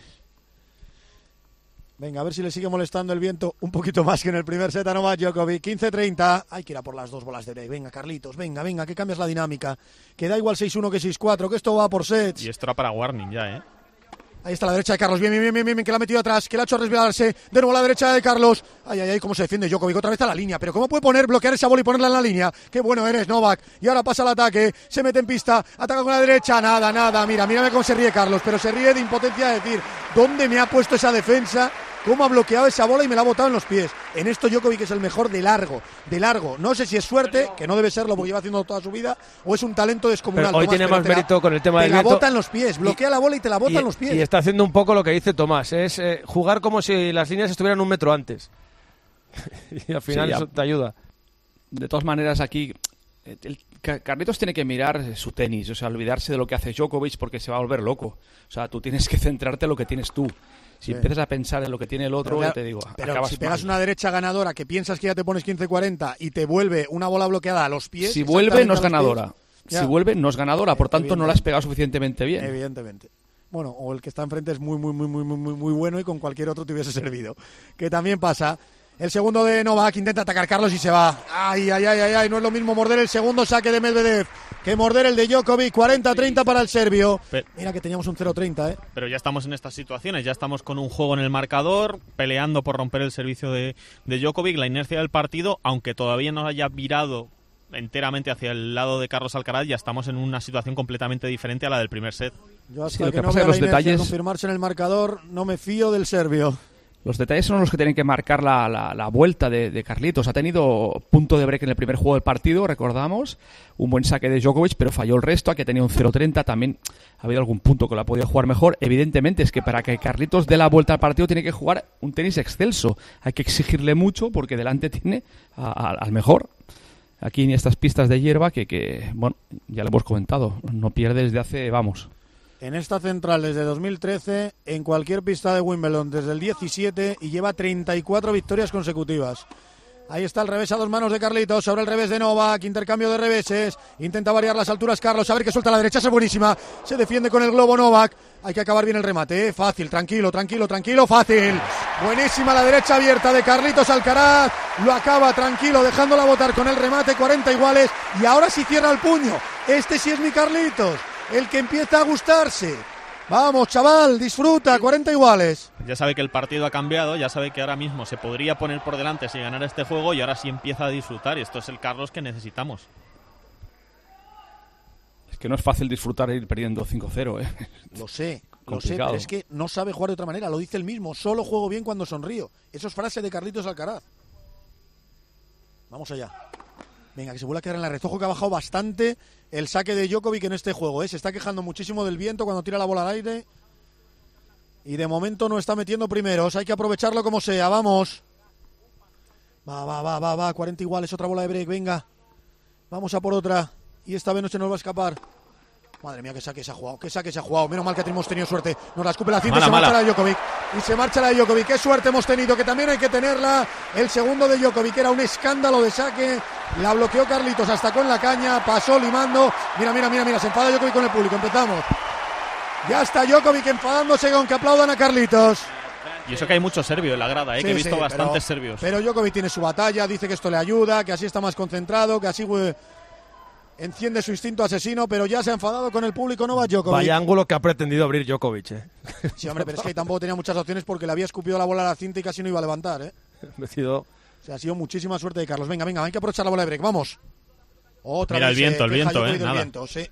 Venga, a ver si le sigue molestando el viento un poquito más que en el primer set a Novak Djokovic. 15-30. Hay que ir a por las dos bolas de break. Venga, Carlitos, venga, que cambias la dinámica. Que da igual 6-1 que 6-4, que esto va por sets. Y esto era para warning ya, ¿eh? Ahí está la derecha de Carlos. Bien, que la ha metido atrás, que la ha hecho resbalarse. De nuevo la derecha de Carlos. Ay, cómo se defiende Djokovic. Otra vez a la línea. Pero ¿cómo puede bloquear esa bola y ponerla en la línea? Qué bueno eres, Novak. Y ahora pasa el ataque. Se mete en pista. Ataca con la derecha. Nada. Mírame cómo se ríe Carlos. Pero se ríe de impotencia de decir, ¿dónde me ha puesto esa defensa? ¿Cómo ha bloqueado esa bola y me la ha botado en los pies? En esto Djokovic es el mejor de largo. No sé si es suerte, que no debe serlo porque lleva haciendo toda su vida, o es un talento descomunal. Pero hoy Tomás, tiene más mérito con el tema del viento. Te la viento. bota en los pies, bloquea la bola y te la bota en los pies. Y está haciendo un poco lo que dice Tomás, es jugar como si las líneas estuvieran un metro antes. Y al final eso te ayuda. De todas maneras, aquí Carlitos tiene que mirar su tenis, o sea, olvidarse de lo que hace Djokovic porque se va a volver loco. O sea, tú tienes que centrarte en lo que tienes tú. Si empiezas a pensar en lo que tiene el otro, ya te digo, pero acabas si pegas mal. una derecha ganadora que piensas que ya te pones 15-40 y te vuelve una bola bloqueada a los pies... Si vuelve, no es a los ganadora. pies, Si vuelve, no es ganadora. Por tanto, no la has pegado suficientemente bien. Evidentemente. Bueno, o el que está enfrente es muy bueno y con cualquier otro te hubiese servido. Que también pasa. El segundo de Novak intenta atacar Carlos y se va. Ay, no es lo mismo morder el segundo saque de Medvedev que morder el de Djokovic. 40-30 para el serbio. Mira que teníamos un 0-30, ¿eh? Pero ya estamos en estas situaciones, ya estamos con un juego en el marcador, peleando por romper el servicio de Djokovic, la inercia del partido, aunque todavía no haya virado enteramente hacia el lado de Carlos Alcaraz, ya estamos en una situación completamente diferente a la del primer set. Yo hasta que no vea la inercia confirmarse en el marcador, no me fío del serbio. Los detalles son los que tienen que marcar la vuelta de Carlitos. Ha tenido punto de break en el primer juego del partido, recordamos. Un buen saque de Djokovic, pero falló el resto. Aquí ha tenido un 0-30. También ha habido algún punto que lo ha podido jugar mejor. Evidentemente es que para que Carlitos dé la vuelta al partido tiene que jugar un tenis excelso. Hay que exigirle mucho porque delante tiene al mejor. Aquí en estas pistas de hierba que, bueno, ya lo hemos comentado. No pierde desde hace, vamos... En esta central desde 2013, en cualquier pista de Wimbledon desde el 17 y lleva 34 victorias consecutivas. Ahí está el revés a 2 manos de Carlitos, sobre el revés de Novak, intercambio de reveses, intenta variar las alturas Carlos, a ver que suelta a la derecha, es buenísima, se defiende con el globo Novak, hay que acabar bien el remate, fácil, tranquilo, fácil, buenísima la derecha abierta de Carlitos Alcaraz, lo acaba tranquilo, dejándola botar con el remate, 40 iguales, y ahora sí cierra el puño, este sí es mi Carlitos, el que empieza a gustarse. Vamos, chaval, disfruta, 40 iguales. Ya sabe que el partido ha cambiado, ya sabe que ahora mismo se podría poner por delante si ganara este juego y ahora sí empieza a disfrutar y esto es el Carlos que necesitamos. Es que no es fácil disfrutar ir perdiendo 5-0, ¿eh? Lo sé, pero es que no sabe jugar de otra manera, lo dice él mismo, solo juego bien cuando sonrío. Eso es frase de Carlitos Alcaraz. Vamos allá. Venga, que se vuelve a quedar en la red. Ojo que ha bajado bastante el saque de Djokovic en este juego, ¿eh? Se está quejando muchísimo del viento cuando tira la bola al aire. Y de momento no está metiendo primeros. Hay que aprovecharlo como sea. Vamos. Va. 40 iguales. Otra bola de break. Venga. Vamos a por otra. Y esta vez no se nos va a escapar. Madre mía, qué saque se ha jugado. Menos mal que hemos tenido suerte. Nos la escupe la cinta y se marcha la de Djokovic. Y se marcha la de Djokovic. Qué suerte hemos tenido, que también hay que tenerla. El segundo de Djokovic era un escándalo de saque. La bloqueó Carlitos hasta con la caña. Pasó limando. Mira. Se enfada Djokovic con el público. Empezamos. Ya está Djokovic enfadándose con que aplaudan a Carlitos. Y eso que hay mucho serbio en la grada, que he visto bastantes serbios. Pero Djokovic tiene su batalla. Dice que esto le ayuda, que así está más concentrado, que así... enciende su instinto asesino, pero ya se ha enfadado con el público Novak Djokovic. Vaya ángulo que ha pretendido abrir Djokovic, ¿eh? Sí, hombre, pero es que tampoco tenía muchas opciones porque le había escupido la bola a la cinta y casi no iba a levantar, ¿eh? O sea, ha sido muchísima suerte de Carlos. Venga, hay que aprovechar la bola de break, vamos. Otra Mira vez el viento, nada. El viento, sí.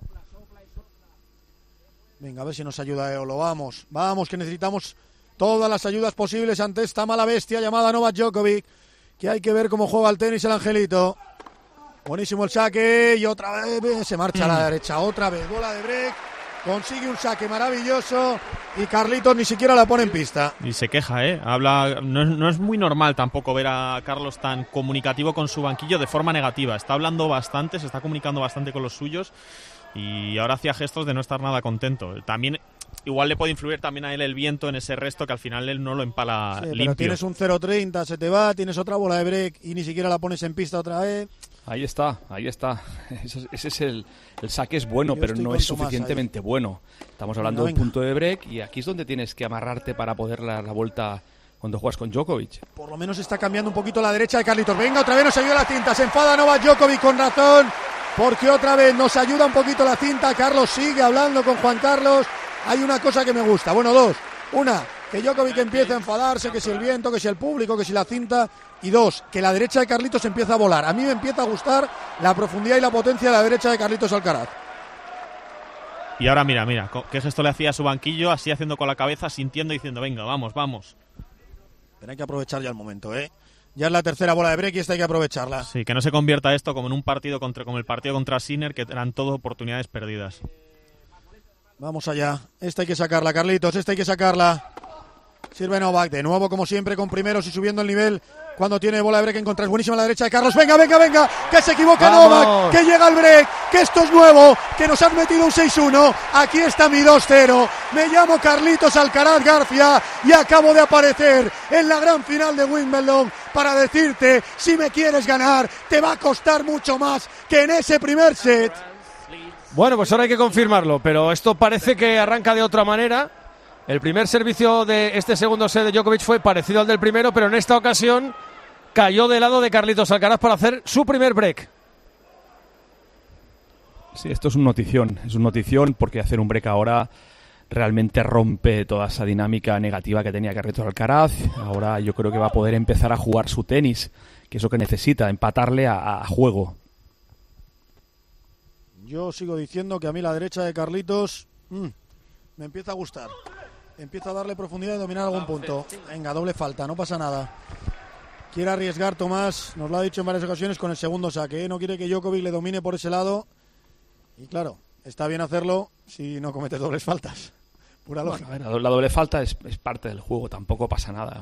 Venga, a ver si nos ayuda Eolo, vamos, que necesitamos todas las ayudas posibles ante esta mala bestia llamada Novak Djokovic, que hay que ver cómo juega al tenis el angelito. Buenísimo el saque y otra vez se marcha a la derecha, otra vez, bola de break, consigue un saque maravilloso y Carlitos ni siquiera la pone en pista. Y se queja, habla, no es muy normal tampoco ver a Carlos tan comunicativo con su banquillo de forma negativa, está hablando bastante, se está comunicando bastante con los suyos y ahora hacía gestos de no estar nada contento. También igual le puede influir también a él el viento en ese resto que al final él no lo empala limpio. Pero tienes un 0-30, se te va, tienes otra bola de break y ni siquiera la pones en pista otra vez. Ahí está. Ese es el saque es bueno, pero no es suficientemente bueno. Estamos hablando de un punto de break y aquí es donde tienes que amarrarte para poder dar la vuelta cuando juegas con Djokovic. Por lo menos está cambiando un poquito la derecha de Carlitos. Venga, otra vez nos ayuda la cinta. Se enfada Novak Djokovic con razón, porque otra vez nos ayuda un poquito la cinta. Carlos sigue hablando con Juan Carlos. Hay una cosa que me gusta. Bueno, dos. Una, que Djokovic empieza a enfadarse, que si el viento, que si el público, que si la cinta. Y dos, que la derecha de Carlitos empieza a volar. A mí me empieza a gustar la profundidad y la potencia de la derecha de Carlitos Alcaraz. Y ahora mira, qué gesto le hacía a su banquillo, así haciendo con la cabeza, sintiendo y diciendo, venga, vamos. Pero hay que aprovechar ya el momento, ¿eh? Ya es la tercera bola de break y esta hay que aprovecharla. Sí, que no se convierta esto como en un partido como el partido contra Sinner, que eran todo oportunidades perdidas. Vamos allá. Esta hay que sacarla, Carlitos, esta hay que sacarla. Sirve Novak, de nuevo como siempre con primeros y subiendo el nivel cuando tiene bola de break en contra. Es buenísima a la derecha de Carlos. Venga, que se equivoca Novak, que llega al break, que esto es nuevo, que nos han metido un 6-1. Aquí está mi 2-0. Me llamo Carlitos Alcaraz García y acabo de aparecer en la gran final de Wimbledon para decirte, si me quieres ganar, te va a costar mucho más que en ese primer set. Bueno, pues ahora hay que confirmarlo, pero esto parece que arranca de otra manera. El primer servicio de este segundo set de Djokovic fue parecido al del primero, pero en esta ocasión cayó del lado de Carlitos Alcaraz para hacer su primer break. Sí, esto es un notición porque hacer un break ahora realmente rompe toda esa dinámica negativa que tenía Carlitos Alcaraz. Ahora yo creo que va a poder empezar a jugar su tenis, que es lo que necesita, empatarle a juego. Yo sigo diciendo que a mí la derecha de Carlitos me empieza a gustar. empieza a darle profundidad y dominar algún punto. Venga, doble falta, no pasa nada. Quiere arriesgar Tomás, nos lo ha dicho en varias ocasiones con el segundo saque, ¿eh? No quiere que Djokovic le domine por ese lado. Y claro, está bien hacerlo si no comete dobles faltas. Pura lógica. Bueno, a ver, la doble falta es parte del juego, tampoco pasa nada.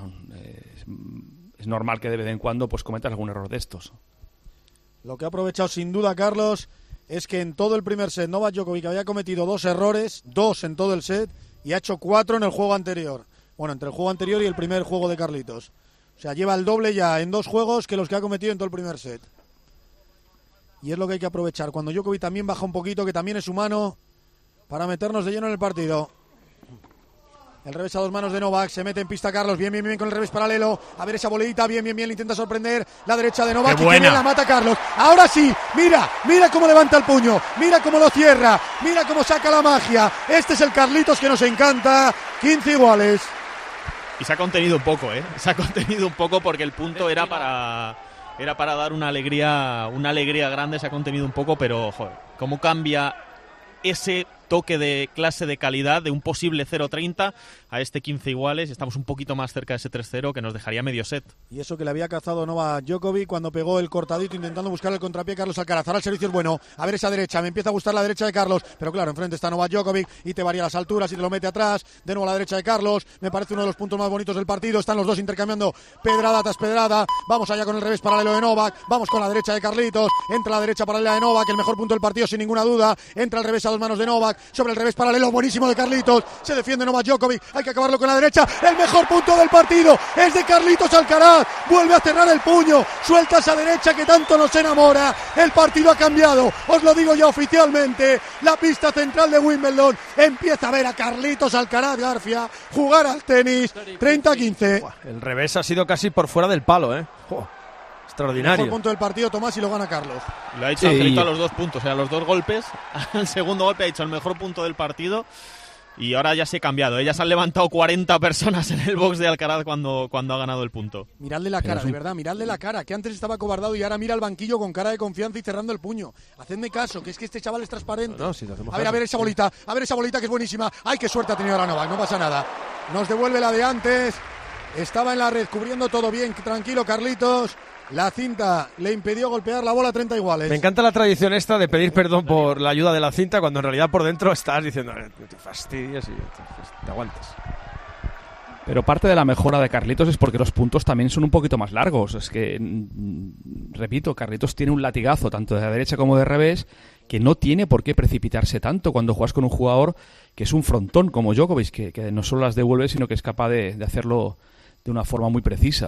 Es normal que de vez en cuando pues cometas algún error de estos. Lo que ha aprovechado sin duda Carlos es que en todo el primer set Novak Djokovic había cometido 2 errores, 2 en todo el set, y ha hecho 4 en el juego anterior. Bueno, entre el juego anterior y el primer juego de Carlitos. O sea, lleva el doble ya en 2 juegos que los que ha cometido en todo el primer set. Y es lo que hay que aprovechar. Cuando Djokovic también baja un poquito, que también es humano, para meternos de lleno en el partido. El revés a 2 manos de Novak, se mete en pista Carlos, bien con el revés paralelo, a ver esa boleita, bien, le intenta sorprender, la derecha de Novak, y que bien la mata Carlos. Ahora sí, mira cómo levanta el puño, mira cómo lo cierra, mira cómo saca la magia. Este es el Carlitos que nos encanta, 15 iguales. Y se ha contenido un poco, se ha contenido un poco porque el punto era para dar una alegría grande, se ha contenido un poco, pero joder, cómo cambia ese toque de clase de calidad de un posible 0-30 a este 15 iguales. Estamos un poquito más cerca de ese 3-0 que nos dejaría medio set. Y eso que le había cazado Novak Djokovic cuando pegó el cortadito intentando buscar el contrapié Carlos Alcaraz. Ahora el servicio es bueno. A ver esa derecha, me empieza a gustar la derecha de Carlos, pero claro, enfrente está Novak Djokovic y te varía las alturas y te lo mete atrás. De nuevo a la derecha de Carlos, me parece uno de los puntos más bonitos del partido. Están los dos intercambiando pedrada tras pedrada. Vamos allá con el revés paralelo de Novak, vamos con la derecha de Carlitos, entra la derecha paralela de Novak, el mejor punto del partido sin ninguna duda. Entra el revés a 2 manos de Novak, sobre el revés paralelo buenísimo de Carlitos, se defiende Novak Djokovic, hay que acabarlo con la derecha, el mejor punto del partido es de Carlitos Alcaraz, vuelve a cerrar el puño, suelta esa derecha que tanto nos enamora. El partido ha cambiado, os lo digo ya oficialmente, la pista central de Wimbledon empieza a ver a Carlitos Alcaraz García jugar al tenis. 30-15. El revés ha sido casi por fuera del palo, extraordinario. El mejor punto del partido, Tomás, y lo gana Carlos. Lo ha dicho Angelito a los 2 puntos, a los 2 golpes. Al segundo golpe ha dicho el mejor punto del partido. Y ahora ya se ha cambiado. Ya se han levantado 40 personas en el box de Alcaraz cuando ha ganado el punto. Miradle la cara, de verdad, miradle la cara. Que antes estaba acobardado y ahora mira al banquillo con cara de confianza y cerrando el puño. Hacedme caso, que es que este chaval es transparente. A ver esa bolita que es buenísima. ¡Ay, qué suerte ha tenido ahora Novak! No pasa nada. Nos devuelve la de antes. Estaba en la red cubriendo todo bien, tranquilo Carlitos. La cinta le impidió golpear la bola 30 iguales. Me encanta la tradición esta de pedir perdón por la ayuda de la cinta cuando en realidad por dentro estás diciendo te fastidias y te aguantas. Pero parte de la mejora de Carlitos es porque los puntos también son un poquito más largos. Es que, repito, Carlitos tiene un latigazo tanto de la derecha como de revés que no tiene por qué precipitarse tanto cuando juegas con un jugador que es un frontón como Djokovic, que no solo las devuelve sino que es capaz de hacerlo de una forma muy precisa.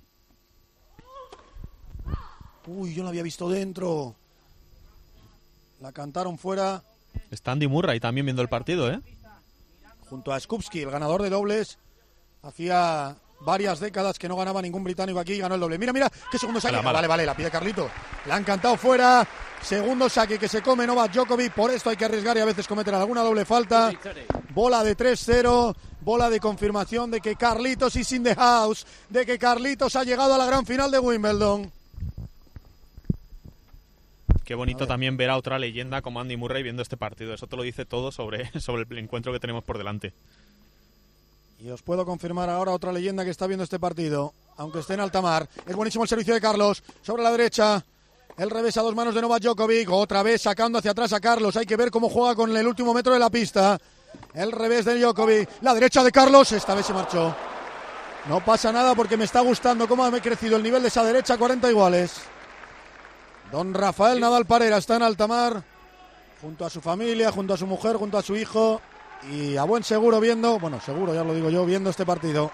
Uy, yo la había visto dentro. La cantaron fuera. Está Andy Murray también viendo el partido, Junto a Skupski, el ganador de dobles. Hacía varias décadas que no ganaba ningún británico aquí y ganó el doble. Mira, qué segundo saque. Vale, la pide Carlito. La han cantado fuera. Segundo saque que se come Novak Djokovic. Por esto hay que arriesgar y a veces cometer alguna doble falta. Bola de 3-0. Bola de confirmación de que Carlitos is in the house. De que Carlitos ha llegado a la gran final de Wimbledon. Qué bonito también ver a otra leyenda como Andy Murray viendo este partido. Eso te lo dice todo sobre el encuentro que tenemos por delante. Y os puedo confirmar ahora otra leyenda que está viendo este partido, aunque esté en alta mar. Es buenísimo el servicio de Carlos, sobre la derecha. El revés a 2 manos de Novak Djokovic, otra vez sacando hacia atrás a Carlos. Hay que ver cómo juega con el último metro de la pista. El revés de Djokovic, la derecha de Carlos, esta vez se marchó. No pasa nada porque me está gustando cómo ha crecido el nivel de esa derecha, 40 iguales. Don Rafael Nadal Parera está en alta mar, junto a su familia, junto a su mujer, junto a su hijo, y a buen seguro viendo, seguro ya lo digo yo, viendo este partido.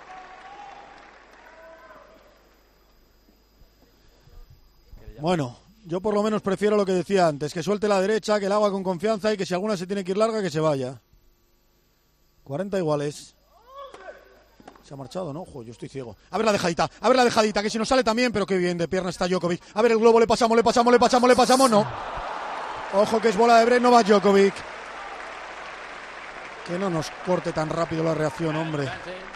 Bueno, yo por lo menos prefiero lo que decía antes, que suelte la derecha, que la haga con confianza y que si alguna se tiene que ir larga, que se vaya. 40 iguales. Se ha marchado, ¿no? Ojo, yo estoy ciego. A ver la dejadita, que si nos sale también, pero qué bien de pierna está Djokovic. A ver el globo, le pasamos, no. Ojo que es bola de break, Novak Djokovic. Que no nos corte tan rápido la reacción, hombre.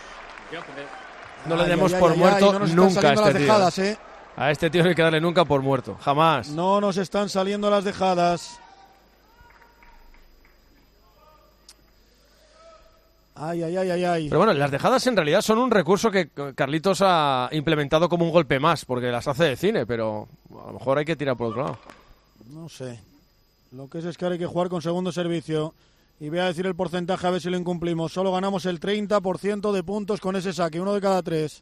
No le demos por muerto no nunca a este tío. Dejadas, A este tío no hay que darle nunca por muerto, jamás. No nos están saliendo las dejadas. Ay. Pero bueno, las dejadas en realidad son un recurso que Carlitos ha implementado como un golpe más, porque las hace de cine, pero a lo mejor hay que tirar por otro lado. No sé. Lo que es que ahora hay que jugar con segundo servicio. Y voy a decir el porcentaje a ver si lo incumplimos. Solo ganamos el 30% de puntos con ese saque, 1 de cada 3.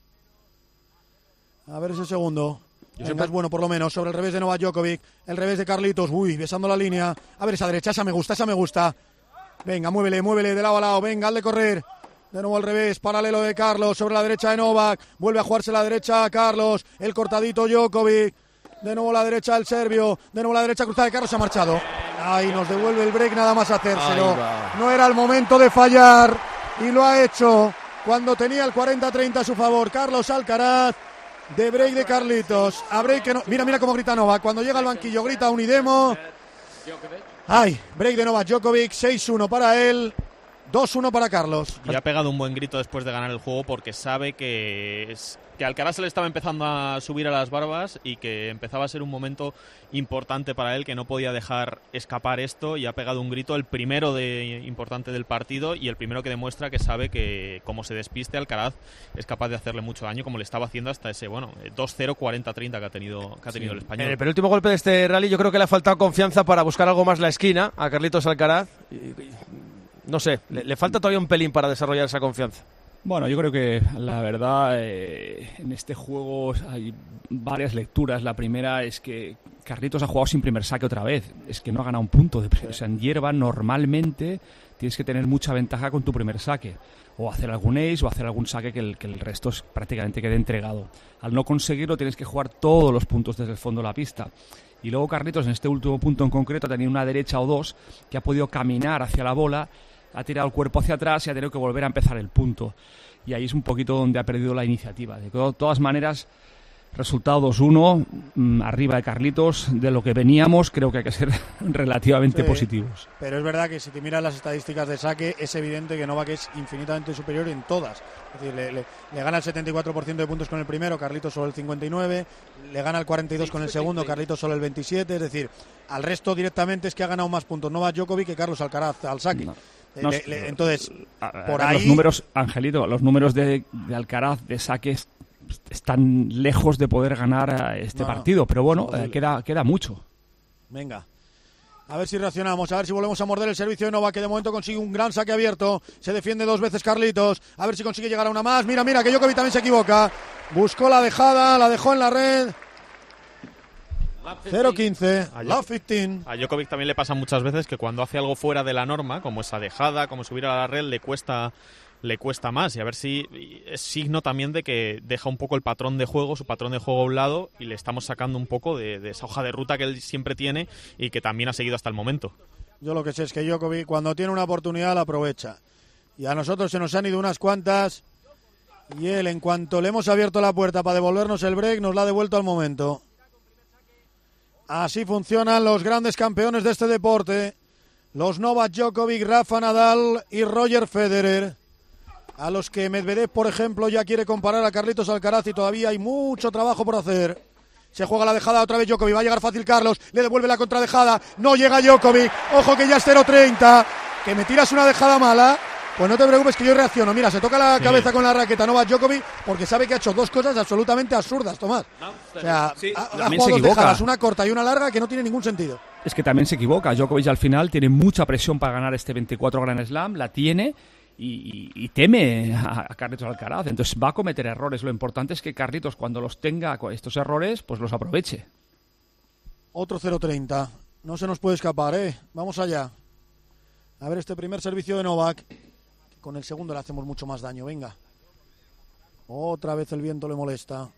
A ver ese segundo. Venga, es bueno por lo menos, sobre el revés de Novak Djokovic. El revés de Carlitos, besando la línea. A ver esa derecha, esa me gusta. Venga, muévele de lado a lado, venga, al de correr. De nuevo al revés, paralelo de Carlos, sobre la derecha de Novak. Vuelve a jugarse la derecha a Carlos. El cortadito Djokovic. De nuevo la derecha del serbio. De nuevo la derecha cruzada de Carlos, se ha marchado. Ahí nos devuelve el break nada más hacérselo. No era el momento de fallar. Y lo ha hecho cuando tenía el 40-30 a su favor. Carlos Alcaraz. De break de Carlitos. A break que no... Mira cómo grita Novak. Cuando llega al banquillo grita Unidemo. Break de Novak Djokovic. 6-1 para él. 2-1 para Carlos. Y ha pegado un buen grito después de ganar el juego porque sabe que Alcaraz se le estaba empezando a subir a las barbas y que empezaba a ser un momento importante para él, que no podía dejar escapar esto, y ha pegado un grito, el primero importante del partido y el primero que demuestra que sabe que como se despiste Alcaraz es capaz de hacerle mucho daño, como le estaba haciendo hasta ese 2-0 40-30 que ha tenido el español. En el penúltimo golpe de este rally yo creo que le ha faltado confianza para buscar algo más la esquina a Carlitos Alcaraz. No sé, le falta todavía un pelín para desarrollar esa confianza. Bueno, yo creo que la verdad en este juego hay varias lecturas. La primera es que Carlitos ha jugado sin primer saque otra vez. Es que no ha ganado un punto. O sea, en hierba normalmente tienes que tener mucha ventaja con tu primer saque. O hacer algún ace o hacer algún saque que el resto prácticamente quede entregado. Al no conseguirlo tienes que jugar todos los puntos desde el fondo de la pista. Y luego Carlitos en este último punto en concreto ha tenido una derecha o dos que ha podido caminar hacia la bola, ha tirado el cuerpo hacia atrás y ha tenido que volver a empezar el punto. Y ahí es un poquito donde ha perdido la iniciativa. De todas maneras, resultado 2-1, arriba de Carlitos. De lo que veníamos, creo que hay que ser relativamente positivos. Pero es verdad que si te miras las estadísticas de saque, es evidente que Novak es infinitamente superior en todas. Es decir, le gana el 74% de puntos con el primero, Carlitos solo el 59%, le gana el 42% con el segundo, Carlitos solo el 27%. Es decir, al resto directamente es que ha ganado más puntos Novak Djokovic que Carlos Alcaraz al saque. Entonces, por ahí... Los números, Angelito, los números de Alcaraz de saques están lejos de poder ganar este partido, pero bueno, queda mucho. Venga, a ver si reaccionamos, a ver si volvemos a morder el servicio de Novak, que de momento consigue un gran saque abierto, se defiende 2 veces Carlitos, a ver si consigue llegar a una más. Mira, que Djokovic también se equivoca, buscó la dejada, la dejó en la red. 0-15, love 15. A Djokovic también le pasa muchas veces que cuando hace algo fuera de la norma, como esa dejada, como subir a la red, le cuesta más, y a ver si es signo también de que deja un poco el patrón de juego, su patrón de juego a un lado, y le estamos sacando un poco de esa hoja de ruta que él siempre tiene y que también ha seguido hasta el momento. Yo lo que sé es que Djokovic cuando tiene una oportunidad la aprovecha, y a nosotros se nos han ido unas cuantas, y él en cuanto le hemos abierto la puerta para devolvernos el break nos la ha devuelto al momento. Así funcionan los grandes campeones de este deporte, los Novak Djokovic, Rafa Nadal y Roger Federer, a los que Medvedev, por ejemplo, ya quiere comparar a Carlitos Alcaraz, y todavía hay mucho trabajo por hacer. Se juega la dejada otra vez Djokovic, va a llegar fácil Carlos, le devuelve la contradejada, no llega Djokovic, ojo que ya es 0-30, que me tiras una dejada mala. Pues no te preocupes que yo reacciono. Mira, se toca la cabeza con la raqueta Novak Djokovic porque sabe que ha hecho 2 cosas absolutamente absurdas, Tomás. O sea, ha jugado 2 dejadas, una corta y una larga, que no tiene ningún sentido. Es que también se equivoca. Djokovic al final tiene mucha presión para ganar este 24 Grand Slam, la tiene y teme a Carlitos Alcaraz. Entonces va a cometer errores. Lo importante es que Carlitos, cuando los tenga con estos errores, pues los aproveche. Otro 0-30. No se nos puede escapar, Vamos allá. A ver este primer servicio de Novak. Con el segundo le hacemos mucho más daño, venga. Otra vez el viento le molesta.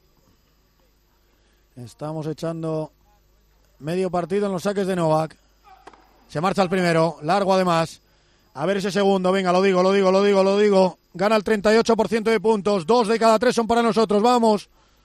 Estamos echando medio partido en los saques de Novak. Se marcha el primero, largo además. A ver ese segundo, venga, lo digo. Gana el 38% de puntos, 2 de cada 3 son para nosotros, vamos.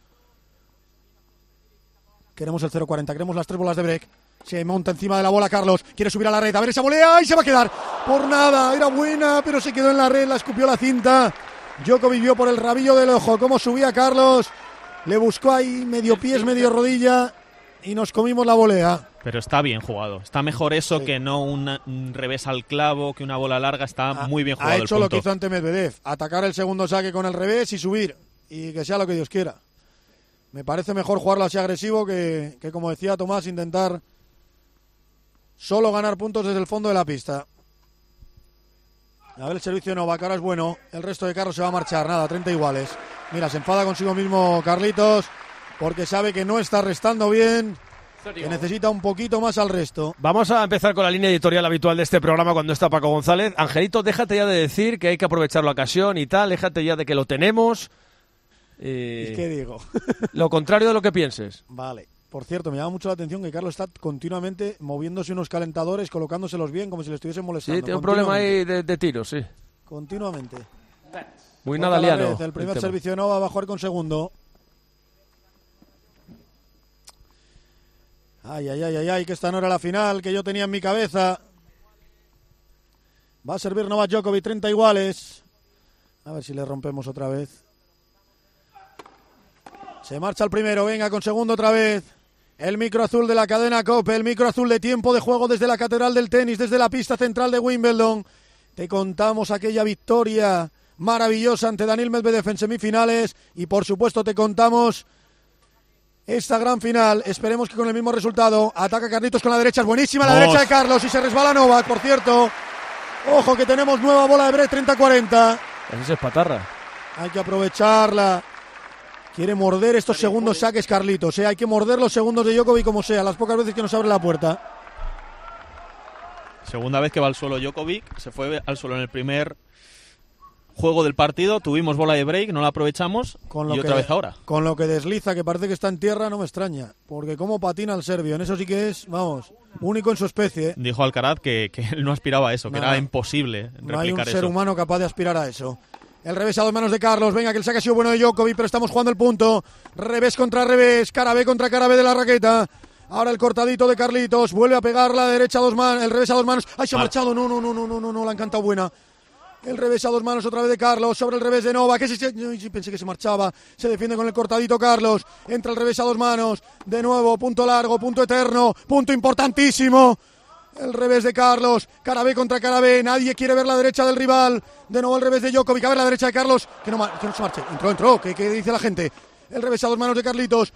Queremos el 0-40, queremos las 3 bolas de break. Se monta encima de la bola Carlos, quiere subir a la red, a ver esa volea y se va a quedar. Por nada, era buena, pero se quedó en la red, la escupió la cinta. Djokovic vio por el rabillo del ojo cómo subía Carlos, le buscó ahí medio pies, medio rodilla y nos comimos la volea. Pero está bien jugado. Está mejor eso que no un revés al clavo, que una bola larga. Está muy bien jugado. Ha hecho lo que hizo ante Medvedev. Atacar el segundo saque con el revés y subir. Y que sea lo que Dios quiera. Me parece mejor jugarlo así agresivo que como decía Tomás, intentar solo ganar puntos desde el fondo de la pista. A ver el servicio de Novak, ahora es bueno. El resto de Carlos se va a marchar. Nada, 30 iguales. Mira, se enfada consigo mismo Carlitos porque sabe que no está restando bien, que necesita un poquito más al resto. Vamos a empezar con la línea editorial habitual de este programa cuando está Paco González. Angelito, déjate ya de decir que hay que aprovechar la ocasión y tal, déjate ya de que lo tenemos. ¿Y qué digo? Lo contrario de lo que pienses. Vale. Por cierto, me llama mucho la atención que Carlos está continuamente moviéndose unos calentadores, colocándoselos bien, como si le estuviesen molestando. Sí, tiene un problema ahí de tiros, sí. Continuamente. Muy nadaliano. El primer servicio de Nova va a jugar con segundo. Ay, que esta no era la final que yo tenía en mi cabeza. Va a servir Novak Djokovic, 30 iguales. A ver si le rompemos otra vez. Se marcha el primero, venga con segundo otra vez. El micro azul de la cadena COPE, el micro azul de tiempo de juego desde la Catedral del Tenis, desde la pista central de Wimbledon. Te contamos aquella victoria maravillosa ante Daniil Medvedev en semifinales y por supuesto te contamos esta gran final. Esperemos que con el mismo resultado. Ataca Carlitos con la derecha, es buenísima la derecha de Carlos y se resbala Novak, por cierto. Ojo que tenemos nueva bola de break, 30-40. Esa es patarra. Hay que aprovecharla. Quiere morder estos segundos saques Carlitos, Hay que morder los segundos de Djokovic como sea, las pocas veces que nos abre la puerta. Segunda vez que va al suelo Djokovic, se fue al suelo en el primer juego del partido, tuvimos bola de break, no la aprovechamos y otra vez ahora. Con lo que desliza, que parece que está en tierra, no me extraña, porque cómo patina el serbio, en eso sí que es, vamos, único en su especie. Dijo Alcaraz que él no aspiraba a eso, que era imposible replicar eso. No hay un ser humano capaz de aspirar a eso. El revés a 2 manos de Carlos. Venga, que el saque ha sido bueno de Djokovic, pero estamos jugando el punto. Revés contra revés. Cara B contra cara B de la raqueta. Ahora el cortadito de Carlitos. Vuelve a pegar la derecha a 2 manos. El revés a 2 manos. ¡Ay, se ha marchado! No, la ha encantado buena. El revés a 2 manos otra vez de Carlos. Sobre el revés de Novak. Pensé que se marchaba. Se defiende con el cortadito Carlos. Entra el revés a 2 manos. De nuevo, punto largo, punto eterno. Punto importantísimo. El revés de Carlos, cara B contra cara B, nadie quiere ver la derecha del rival. De nuevo el revés de Djokovic, a ver la derecha de Carlos, que no se marche. Entró, ¿qué dice la gente? El revés a 2 manos de Carlitos.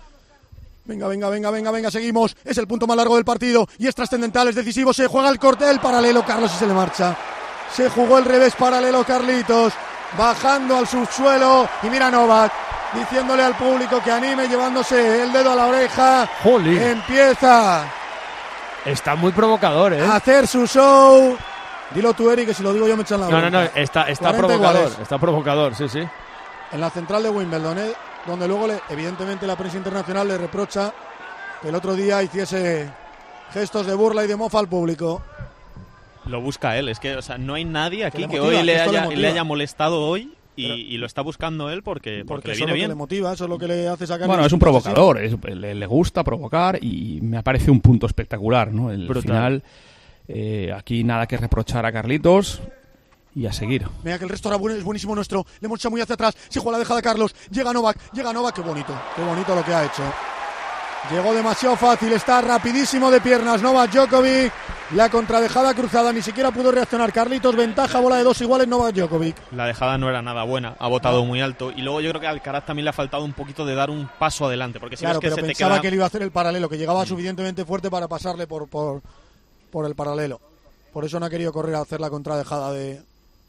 Venga, seguimos. Es el punto más largo del partido y es trascendental, es decisivo. Se juega el paralelo, Carlos, y se le marcha. Se jugó el revés paralelo Carlitos, bajando al subsuelo. Y mira Novak, diciéndole al público que anime, llevándose el dedo a la oreja. ¡Jolín! Empieza... Está muy provocador, a hacer su show. Dilo tú, Eric, que si lo digo yo me echan la boca. No, está provocador. Iguales. Está provocador, sí. En la central de Wimbledon, donde luego, evidentemente, la prensa internacional le reprocha que el otro día hiciese gestos de burla y de mofa al público. Lo busca él, es que no hay nadie aquí que hoy le haya molestado hoy. Y lo está buscando él porque le viene bien. Que le motiva, eso es lo que le hace sacar. Bueno, es un provocador, le gusta provocar y me parece un punto espectacular, ¿no? El final, aquí nada que reprochar a Carlitos y a seguir. Mira que el resto ahora es buenísimo nuestro, le hemos echado muy hacia atrás, se juega la deja de Carlos, llega Novak, qué bonito lo que ha hecho. Llegó demasiado fácil, está rapidísimo de piernas Novak Djokovic. La contradejada cruzada, ni siquiera pudo reaccionar Carlitos. Ventaja, bola de 2 iguales Novak Djokovic. La dejada no era nada buena, ha botado muy alto. Y luego yo creo que a Alcaraz también le ha faltado un poquito de dar un paso adelante. Porque si claro, ves que pero pensaba que él iba a hacer el paralelo, que llegaba suficientemente fuerte para pasarle por el paralelo. Por eso no ha querido correr a hacer la contradejada de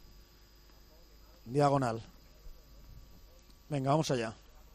diagonal. Venga, vamos allá.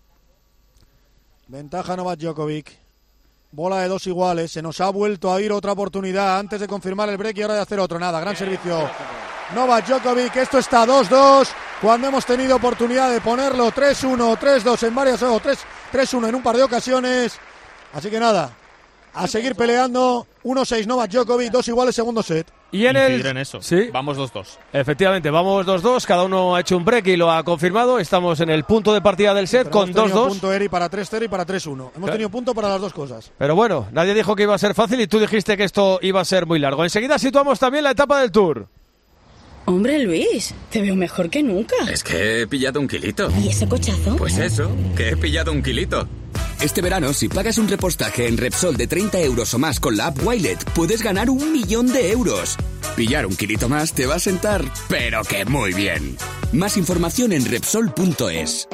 Ventaja Novak Djokovic. Bola de 2 iguales. Se nos ha vuelto a ir otra oportunidad antes de confirmar el break y ahora de hacer otro. Nada, gran servicio Novak Djokovic. Esto está 2-2 cuando hemos tenido oportunidad de ponerlo 3-1, 3-2 en varias, 3-1 en un par de ocasiones. Así que nada, a seguir peleando. 1-6 Novak Djokovic, 2 iguales, segundo set. Y en eso. ¿Sí? Vamos 2-2. Efectivamente, vamos 2-2. Cada uno ha hecho un break y lo ha confirmado. Estamos en el punto de partida del set con 2-2. Hemos tenido punto Eri para 3-0 y para 3-1. Hemos tenido punto para las dos cosas. Pero bueno, nadie dijo que iba a ser fácil y tú dijiste que esto iba a ser muy largo. Enseguida situamos también la etapa del Tour. Hombre, Luis, te veo mejor que nunca. Es que he pillado 1 kilito. ¿Y ese cochazo? Pues eso, que he pillado 1 kilito. Este verano, si pagas un repostaje en Repsol de 30 euros o más con la app Wilet, puedes ganar 1 millón de euros. Pillar un kilito más te va a sentar, pero que muy bien. Más información en Repsol.es.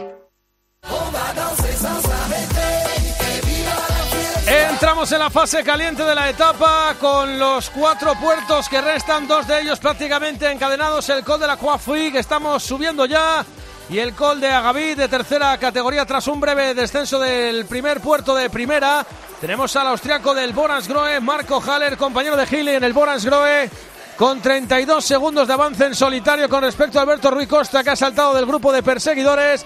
Entramos en la fase caliente de la etapa con los 4 puertos que restan, 2 de ellos prácticamente encadenados, el Col de la Croix que estamos subiendo ya, y el Col de Agavit de tercera categoría tras un breve descenso del primer puerto de primera. Tenemos al austriaco del Boransgrohe, Marco Haller, compañero de Gili en el Boransgrohe, con 32 segundos de avance en solitario con respecto a Alberto Rui Costa, que ha saltado del grupo de perseguidores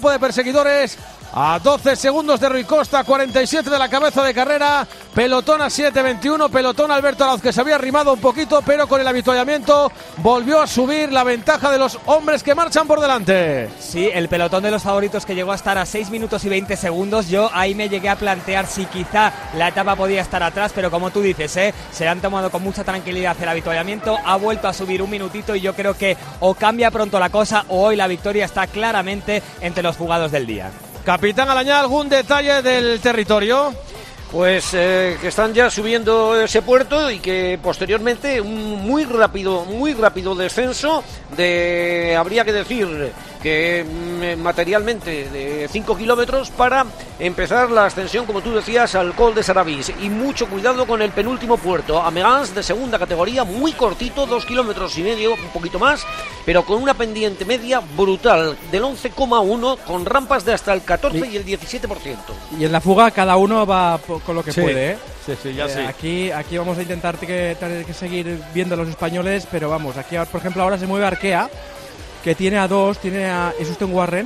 a 12 segundos de Rui Costa, 47 de la cabeza de carrera, pelotón a 7.21, pelotón Alberto Arauz, que se había arrimado un poquito, pero con el avituallamiento volvió a subir la ventaja de los hombres que marchan por delante. Sí, el pelotón de los favoritos que llegó a estar a 6 minutos y 20 segundos, yo ahí me llegué a plantear si quizá la etapa podía estar atrás, pero como tú dices, se han tomado con mucha tranquilidad el avituallamiento, ha vuelto a subir un minutito y yo creo que o cambia pronto la cosa o hoy la victoria está claramente entre los jugados del día. Capitán Alañá, ¿algún detalle del territorio? Pues que están ya subiendo ese puerto y que posteriormente un muy rápido descenso de, habría que decir que materialmente de 5 kilómetros para empezar la ascensión, como tú decías, al Col de Sarabis. Y mucho cuidado con el penúltimo puerto, Amegans, de segunda categoría, muy cortito, 2 kilómetros y medio, un poquito más, pero con una pendiente media brutal del 11,1, con rampas de hasta el 14 y el 17%. Y en la fuga cada uno va con lo que puede, ¿eh? Sí, ya sí. Aquí vamos a intentar que seguir viendo a los españoles, pero vamos, aquí por ejemplo ahora se mueve Arkea, que tiene a Esusten Warren,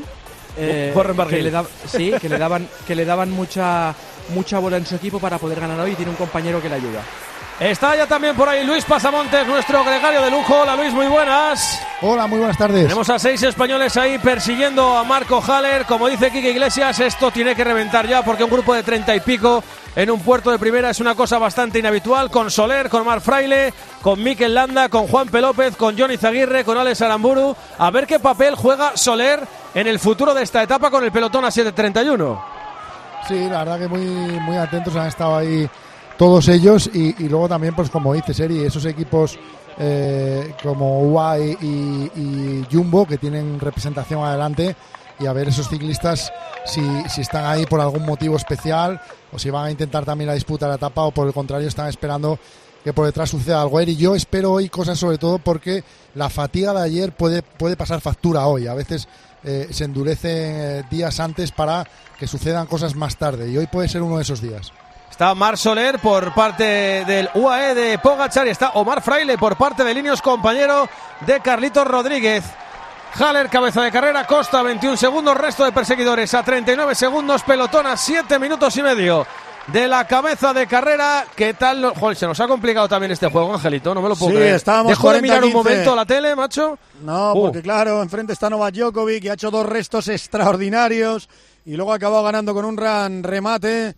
que le daban mucha bola en su equipo para poder ganar hoy, y tiene un compañero que le ayuda. Está ya también por ahí Luis Pasamontes, nuestro gregario de lujo. Hola Luis, muy buenas. Hola, muy buenas tardes. Tenemos a 6 españoles ahí persiguiendo a Marco Haller. Como dice Quique Iglesias, esto tiene que reventar ya, porque un grupo de 30 y pico en un puerto de primera es una cosa bastante inhabitual, con Soler, con Marc Fraile, con Mikel Landa, con Juan P. López, con Johnny Zaguirre, con Alex Aramburu. A ver qué papel juega Soler en el futuro de esta etapa con el pelotón a 7.31. Sí, la verdad que muy atentos han estado ahí todos ellos, y luego también, pues como dice Seri, esos equipos como UAE y Jumbo, que tienen representación adelante, y a ver esos ciclistas si están ahí por algún motivo especial, o si van a intentar también la disputa de la etapa, o por el contrario están esperando que por detrás suceda algo. Y yo espero hoy cosas, sobre todo porque la fatiga de ayer puede pasar factura hoy. A veces se endurece días antes para que sucedan cosas más tarde, y hoy puede ser uno de esos días. Está Marc Soler por parte del UAE de Pogačar y está Omar Fraile por parte de Ineos, compañero de Carlitos Rodríguez. Haller, cabeza de carrera, Costa 21 segundos, resto de perseguidores a 39 segundos, pelotón a 7 minutos y medio de la cabeza de carrera. ¿Qué tal? Joder, se nos ha complicado también este juego, Angelito, no me lo puedo creer. Estábamos ¿Dejo de mirar 40-15. un momento la tele, macho? No, porque claro, enfrente está Novak Djokovic, y ha hecho 2 restos extraordinarios y luego ha acabado ganando con un gran remate.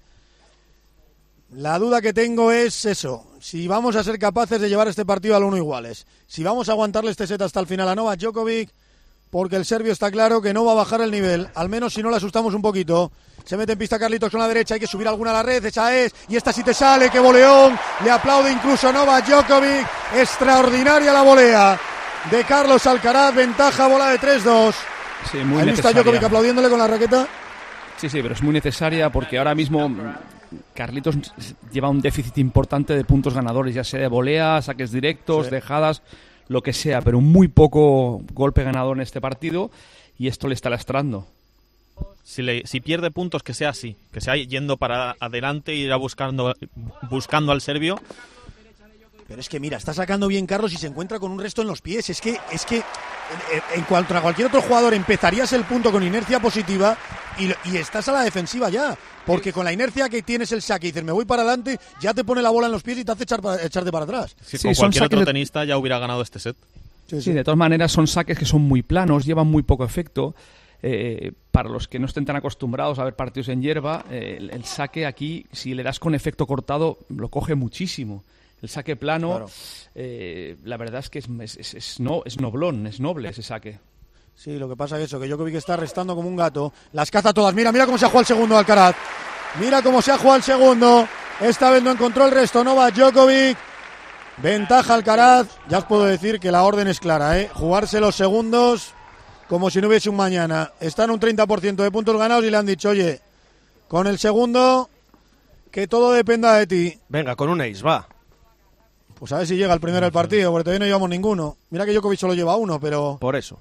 La duda que tengo es eso, si vamos a ser capaces de llevar este partido al 1 iguales, si vamos a aguantarle este set hasta el final a Novak Djokovic, porque el serbio está claro que no va a bajar el nivel, al menos si no le asustamos un poquito. Se mete en pista Carlitos con la derecha, hay que subir alguna a la red, esa es, y esta sí te sale, qué voleón, le aplaude incluso a Novak Djokovic, extraordinaria la volea de Carlos Alcaraz, ventaja, bola de 3-2. Sí, muy ¿Ahí está Djokovic aplaudiéndole con la raqueta? Sí, pero es muy necesaria, porque ahora mismo Carlitos lleva un déficit importante de puntos ganadores, ya sea de volea, saques directos, dejadas, lo que sea, pero muy poco golpe ganador en este partido, y esto le está lastrando. Si pierde puntos, que sea así, que sea yendo para adelante y ir buscando al serbio. Pero es que mira, está sacando bien Carlos y se encuentra con un resto en los pies. Es que en cuanto a cualquier otro jugador empezarías el punto con inercia positiva y estás a la defensiva ya. Porque con la inercia que tienes el saque y dices me voy para adelante, ya te pone la bola en los pies y te hace echarte para atrás. Sí, con cualquier otro tenista ya hubiera ganado este set. Sí, de todas maneras son saques que son muy planos, llevan muy poco efecto. Para los que no estén tan acostumbrados a ver partidos en hierba, el saque aquí, si le das con efecto cortado, lo coge muchísimo. El saque plano, claro. La verdad es que es noblón, es noble ese saque. Sí, lo que pasa es eso, que Djokovic está restando como un gato. Las caza todas. Mira cómo se ha jugado el segundo Alcaraz. Mira cómo se ha jugado el segundo. Esta vez no encontró el resto Novak Djokovic. Ventaja Alcaraz. Ya os puedo decir que la orden es clara, jugarse los segundos como si no hubiese un mañana. Están un 30% de puntos ganados y le han dicho, oye, con el segundo, que todo dependa de ti. Venga, con un ace, va. Pues a ver si llega el primero del partido, porque todavía no llevamos ninguno. Mira que Djokovic solo lleva uno, pero... Por eso.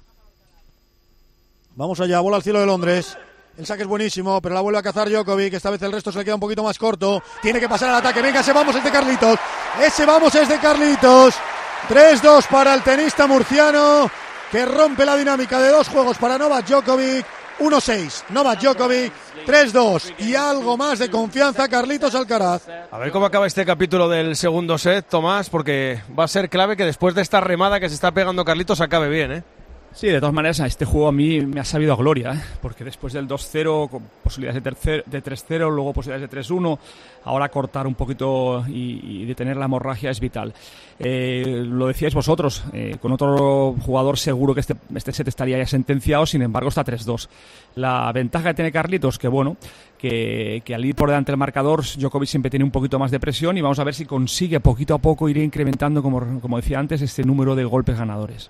Vamos allá, bola al cielo de Londres. El saque es buenísimo, pero la vuelve a cazar Djokovic. Esta vez el resto se le queda un poquito más corto. Tiene que pasar al ataque. Venga, ese vamos es de Carlitos. Ese vamos es de Carlitos. 3-2 para el tenista murciano, que rompe la dinámica de 2 juegos para Novak Djokovic. 1-6, Novak Djokovic, 3-2 y algo más de confianza Carlitos Alcaraz. A ver cómo acaba este capítulo del segundo set, Tomás, porque va a ser clave que después de esta remada que se está pegando Carlitos acabe bien, ¿eh? Sí, de todas maneras, este juego a mí me ha sabido a gloria, porque después del 2-0, con posibilidades de 3-0, luego posibilidades de 3-1, ahora cortar un poquito y detener la hemorragia es vital. Lo decíais vosotros, con otro jugador seguro que este set estaría ya sentenciado, sin embargo está 3-2. La ventaja que tiene Carlitos, que bueno, que al ir por delante del marcador, Djokovic siempre tiene un poquito más de presión y vamos a ver si consigue poquito a poco ir incrementando, como decía antes, este número de golpes ganadores.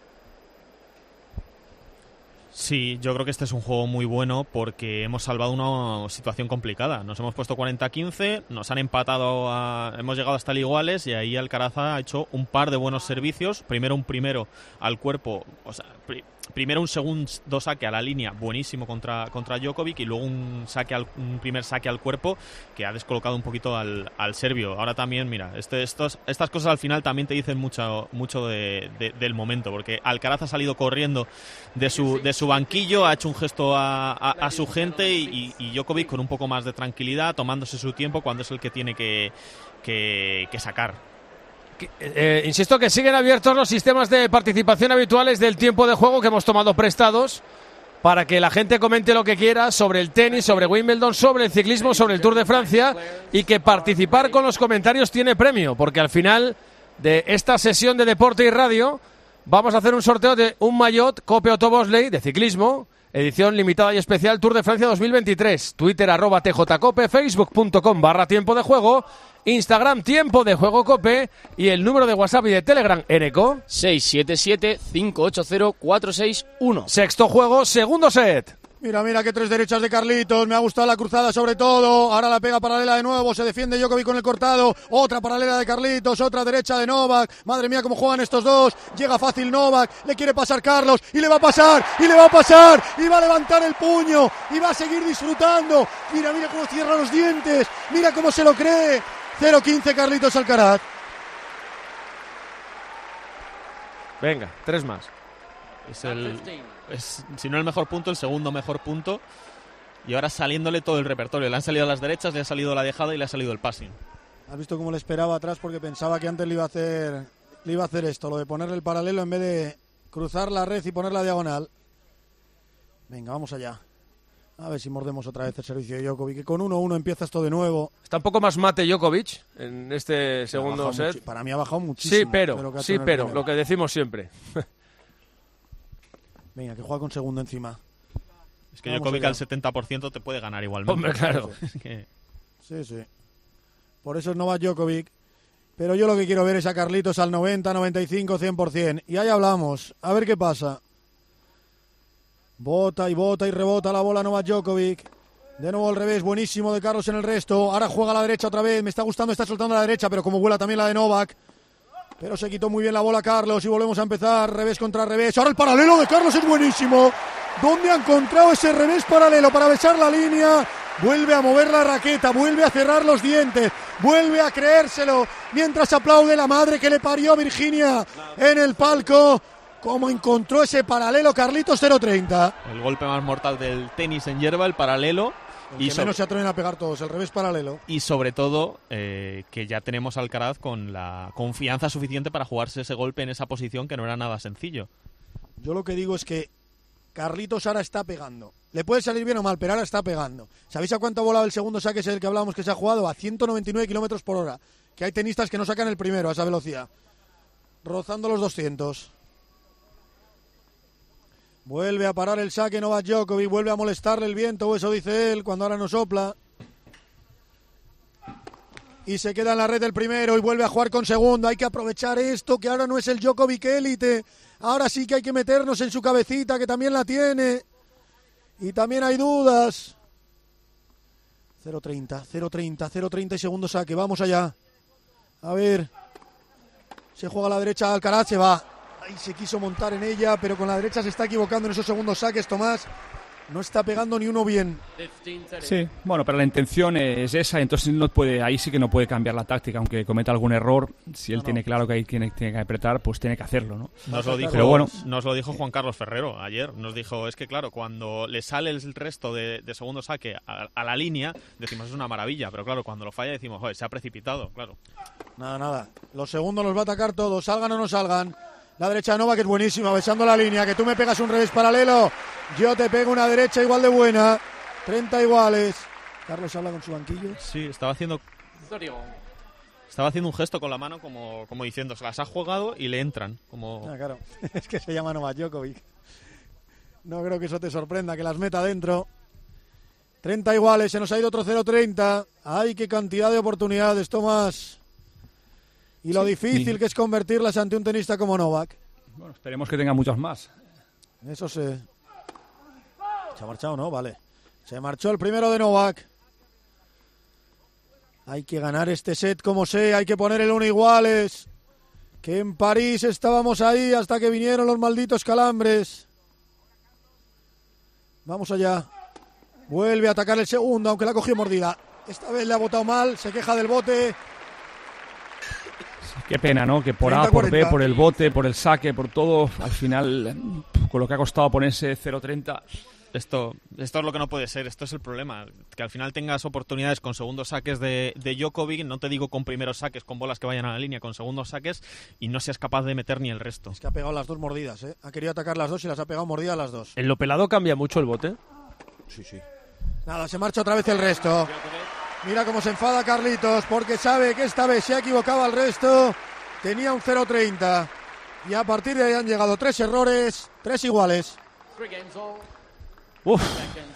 Sí, yo creo que este es un juego muy bueno porque hemos salvado una situación complicada. Nos hemos puesto 40-15, nos han empatado, hemos llegado hasta el iguales y ahí Alcaraz ha hecho un par de buenos servicios. Primero un primero al cuerpo, o sea, primero un segundo saque a la línea buenísimo contra Djokovic y luego un primer saque al cuerpo que ha descolocado un poquito al serbio. Ahora también, mira, estas cosas al final también te dicen mucho del momento, porque Alcaraz ha salido corriendo de su banquillo, ha hecho un gesto a su gente y Djokovic con un poco más de tranquilidad, tomándose su tiempo cuando es el que tiene que sacar. Insisto que siguen abiertos los sistemas de participación habituales del tiempo de juego que hemos tomado prestados para que la gente comente lo que quiera sobre el tenis, sobre Wimbledon, sobre el ciclismo, sobre el Tour de Francia, y que participar con los comentarios tiene premio, porque al final de esta sesión de deporte y radio vamos a hacer un sorteo de un maillot Cope Otto Bosley de ciclismo, edición limitada y especial Tour de Francia 2023. Twitter @tjcope, facebook.com/tiempo de juego, Instagram Tiempo de Juego Cope y el número de WhatsApp y de Telegram Eneco 677-580-461. Sexto juego, segundo set. Mira que 3 derechas de Carlitos, me ha gustado la cruzada sobre todo, ahora la pega paralela de nuevo, se defiende Djokovic con el cortado, otra paralela de Carlitos, otra derecha de Novak, madre mía cómo juegan estos dos, llega fácil Novak, le quiere pasar Carlos, y le va a pasar, y va a levantar el puño, y va a seguir disfrutando, mira cómo cierra los dientes, mira cómo se lo cree, 0-15 Carlitos Alcaraz. Venga, 3 más. Es, si no el mejor punto, el segundo mejor punto. Y ahora saliéndole todo el repertorio. Le han salido las derechas, le ha salido la dejada y le ha salido el passing. ¿Has visto cómo le esperaba atrás? Porque pensaba que antes le iba a hacer esto, lo de ponerle el paralelo en vez de cruzar la red y poner la diagonal. Venga, vamos allá. A ver si mordemos otra vez el servicio de Djokovic, que con 1-1 empieza esto de nuevo. Está un poco más mate Djokovic en este segundo set. Para mí ha bajado muchísimo. Sí, pero lo que decimos siempre. Venga, que juega con segundo encima. Es que Djokovic al 70% te puede ganar igualmente. Hombre, claro. Sí. Por eso es Novak Djokovic. Pero yo lo que quiero ver es a Carlitos al 90, 95, 100%. Y ahí hablamos. A ver qué pasa. Bota y rebota la bola Novak Djokovic. De nuevo al revés, buenísimo de Carlos en el resto. Ahora juega a la derecha otra vez. Me está gustando, está soltando a la derecha, pero como vuela también la de Novak. Pero se quitó muy bien la bola Carlos y volvemos a empezar, revés contra revés. Ahora el paralelo de Carlos es buenísimo. ¿Dónde ha encontrado ese revés paralelo para besar la línea? Vuelve a mover la raqueta, vuelve a cerrar los dientes, vuelve a creérselo, mientras aplaude la madre que le parió a Virginia en el palco. ¿Cómo encontró ese paralelo Carlitos 0-30? El golpe más mortal del tenis en hierba, el paralelo. Y menos se atreven a pegar todos, el revés paralelo. Y sobre todo, que ya tenemos a Alcaraz con la confianza suficiente para jugarse ese golpe en esa posición que no era nada sencillo. Yo lo que digo es que Carlitos ahora está pegando. Le puede salir bien o mal, pero ahora está pegando. ¿Sabéis a cuánto ha volado el segundo saque? Es el que hablábamos que se ha jugado a 199 kilómetros por hora. Que hay tenistas que no sacan el primero a esa velocidad. Rozando los 200. Vuelve a parar el saque Novak Djokovic, vuelve a molestarle el viento, o eso dice él, cuando ahora no sopla. Y se queda en la red el primero y vuelve a jugar con segundo. Hay que aprovechar esto, que ahora no es el Djokovic élite. Ahora sí que hay que meternos en su cabecita, que también la tiene. Y también hay dudas. 0-30 y segundo saque. Vamos allá. A ver. Se juega a la derecha Alcaraz, se va. Ahí se quiso montar en ella, pero con la derecha se está equivocando en esos segundos saques, Tomás. No está pegando ni uno bien. Sí, bueno, pero la intención es esa, entonces no puede, ahí sí que no puede cambiar la táctica, aunque cometa algún error. Si él tiene claro que ahí tiene que apretar, pues tiene que hacerlo, ¿no? Nos lo dijo, pero bueno, nos lo dijo Juan Carlos Ferrero ayer. Nos dijo, es que claro, cuando le sale el resto de segundo saque a la línea, decimos es una maravilla, pero claro, cuando lo falla decimos, joder, se ha precipitado, claro. Nada. Los segundos los va a atacar todos, salgan o no salgan. La derecha de Novak es buenísima, besando la línea, que tú me pegas un revés paralelo, yo te pego una derecha igual de buena. 30 iguales. Carlos habla con su banquillo. Sí, estaba haciendo un gesto con la mano como diciendo, se las ha jugado y le entran. Claro, es que se llama Novak Djokovic. No creo que eso te sorprenda, que las meta dentro. 30 iguales, se nos ha ido otro 0-30. ¡Ay, qué cantidad de oportunidades, Tomás! Y lo difícil que es convertirlas ante un tenista como Novak. Bueno, esperemos que tenga muchos más. Eso se ha marchado, ¿no? Vale. Se marchó el primero de Novak. Hay que ganar este set como sea. Hay que poner el 1 iguales. Que en París estábamos ahí hasta que vinieron los malditos calambres. Vamos allá. Vuelve a atacar el segundo, aunque la cogió mordida. Esta vez le ha botado mal. Se queja del bote. Qué pena, ¿no? Que por 30, A, por B, por el bote, por el saque, por todo, al final, con lo que ha costado ponerse 0-30... Esto es lo que no puede ser, esto es el problema. Que al final tengas oportunidades con segundos saques de Djokovic, no te digo con primeros saques, con bolas que vayan a la línea, con segundos saques, y no seas capaz de meter ni el resto. Es que ha pegado las dos mordidas, ¿eh? Ha querido atacar las dos y las ha pegado mordidas las dos. ¿En lo pelado cambia mucho el bote? Sí. Nada, se marcha otra vez el resto. Mira cómo se enfada Carlitos, porque sabe que esta vez se ha equivocado al resto. Tenía un 0-30. Y a partir de ahí han llegado 3 errores, 3 iguales. Uf.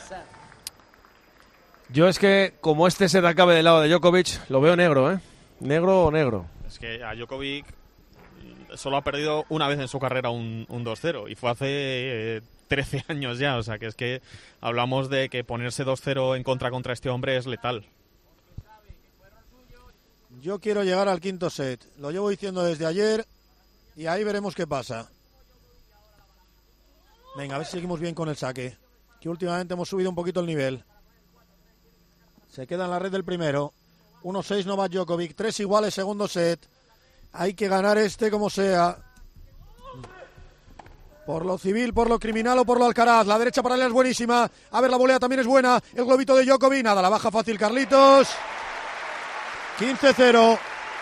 Yo es que, como este set acabe del lado de Djokovic, lo veo negro, ¿eh? Negro o negro. Es que a Djokovic solo ha perdido una vez en su carrera un 2-0, y fue hace 13 años ya. O sea, que es que hablamos de que ponerse 2-0 en contra este hombre es letal. Yo quiero llegar al quinto set. Lo llevo diciendo desde ayer y ahí veremos qué pasa. Venga, a ver si seguimos bien con el saque, que últimamente hemos subido un poquito el nivel. Se queda en la red del primero. 1-6 Novak Djokovic, 3 iguales, segundo set. Hay que ganar este como sea. Por lo civil, por lo criminal o por lo Alcaraz. La derecha paralela es buenísima. A ver, la volea también es buena. El globito de Djokovic, nada, la baja fácil Carlitos. 15-0.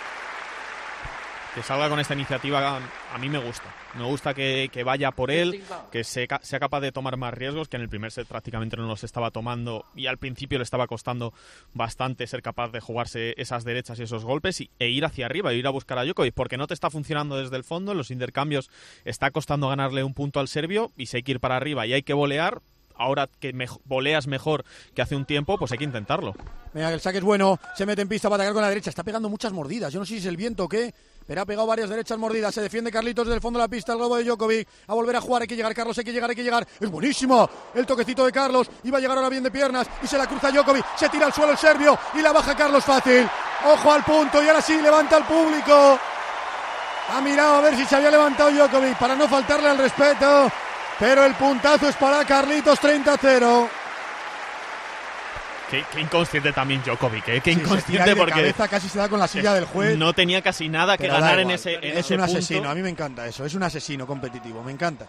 Que salga con esta iniciativa a mí me gusta. Me gusta que vaya por él, que sea capaz de tomar más riesgos, que en el primer set prácticamente no los estaba tomando y al principio le estaba costando bastante ser capaz de jugarse esas derechas y esos golpes e ir hacia arriba, e ir a buscar a Djokovic, porque no te está funcionando desde el fondo, en los intercambios está costando ganarle un punto al serbio y si hay que ir para arriba y hay que volear, ahora que voleas mejor que hace un tiempo, pues hay que intentarlo. Venga, el saque es bueno, se mete en pista para atacar con la derecha, está pegando muchas mordidas, yo no sé si es el viento o qué, pero ha pegado varias derechas mordidas, se defiende Carlitos desde el fondo de la pista, el globo de Djokovic, a volver a jugar, hay que llegar Carlos, hay que llegar, es buenísimo, el toquecito de Carlos, iba a llegar ahora bien de piernas, y se la cruza Djokovic, se tira al suelo el serbio, y la baja Carlos fácil, ojo al punto, y ahora sí, levanta al público, ha mirado a ver si se había levantado Djokovic, para no faltarle al respeto, pero el puntazo es para Carlitos, 30-0. Qué inconsciente también Djokovic, ¿eh? Qué inconsciente, de porque cabeza casi se da con la silla del juez. No tenía casi nada que ganar en ese punto. Es un asesino, a mí me encanta eso, es un asesino competitivo, me encanta.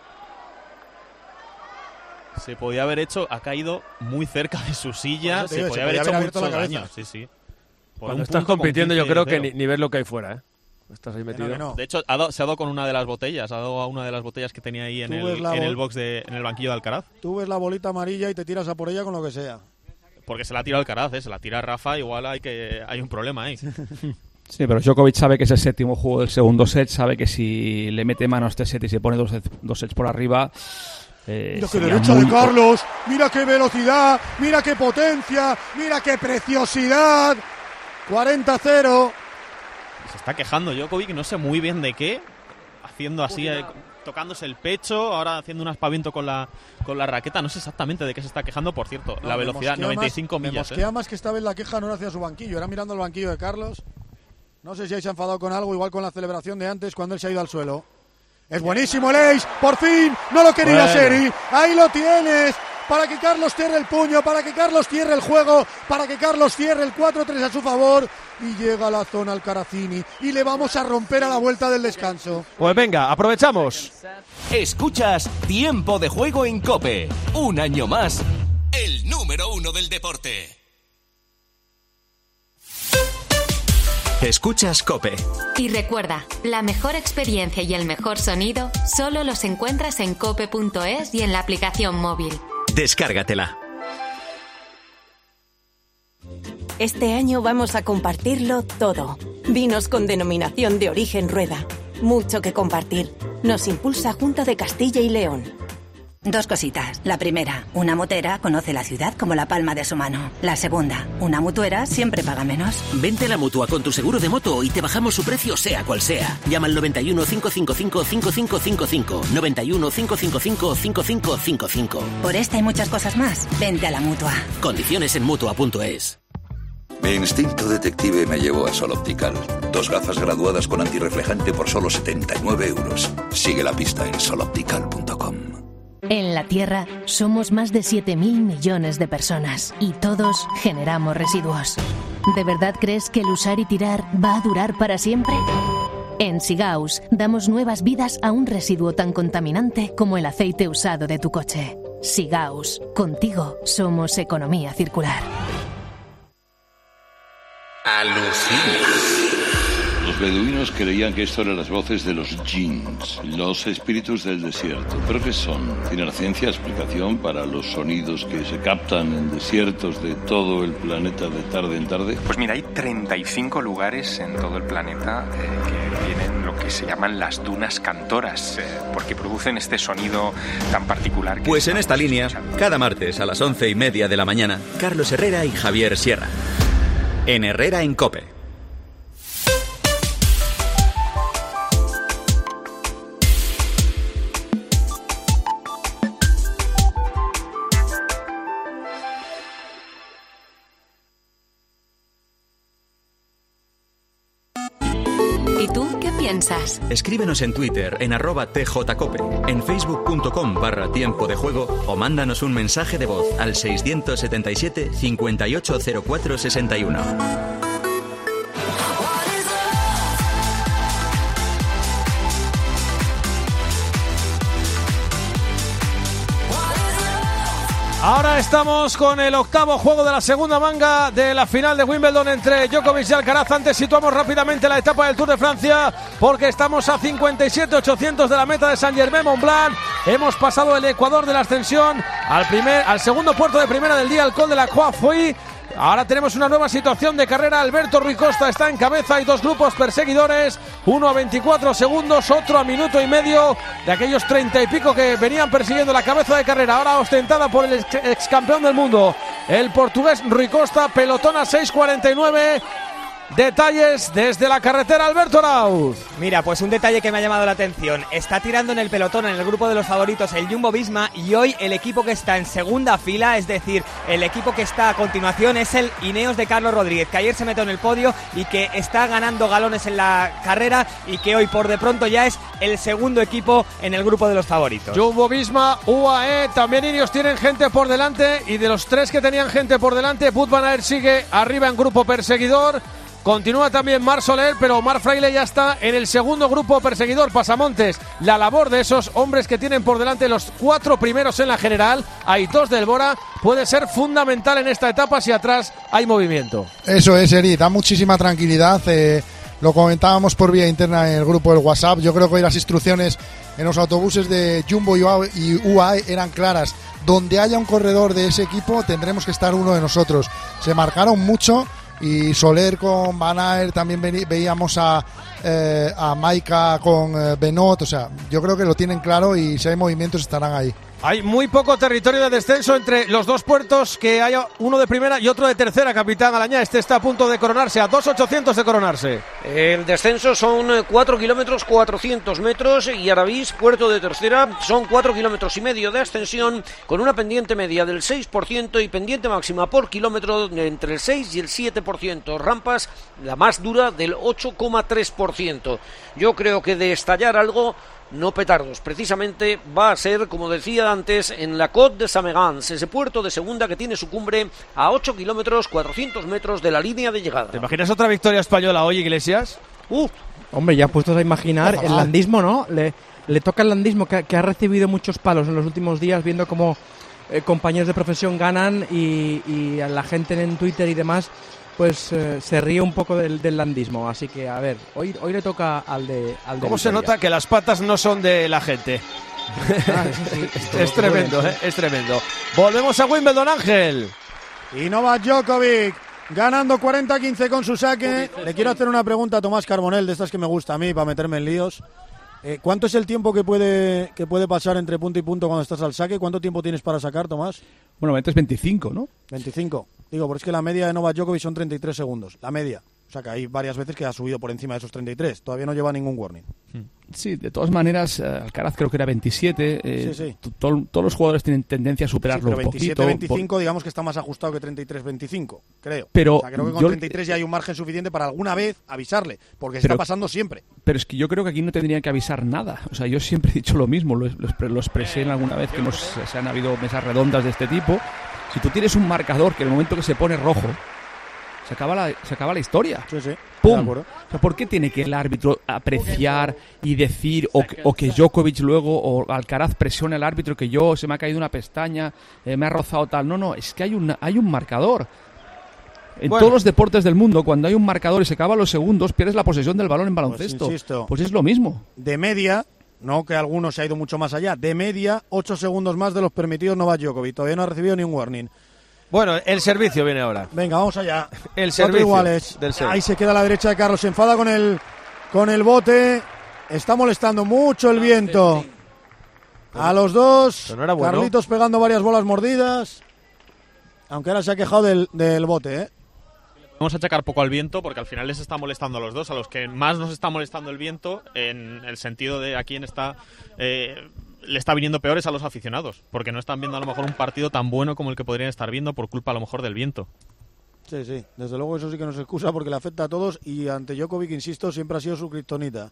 Se podía haber hecho, ha caído muy cerca de su silla, se podía haber hecho mucho daño. Sí. Cuando estás compitiendo yo creo que ni ves lo que hay fuera, ¿eh? Estás ahí metido. No. De hecho, se ha dado con una de las botellas, ha dado a una de las botellas que tenía ahí en el box en el banquillo de Alcaraz. Tú ves la bolita amarilla y te tiras a por ella con lo que sea. Porque se la tira Alcaraz, se la tira Rafa, igual hay un problema ahí. Sí, pero Djokovic sabe que es el séptimo juego del segundo set, sabe que si le mete mano a este set y se pone dos sets por arriba, Mira qué derecha de Carlos, mira qué velocidad, mira qué potencia, mira qué preciosidad. 40-0. Se está quejando Djokovic, no sé muy bien de qué, haciendo así, tocándose el pecho, ahora haciendo un aspaviento con la raqueta, no sé exactamente de qué se está quejando, por cierto, la velocidad, 95 millas. Me mosquea más que esta vez la queja no era hacia su banquillo, era mirando el banquillo de Carlos. No sé si ahí se ha enfadado con algo, igual con la celebración de antes, cuando él se ha ido al suelo. Es buenísimo el ace, por fin, no lo quería Seri, ahí lo tienes, para que Carlos cierre el puño, para que Carlos cierre el juego, para que Carlos cierre el 4-3 a su favor, y llega a la zona Alcarazini, y le vamos a romper a la vuelta del descanso. Pues venga, aprovechamos. Escuchas Tiempo de Juego en COPE, un año más, el número 1 del deporte. Escuchas COPE. Y recuerda, la mejor experiencia y el mejor sonido solo los encuentras en cope.es y en la aplicación móvil. Descárgatela. Este año vamos a compartirlo todo. Vinos con denominación de origen Rueda. Mucho que compartir. Nos impulsa Junta de Castilla y León. Dos cositas. La primera, una motera conoce la ciudad como la palma de su mano. La segunda, una mutuera siempre paga menos. Vente a la Mutua con tu seguro de moto y te bajamos su precio sea cual sea. Llama al 91 555 5555. 91 555 5555. Por esta y muchas cosas más, vente a la Mutua. Condiciones en Mutua.es. Mi instinto detective me llevó a Sol Optical. 2 gafas graduadas con antirreflejante por solo 79 euros. Sigue la pista en soloptical.com. En la Tierra somos más de 7.000 millones de personas y todos generamos residuos. ¿De verdad crees que el usar y tirar va a durar para siempre? En Sigaus damos nuevas vidas a un residuo tan contaminante como el aceite usado de tu coche. Sigaus, contigo somos economía circular. Alucina. Los beduinos creían que esto eran las voces de los jinns, los espíritus del desierto. ¿Pero qué son? ¿Tiene la ciencia explicación para los sonidos que se captan en desiertos de todo el planeta de tarde en tarde? Pues mira, hay 35 lugares en todo el planeta que tienen lo que se llaman las dunas cantoras, porque producen este sonido tan particular. Pues en esta línea, cada martes a las 11:30 de la mañana, Carlos Herrera y Javier Sierra. En Herrera en COPE. ¿Y tú qué piensas? Escríbenos en Twitter en @tjcope, en facebook.com/tiempo de juego o mándanos un mensaje de voz al 677 580461. Ahora estamos con el octavo juego de la segunda manga de la final de Wimbledon entre Djokovic y Alcaraz. Antes situamos rápidamente la etapa del Tour de Francia porque estamos a 57.800 de la meta de Saint-Germain-Mont-Blanc. Hemos pasado el Ecuador de la ascensión al segundo puerto de primera del día, el Col de la Croix-Fouille. Ahora tenemos una nueva situación de carrera. Alberto Ruy Costa está en cabeza. Hay dos grupos perseguidores, uno a 24 segundos, otro a minuto y medio de aquellos 30 y pico que venían persiguiendo la cabeza de carrera, ahora ostentada por el ex campeón del mundo, el portugués Ruy Costa. Pelotón a 6:49. Detalles desde la carretera, Alberto Arauz. Mira, pues un detalle que me ha llamado la atención. Está tirando en el pelotón, en el grupo de los favoritos, el Jumbo-Visma, y hoy el equipo que está en segunda fila, es decir, el equipo que está a continuación, es el Ineos de Carlos Rodríguez, que ayer se metió en el podio y que está ganando galones en la carrera y que hoy por de pronto ya es el segundo equipo en el grupo de los favoritos. Jumbo-Visma, UAE, también Ineos tienen gente por delante, y de los tres que tenían gente por delante, Wout van Aert sigue arriba en grupo perseguidor. Continúa también Marc Soler, pero Omar Fraile ya está en el segundo grupo perseguidor, pasamontes. La labor de esos hombres que tienen por delante los 4 primeros en la general, Aitos del Bora, puede ser fundamental en esta etapa si atrás hay movimiento. Eso es, Eri, da muchísima tranquilidad. Lo comentábamos por vía interna en el grupo del WhatsApp. Yo creo que hoy las instrucciones en los autobuses de Jumbo y UAE eran claras. Donde haya un corredor de ese equipo tendremos que estar uno de nosotros. Se marcaron mucho. Y Soler con Van Aert, también veíamos a Maika con Benoit. O sea, yo creo que lo tienen claro y si hay movimientos estarán ahí. Hay muy poco territorio de descenso entre los dos puertos, que haya uno de primera y otro de tercera, capitán Alañá. Este está a punto de coronarse, a 2.800 de coronarse. El descenso son 4 kilómetros 400 metros y Arabís, puerto de tercera, son 4 kilómetros y medio de ascensión, con una pendiente media del 6% y pendiente máxima por kilómetro entre el 6 y el 7%. Rampas, la más dura, del 8,3%. Yo creo que de estallar algo, no petardos, precisamente va a ser, como decía antes, en la Côte de Saint-Mégan's, ese puerto de segunda que tiene su cumbre a 8 kilómetros 400 metros de la línea de llegada. ¿Te imaginas otra victoria española hoy, Iglesias? Hombre, ya puestos a imaginar, el landismo, ¿no? Le toca el landismo, que ha recibido muchos palos en los últimos días, viendo cómo compañeros de profesión ganan y a la gente en Twitter y demás pues se ríe un poco del landismo. Así que, a ver, hoy le toca al de ¿Cómo se nota que las patas no son de la gente? Es tremendo, es tremendo. Volvemos a Wimbledon, Ángel. Y Novak Djokovic ganando 40-15 con su saque. Le quiero hacer una pregunta a Tomás Carbonell, de estas que me gusta a mí, para meterme en líos. ¿Cuánto es el tiempo que puede pasar entre punto y punto cuando estás al saque? ¿Cuánto tiempo tienes para sacar, Tomás? Bueno, es 25, ¿no? 25. Digo, porque es que la media de Novak Djokovic son 33 segundos. La media. O sea que hay varias veces que ha subido por encima de esos 33. Todavía no lleva ningún warning. Sí, de todas maneras, Alcaraz creo que era 27. Sí. Todos los jugadores tienen tendencia a superarlo pero un poquito. 27-25 digamos que está más ajustado que 33-25, creo. Pero o sea, creo que con 33 ya hay un margen suficiente para alguna vez avisarle, porque está pasando siempre. Pero es que yo creo que aquí no tendría que avisar nada. O sea, yo siempre he dicho lo mismo, lo expresé en alguna vez que se han habido mesas redondas de este tipo. Si tú tienes un marcador que en el momento que se pone rojo, se acaba la historia. Sí. ¡Pum! O sea, ¿por qué tiene que el árbitro apreciar y decir, o que Djokovic luego, o Alcaraz presione al árbitro, que se me ha caído una pestaña, me ha rozado tal? No, es que hay un marcador. En todos los deportes del mundo, cuando hay un marcador y se acaban los segundos, pierdes la posesión del balón en baloncesto. Pues es lo mismo. De media, no que algunos se ha ido mucho más allá, de media, 8 segundos más de los permitidos Novak Djokovic. Todavía no ha recibido ni un warning. Bueno, el servicio viene ahora. Venga, vamos allá. El servicio iguales. Del Ahí se queda a la derecha de Carlos. Se enfada con el bote. Está molestando mucho el viento. A los dos. No era bueno. Carlitos pegando varias bolas mordidas. Aunque ahora se ha quejado del bote, Vamos a achacar poco al viento porque al final les está molestando a los dos. A los que más nos está molestando el viento, en el sentido de a quién está... le está viniendo peores a los aficionados, porque no están viendo a lo mejor un partido tan bueno como el que podrían estar viendo por culpa a lo mejor del viento. Sí, desde luego eso sí que nos excusa porque le afecta a todos y ante Djokovic, insisto, siempre ha sido su kriptonita.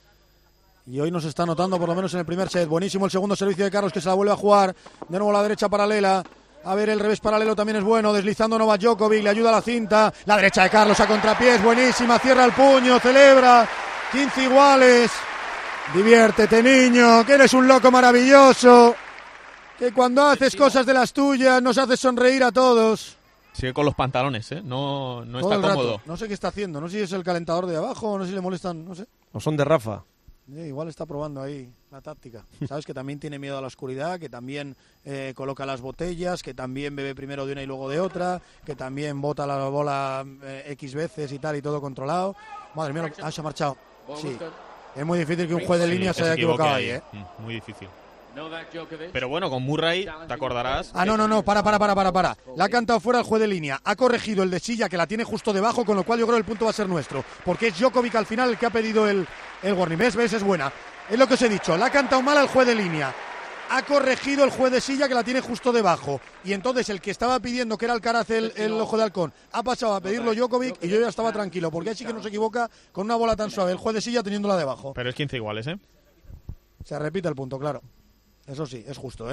Y hoy nos está notando por lo menos en el primer set. Buenísimo el segundo servicio de Carlos, que se la vuelve a jugar. De nuevo la derecha paralela. A ver, el revés paralelo también es bueno, deslizando Novak Djokovic, le ayuda a la cinta. La derecha de Carlos a contrapiés, buenísima, cierra el puño, celebra. 15 iguales. Diviértete, niño, que eres un loco maravilloso, que cuando haces cosas de las tuyas nos haces sonreír a todos. Sigue con los pantalones, no Todo está cómodo. No sé qué está haciendo, no sé si es el calentador de abajo, no sé si le molestan, no sé. No son de Rafa. Igual está probando ahí la táctica. Sabes que también tiene miedo a la oscuridad, que también coloca las botellas, que también bebe primero de una y luego de otra, que también bota la bola X veces y tal, y todo controlado. Madre mía, se ha marchado. Sí. Es muy difícil que un juez de línea se haya equivocado ahí, Muy difícil. Pero bueno, con Murray, te acordarás. No, para. La ha cantado fuera el juez de línea. Ha corregido el de silla, que la tiene justo debajo, con lo cual yo creo que el punto va a ser nuestro. Porque es Djokovic al final el que ha pedido el warning. ¿Ves? Es buena. Es lo que os he dicho. La ha cantado mal al juez de línea. Ha corregido el juez de silla, que la tiene justo debajo. Y entonces el que estaba pidiendo, que era Alcaraz el ojo de halcón, ha pasado a pedirlo Djokovic y yo ya estaba tranquilo. Porque ahí sí que no se equivoca con una bola tan suave. El juez de silla teniéndola debajo. Pero es 15 iguales, Se repite el punto, claro. Eso sí, es justo,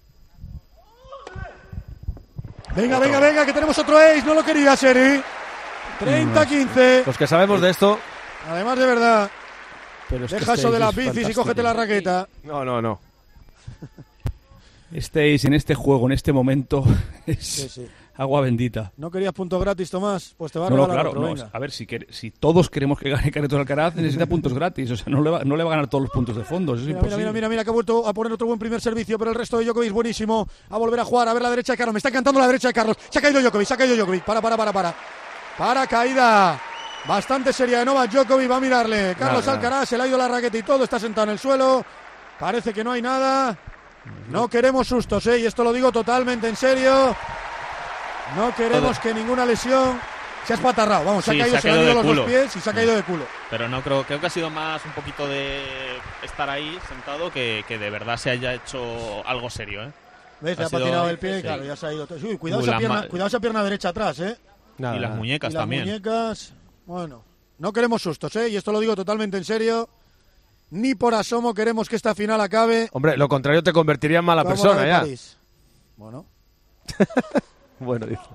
Venga, que tenemos otro ace. No lo quería, Seri. 30-15. Los que sabemos de esto. Además, de verdad. Pero es deja eso de las bicis y cógete la raqueta. No. Estéis en este juego, en este momento, es agua bendita. ¿No querías puntos gratis, Tomás? Pues te va a regalar otro, venga. A ver, si todos queremos que gane Carlitos Alcaraz, necesita puntos gratis. O sea, no le va a ganar todos los puntos de fondo. Eso es imposible. Mira, que ha vuelto a poner otro buen primer servicio, pero el resto de Djokovic buenísimo. A volver a jugar, a ver la derecha de Carlos. Me está encantando la derecha de Carlos. Se ha caído Djokovic. Para, caída. Bastante seria de Novak Djokovic, va a mirarle. Carlos Alcaraz, se le ha ido la raqueta y todo, está sentado en el suelo. Parece que no hay nada. No queremos sustos, y esto lo digo totalmente en serio. No queremos que ninguna lesión. Se ha espatarrado, vamos, se ha caído los dos pies y se ha caído de culo. Pero no creo que ha sido más un poquito de estar ahí sentado que de verdad se haya hecho algo serio, ¿eh? ¿Ves? Le ha patinado el pie, claro, ya se ha ido. Uy, cuidado esa pierna derecha atrás, ¿eh? Y las muñecas también. Las muñecas, bueno, no queremos sustos, y esto lo digo totalmente en serio. Ni por asomo queremos que esta final acabe. Hombre, lo contrario te convertiría en mala persona, ya. Bueno. Bueno, dice.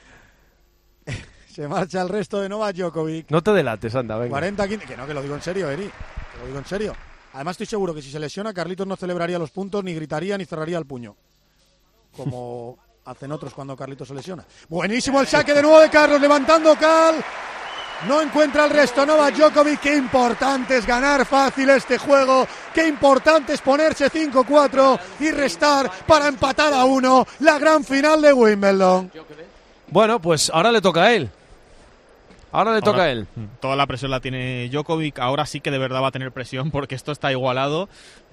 Se marcha el resto de Novak Djokovic. No te delates, anda, venga. 40-15. Que no, que lo digo en serio, Eri. Que lo digo en serio. Además estoy seguro que si se lesiona, Carlitos no celebraría los puntos, ni gritaría, ni cerraría el puño. Como hacen otros cuando Carlitos se lesiona. Buenísimo el saque de nuevo de Carlos, levantando Cal. No encuentra el resto Novak Djokovic. Qué importante es ganar fácil este juego. Qué importante es ponerse 5-4 y restar para empatar a 1. La gran final de Wimbledon. Bueno, pues ahora le toca a él. Ahora le toca a él. Toda la presión la tiene Djokovic. Ahora sí que de verdad va a tener presión porque esto está igualado.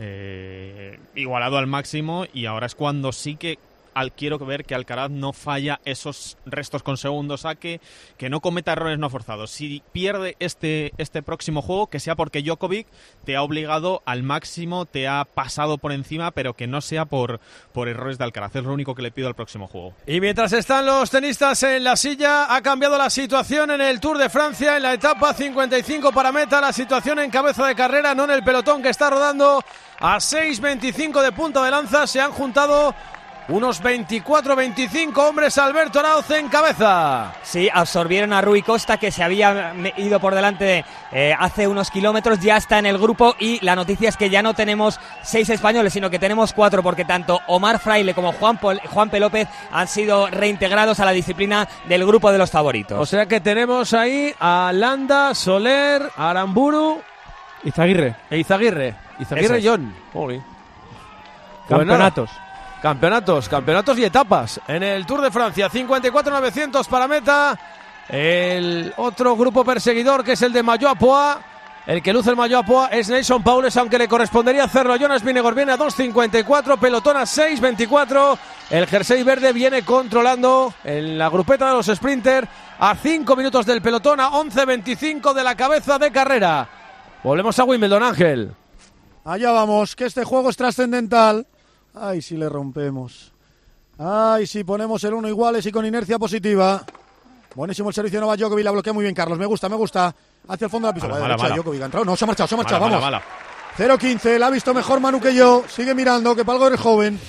Igualado al máximo. Y ahora es cuando sí que quiero ver que Alcaraz no falla esos restos con segundo saque, que no cometa errores no forzados. Si pierde este próximo juego, que sea porque Djokovic te ha obligado al máximo, te ha pasado por encima, pero que no sea por errores de Alcaraz. Es lo único que le pido al próximo juego. Y mientras están los tenistas en la silla, ha cambiado la situación en el Tour de Francia, en la etapa 55 para meta. La situación en cabeza de carrera, no en el pelotón que está rodando a 6.25 de punta de lanza. Se han juntado unos 24-25 hombres. Alberto Arauz en cabeza. Sí, absorbieron a Rui Costa, que se había ido por delante hace unos kilómetros. Ya está en el grupo y la noticia es que ya no tenemos 6 españoles, sino que tenemos 4, porque tanto Omar Fraile como Juanpe López han sido reintegrados a la disciplina del grupo de los favoritos. O sea que tenemos ahí a Landa, Soler, Aramburu, Izaguirre. Izaguirre John. Campeonatos. Campeonatos y etapas en el Tour de Francia. 54.900 para meta. El otro grupo perseguidor, que es el de Maillot Poix. El que luce el Maillot Poix es Nelson Paules, aunque le correspondería hacerlo a Jonas Vingegaard. Viene a 2.54, pelotón a 6.24. El jersey verde viene controlando en la grupeta de los sprinters a 5 minutos del pelotón, a 11.25 de la cabeza de carrera. Volvemos a Wimbledon, Ángel. Allá vamos, que este juego es trascendental. Ay, si le rompemos. Ay, si ponemos el 1 iguales y con inercia positiva. Buenísimo el servicio de Novak Djokovic, la bloquea muy bien Carlos, me gusta. Hacia el fondo de la pista. Mala. Djokovic ha entrado. No, se ha marchado, vamos. 0-15, la ha visto mejor Manu que yo. Sigue mirando, que para algo eres joven.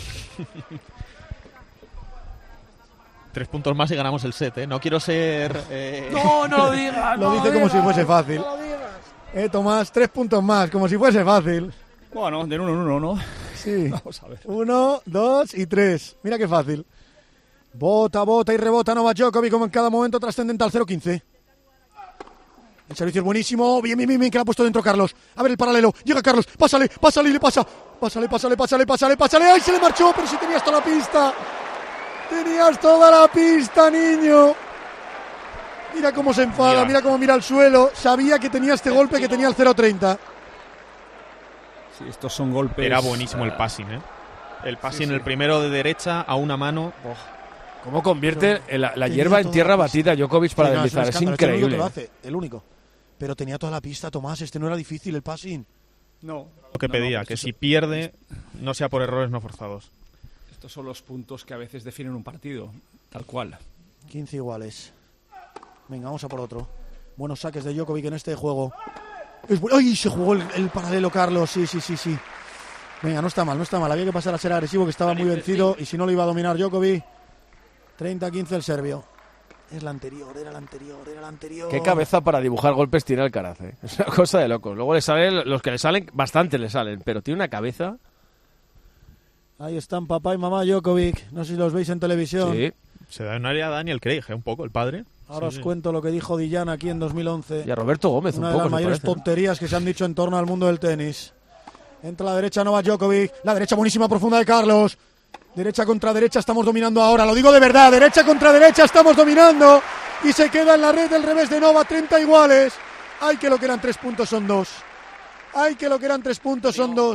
3 puntos más y ganamos el set, ¿eh? No quiero ser... No lo digas. Lo dice como si fuese fácil. Tomás, 3 puntos más, como si fuese fácil. Bueno, de 1 en 1, ¿no? Sí. Vamos a ver. 1, 2 y 3. Mira qué fácil. Bota y rebota Novak Djokovic, como en cada momento trascendental. 0-15. El servicio es buenísimo. Bien, que lo ha puesto dentro Carlos. A ver el paralelo. Llega Carlos. Pásale y le pasa. Pásale. ¡Ay, se le marchó! Pero si tenías toda la pista. Tenías toda la pista, niño. Mira cómo se enfada, mira cómo mira al suelo. Sabía que tenía este golpe, que tenía el 0-30. Sí, estos son golpes. Era buenísimo el passing, ¿eh? El passing, el primero de derecha a una mano. ¿Cómo convierte la hierba en tierra batida Djokovic para deslizar? Es increíble. El único. Pero tenía toda la pista, Tomás. Este no era difícil, el passing. No. Lo que pedía, que si pierde, no sea por errores no forzados. Estos son los puntos que a veces definen un partido, tal cual. 15 iguales. Venga, vamos a por otro. Buenos saques de Djokovic en este juego. ¡Ay! Se jugó el paralelo, Carlos. Sí. Venga, no está mal. Había que pasar a ser agresivo, que estaba muy vencido. Y si no lo iba a dominar Djokovic. 30-15 el serbio. Era la anterior. Qué cabeza para dibujar golpes tiene Alcaraz, ¿eh? Es una cosa de locos. Luego le salen, los que le salen, bastante le salen. Pero tiene una cabeza. Ahí están papá y mamá Djokovic. No sé si los veis en televisión. Sí. Se da un área a Daniel Craig, un poco, el padre. Ahora os cuento lo que dijo Dillán aquí en 2011. Y a Roberto Gómez una de las mayores tonterías que se han dicho en torno al mundo del tenis. Entra a la derecha Novak Djokovic. La derecha buenísima profunda de Carlos. Derecha contra derecha estamos dominando ahora. Lo digo de verdad. Derecha contra derecha estamos dominando. Y se queda en la red del revés de Novak. 30 iguales. Ay, que lo que eran 3 puntos son 2.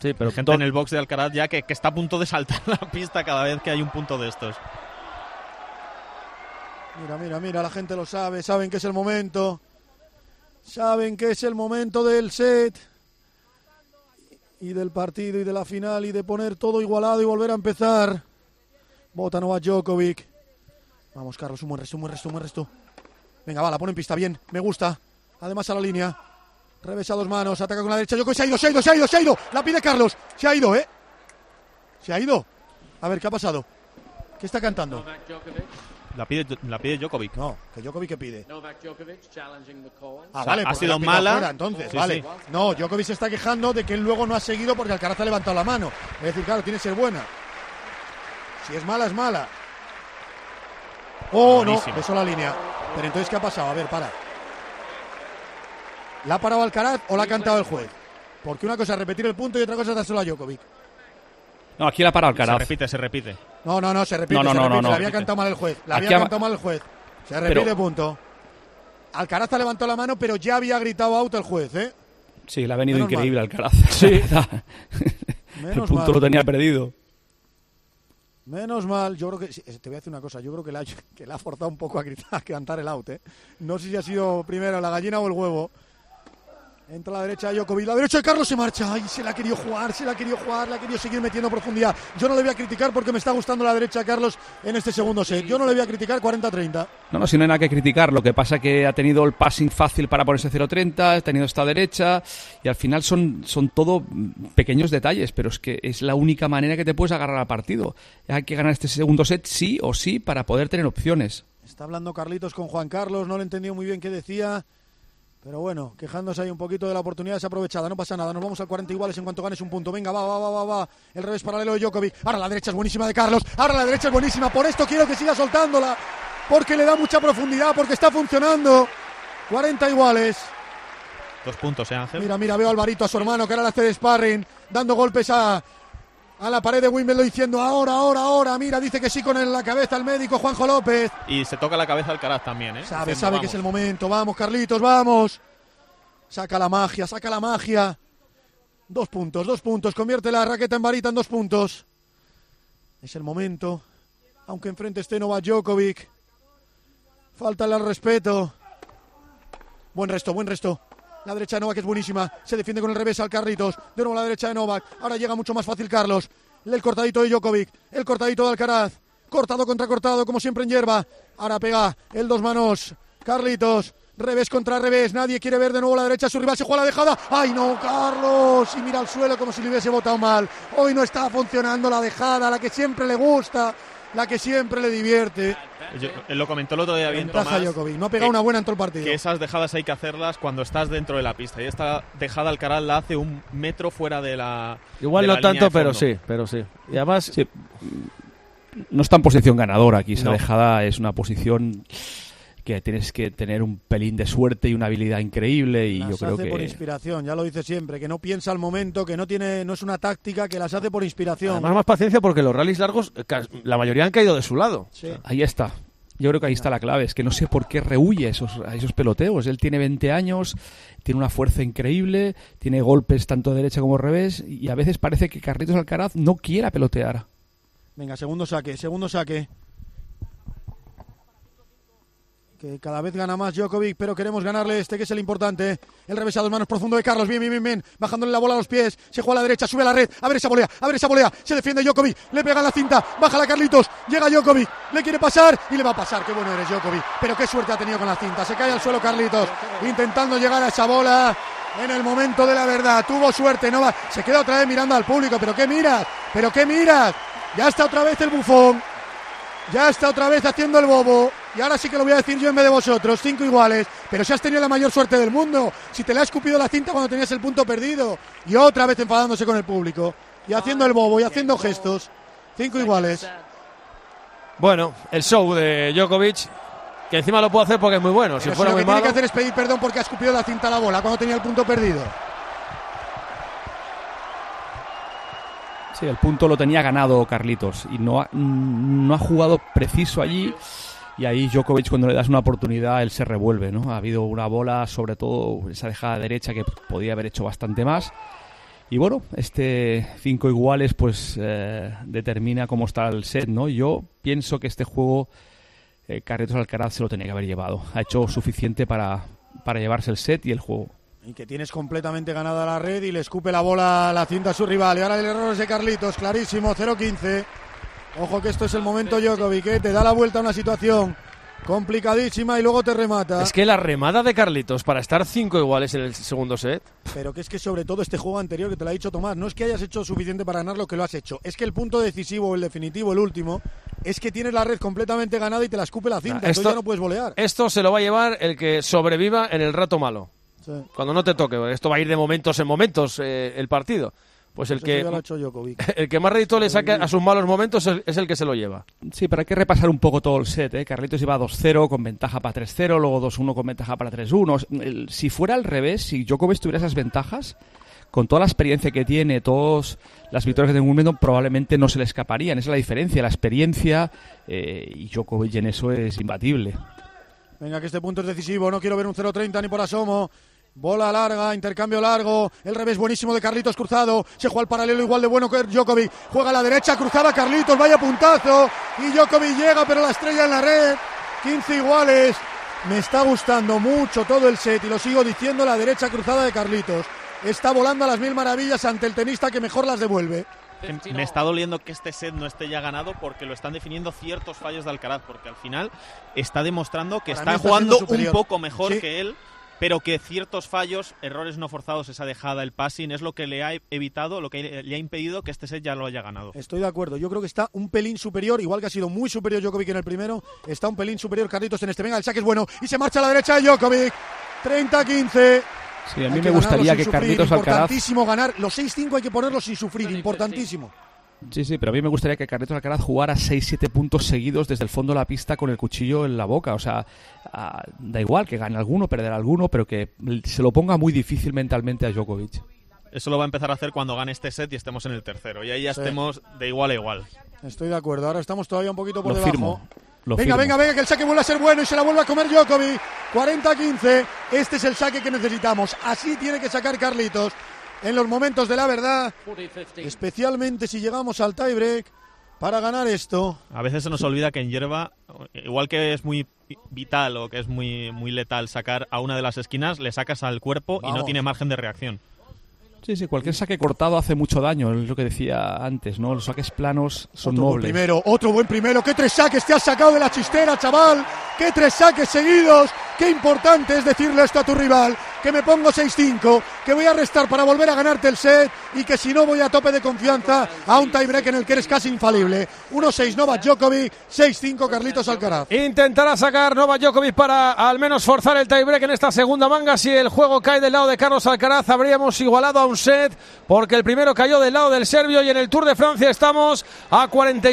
Sí, pero gente en el box de Alcaraz ya que está a punto de saltar la pista cada vez que hay un punto de estos. Mira, la gente lo sabe, saben que es el momento. Saben que es el momento del set y del partido y de la final y de poner todo igualado y volver a empezar. Bota Novak Djokovic. Vamos, Carlos, un buen resto. Venga, va, la pone en pista, bien, me gusta. Además a la línea. Revés a dos manos, ataca con la derecha. Djokovic se ha ido. La pide Carlos. Se ha ido, Se ha ido. A ver, ¿qué ha pasado? ¿Qué está cantando? La pide Djokovic. No, que Djokovic ¿qué pide? Vale, ha sido mala. Fuera, entonces, sí, vale. Sí. No, Djokovic se está quejando de que él luego no ha seguido porque Alcaraz ha levantado la mano. Es decir, claro, tiene que ser buena. Si es mala, es mala. Oh, buenísimo. No, besó la línea. Pero entonces, ¿qué ha pasado? A ver, para. ¿La ha parado Alcaraz o la ha cantado el juez? Porque una cosa es repetir el punto y otra cosa es dárselo a Djokovic. No, aquí la ha parado Alcaraz. Se repite. No, se repite. No. Le había cantado mal el juez. Se repite punto. Alcaraz ha levantado la mano, pero ya había gritado out el juez, Sí, le ha venido increíble Alcaraz. Sí. El punto lo tenía perdido. Menos mal, yo creo que... Te voy a decir una cosa, yo creo que le ha forzado un poco a gritar, a cantar el out, No sé si ha sido primero la gallina o el huevo. Entra a la derecha de Djokovic, la derecha de Carlos se marcha. Ay, se la ha querido jugar, le ha querido seguir metiendo profundidad. Yo no le voy a criticar porque me está gustando la derecha de Carlos en este segundo set. Yo no le voy a criticar 40-30. No, si no hay nada que criticar. Lo que pasa es que ha tenido el passing fácil para ponerse 0-30, ha tenido esta derecha y al final son todo pequeños detalles, pero es que es la única manera que te puedes agarrar al partido. Hay que ganar este segundo set sí o sí para poder tener opciones. Está hablando Carlitos con Juan Carlos, no le he entendido muy bien qué decía. Pero bueno, quejándose ahí un poquito de la oportunidad desaprovechada, no pasa nada, nos vamos al 40 iguales en cuanto ganes un punto. Venga, va, el revés paralelo de Djokovic. Ahora la derecha es buenísima de Carlos, por esto quiero que siga soltándola, porque le da mucha profundidad, porque está funcionando. 40 iguales. 2 puntos, Ángel. Mira, veo a Alvarito, a su hermano, que ahora le hace de sparring, dando golpes a la pared de Wimbledon diciendo ahora, mira, dice que sí con la cabeza el médico Juanjo López. Y se toca la cabeza Alcaraz también, Sabe que es el momento, vamos Carlitos, vamos. Saca la magia. 2 puntos, convierte la raqueta en varita en 2 puntos. Es el momento, aunque enfrente esté Novak Djokovic. Fáltale al respeto. Buen resto. La derecha de Novak es buenísima. Se defiende con el revés al Carlitos. De nuevo la derecha de Novak. Ahora llega mucho más fácil Carlos. El cortadito de Djokovic. El cortadito de Alcaraz. Cortado contra cortado, como siempre en hierba. Ahora pega el 2 manos. Carlitos. Revés contra revés. Nadie quiere ver de nuevo la derecha. Su rival se juega la dejada. ¡Ay no, Carlos! Y mira al suelo como si le hubiese botado mal. Hoy no está funcionando la dejada, la que siempre le gusta, la que siempre le divierte. Él lo comentó el otro día bien, Tomás. Djokovic. No ha pegado una buena en todo el partido. Que esas dejadas hay que hacerlas cuando estás dentro de la pista. Y esta dejada Alcaraz la hace 1 metro fuera de la. Igual no tanto, pero sí. Y además. Sí. No está en posición ganadora aquí. Esa dejada es una posición que tienes que tener un pelín de suerte y una habilidad increíble. Y yo creo que. Por inspiración, ya lo dice siempre. Que no piensa al momento, que no es una táctica, que las hace por inspiración. Además, más paciencia porque los rallies largos, la mayoría han caído de su lado. Sí. Ahí está. Yo creo que ahí está la clave, es que no sé por qué rehuye a esos peloteos. Él tiene 20 años, tiene una fuerza increíble, tiene golpes tanto de derecha como de revés y a veces parece que Carlitos Alcaraz no quiera pelotear. Venga, segundo saque. Que cada vez gana más Djokovic, pero queremos ganarle que es el importante. El revés a 2 manos profundo de Carlos, bien, bajándole la bola a los pies, se juega a la derecha, sube a la red, abre esa volea, se defiende Djokovic, le pega la cinta, baja la Carlitos, llega Djokovic, le quiere pasar y le va a pasar. Qué bueno eres Djokovic, pero qué suerte ha tenido con la cinta, se cae al suelo Carlitos, intentando llegar a esa bola en el momento de la verdad, tuvo suerte, no va, se queda otra vez mirando al público, pero qué miras, ya está otra vez el bufón. Ya está otra vez haciendo el bobo. Y ahora sí que lo voy a decir yo en vez de vosotros. 5 iguales. Pero si has tenido la mayor suerte del mundo. Si te le has escupido la cinta cuando tenías el punto perdido. Y otra vez enfadándose con el público. Y haciendo el bobo y haciendo gestos. 5 iguales. Bueno, el show de Djokovic. Que encima lo puedo hacer porque es muy bueno. Si fuera lo muy que tiene malo... que hacer es pedir perdón porque ha escupido la cinta a la bola cuando tenía el punto perdido. Sí, el punto lo tenía ganado Carlitos y no ha jugado preciso allí y ahí Djokovic cuando le das una oportunidad él se revuelve, ¿no? Ha habido una bola, sobre todo esa dejada derecha que podía haber hecho bastante más Y bueno, este 5 iguales pues determina cómo está el set, ¿no? Yo pienso que este juego Carlitos Alcaraz se lo tenía que haber llevado. Ha hecho suficiente para llevarse el set y el juego. Y que tienes completamente ganada la red y le escupe la bola a la cinta a su rival. Y ahora el error es de Carlitos, clarísimo, 0-15. Ojo que esto es el momento Djokovic, te da la vuelta a una situación complicadísima y luego te remata. Es que la remada de Carlitos para estar 5 iguales en el segundo set. Pero que es que sobre todo este juego anterior que te lo ha dicho Tomás, no es que hayas hecho suficiente para ganar lo que lo has hecho, es que el punto decisivo, el definitivo, el último, es que tienes la red completamente ganada y te la escupe la cinta, entonces ya no puedes volear. Esto se lo va a llevar el que sobreviva en el rato malo. Sí. Cuando no te toque, esto va a ir de momentos en momentos el partido. Pues el que más rédito le saque a sus malos momentos es el que se lo lleva. Sí, pero hay que repasar un poco todo el set, ¿eh? Carlitos iba 2-0 con ventaja para 3-0, luego 2-1 con ventaja para 3-1. Si fuera al revés, si Djokovic tuviera esas ventajas, con toda la experiencia que tiene, todas las victorias que tiene en Wimbledon, probablemente no se le escaparían. Esa es la diferencia, la experiencia, y Djokovic en eso es imbatible. Venga, que este punto es decisivo, no quiero ver un 0-30 ni por asomo. Bola larga, intercambio largo, el revés buenísimo de Carlitos cruzado, se juega al paralelo igual de bueno que Djokovic, juega a la derecha, cruzada Carlitos, vaya puntazo, y Djokovic llega pero la estrella en la red, 15 iguales, me está gustando mucho todo el set y lo sigo diciendo, la derecha cruzada de Carlitos, está volando a las mil maravillas ante el tenista que mejor las devuelve. Me está doliendo que este set no esté ya ganado porque lo están definiendo ciertos fallos de Alcaraz, porque al final está demostrando que está jugando un poco mejor que él, pero que ciertos fallos, errores no forzados, esa dejada, el passing, es lo que le ha evitado, lo que le ha impedido que este set ya lo haya ganado. Estoy de acuerdo, yo creo que está un pelín superior, igual que ha sido muy superior Djokovic en el primero, está un pelín superior Carlitos en este. Venga, el saque es bueno y se marcha a la derecha de Djokovic, 30-15. Sí, a mí me gustaría que Carlitos Alcaraz... Importantísimo ganar, los 6-5 hay que ponerlos sin sufrir, importantísimo. Sí, pero a mí me gustaría que Carlitos Alcaraz jugara 6-7 puntos seguidos desde el fondo de la pista con el cuchillo en la boca. O sea, da igual que gane alguno, perderá alguno, pero que se lo ponga muy difícil mentalmente a Djokovic. Eso lo va a empezar a hacer cuando gane este set y estemos en el tercero. Y ahí ya estemos de igual a igual. Estoy de acuerdo. Ahora estamos todavía un poquito por debajo. Venga, que el saque vuelve a ser bueno y se la vuelve a comer Djokovic. 40-15. Este es el saque que necesitamos. Así tiene que sacar Carlitos en los momentos de la verdad, especialmente si llegamos al tiebreak para ganar esto. A veces se nos olvida que en hierba, igual que es muy vital o que es muy letal sacar a una de las esquinas, le sacas al cuerpo y no tiene margen de reacción. Sí, cualquier saque cortado hace mucho daño, es lo que decía antes, ¿no? Los saques planos son nobles. Otro buen primero, qué 3 saques te has sacado de la chistera, chaval, qué 3 saques seguidos, qué importante es decirle esto a tu rival, que me pongo 6-5, que voy a restar para volver a ganarte el set y que si no voy a tope de confianza a un tiebreak en el que eres casi infalible. 1-6 Novak Djokovic, 6-5 Carlitos Alcaraz. Intentará sacar Novak Djokovic para al menos forzar el tiebreak en esta segunda manga. Si el juego cae del lado de Carlos Alcaraz, habríamos igualado a un set, porque el primero cayó del lado del serbio y en el Tour de Francia estamos a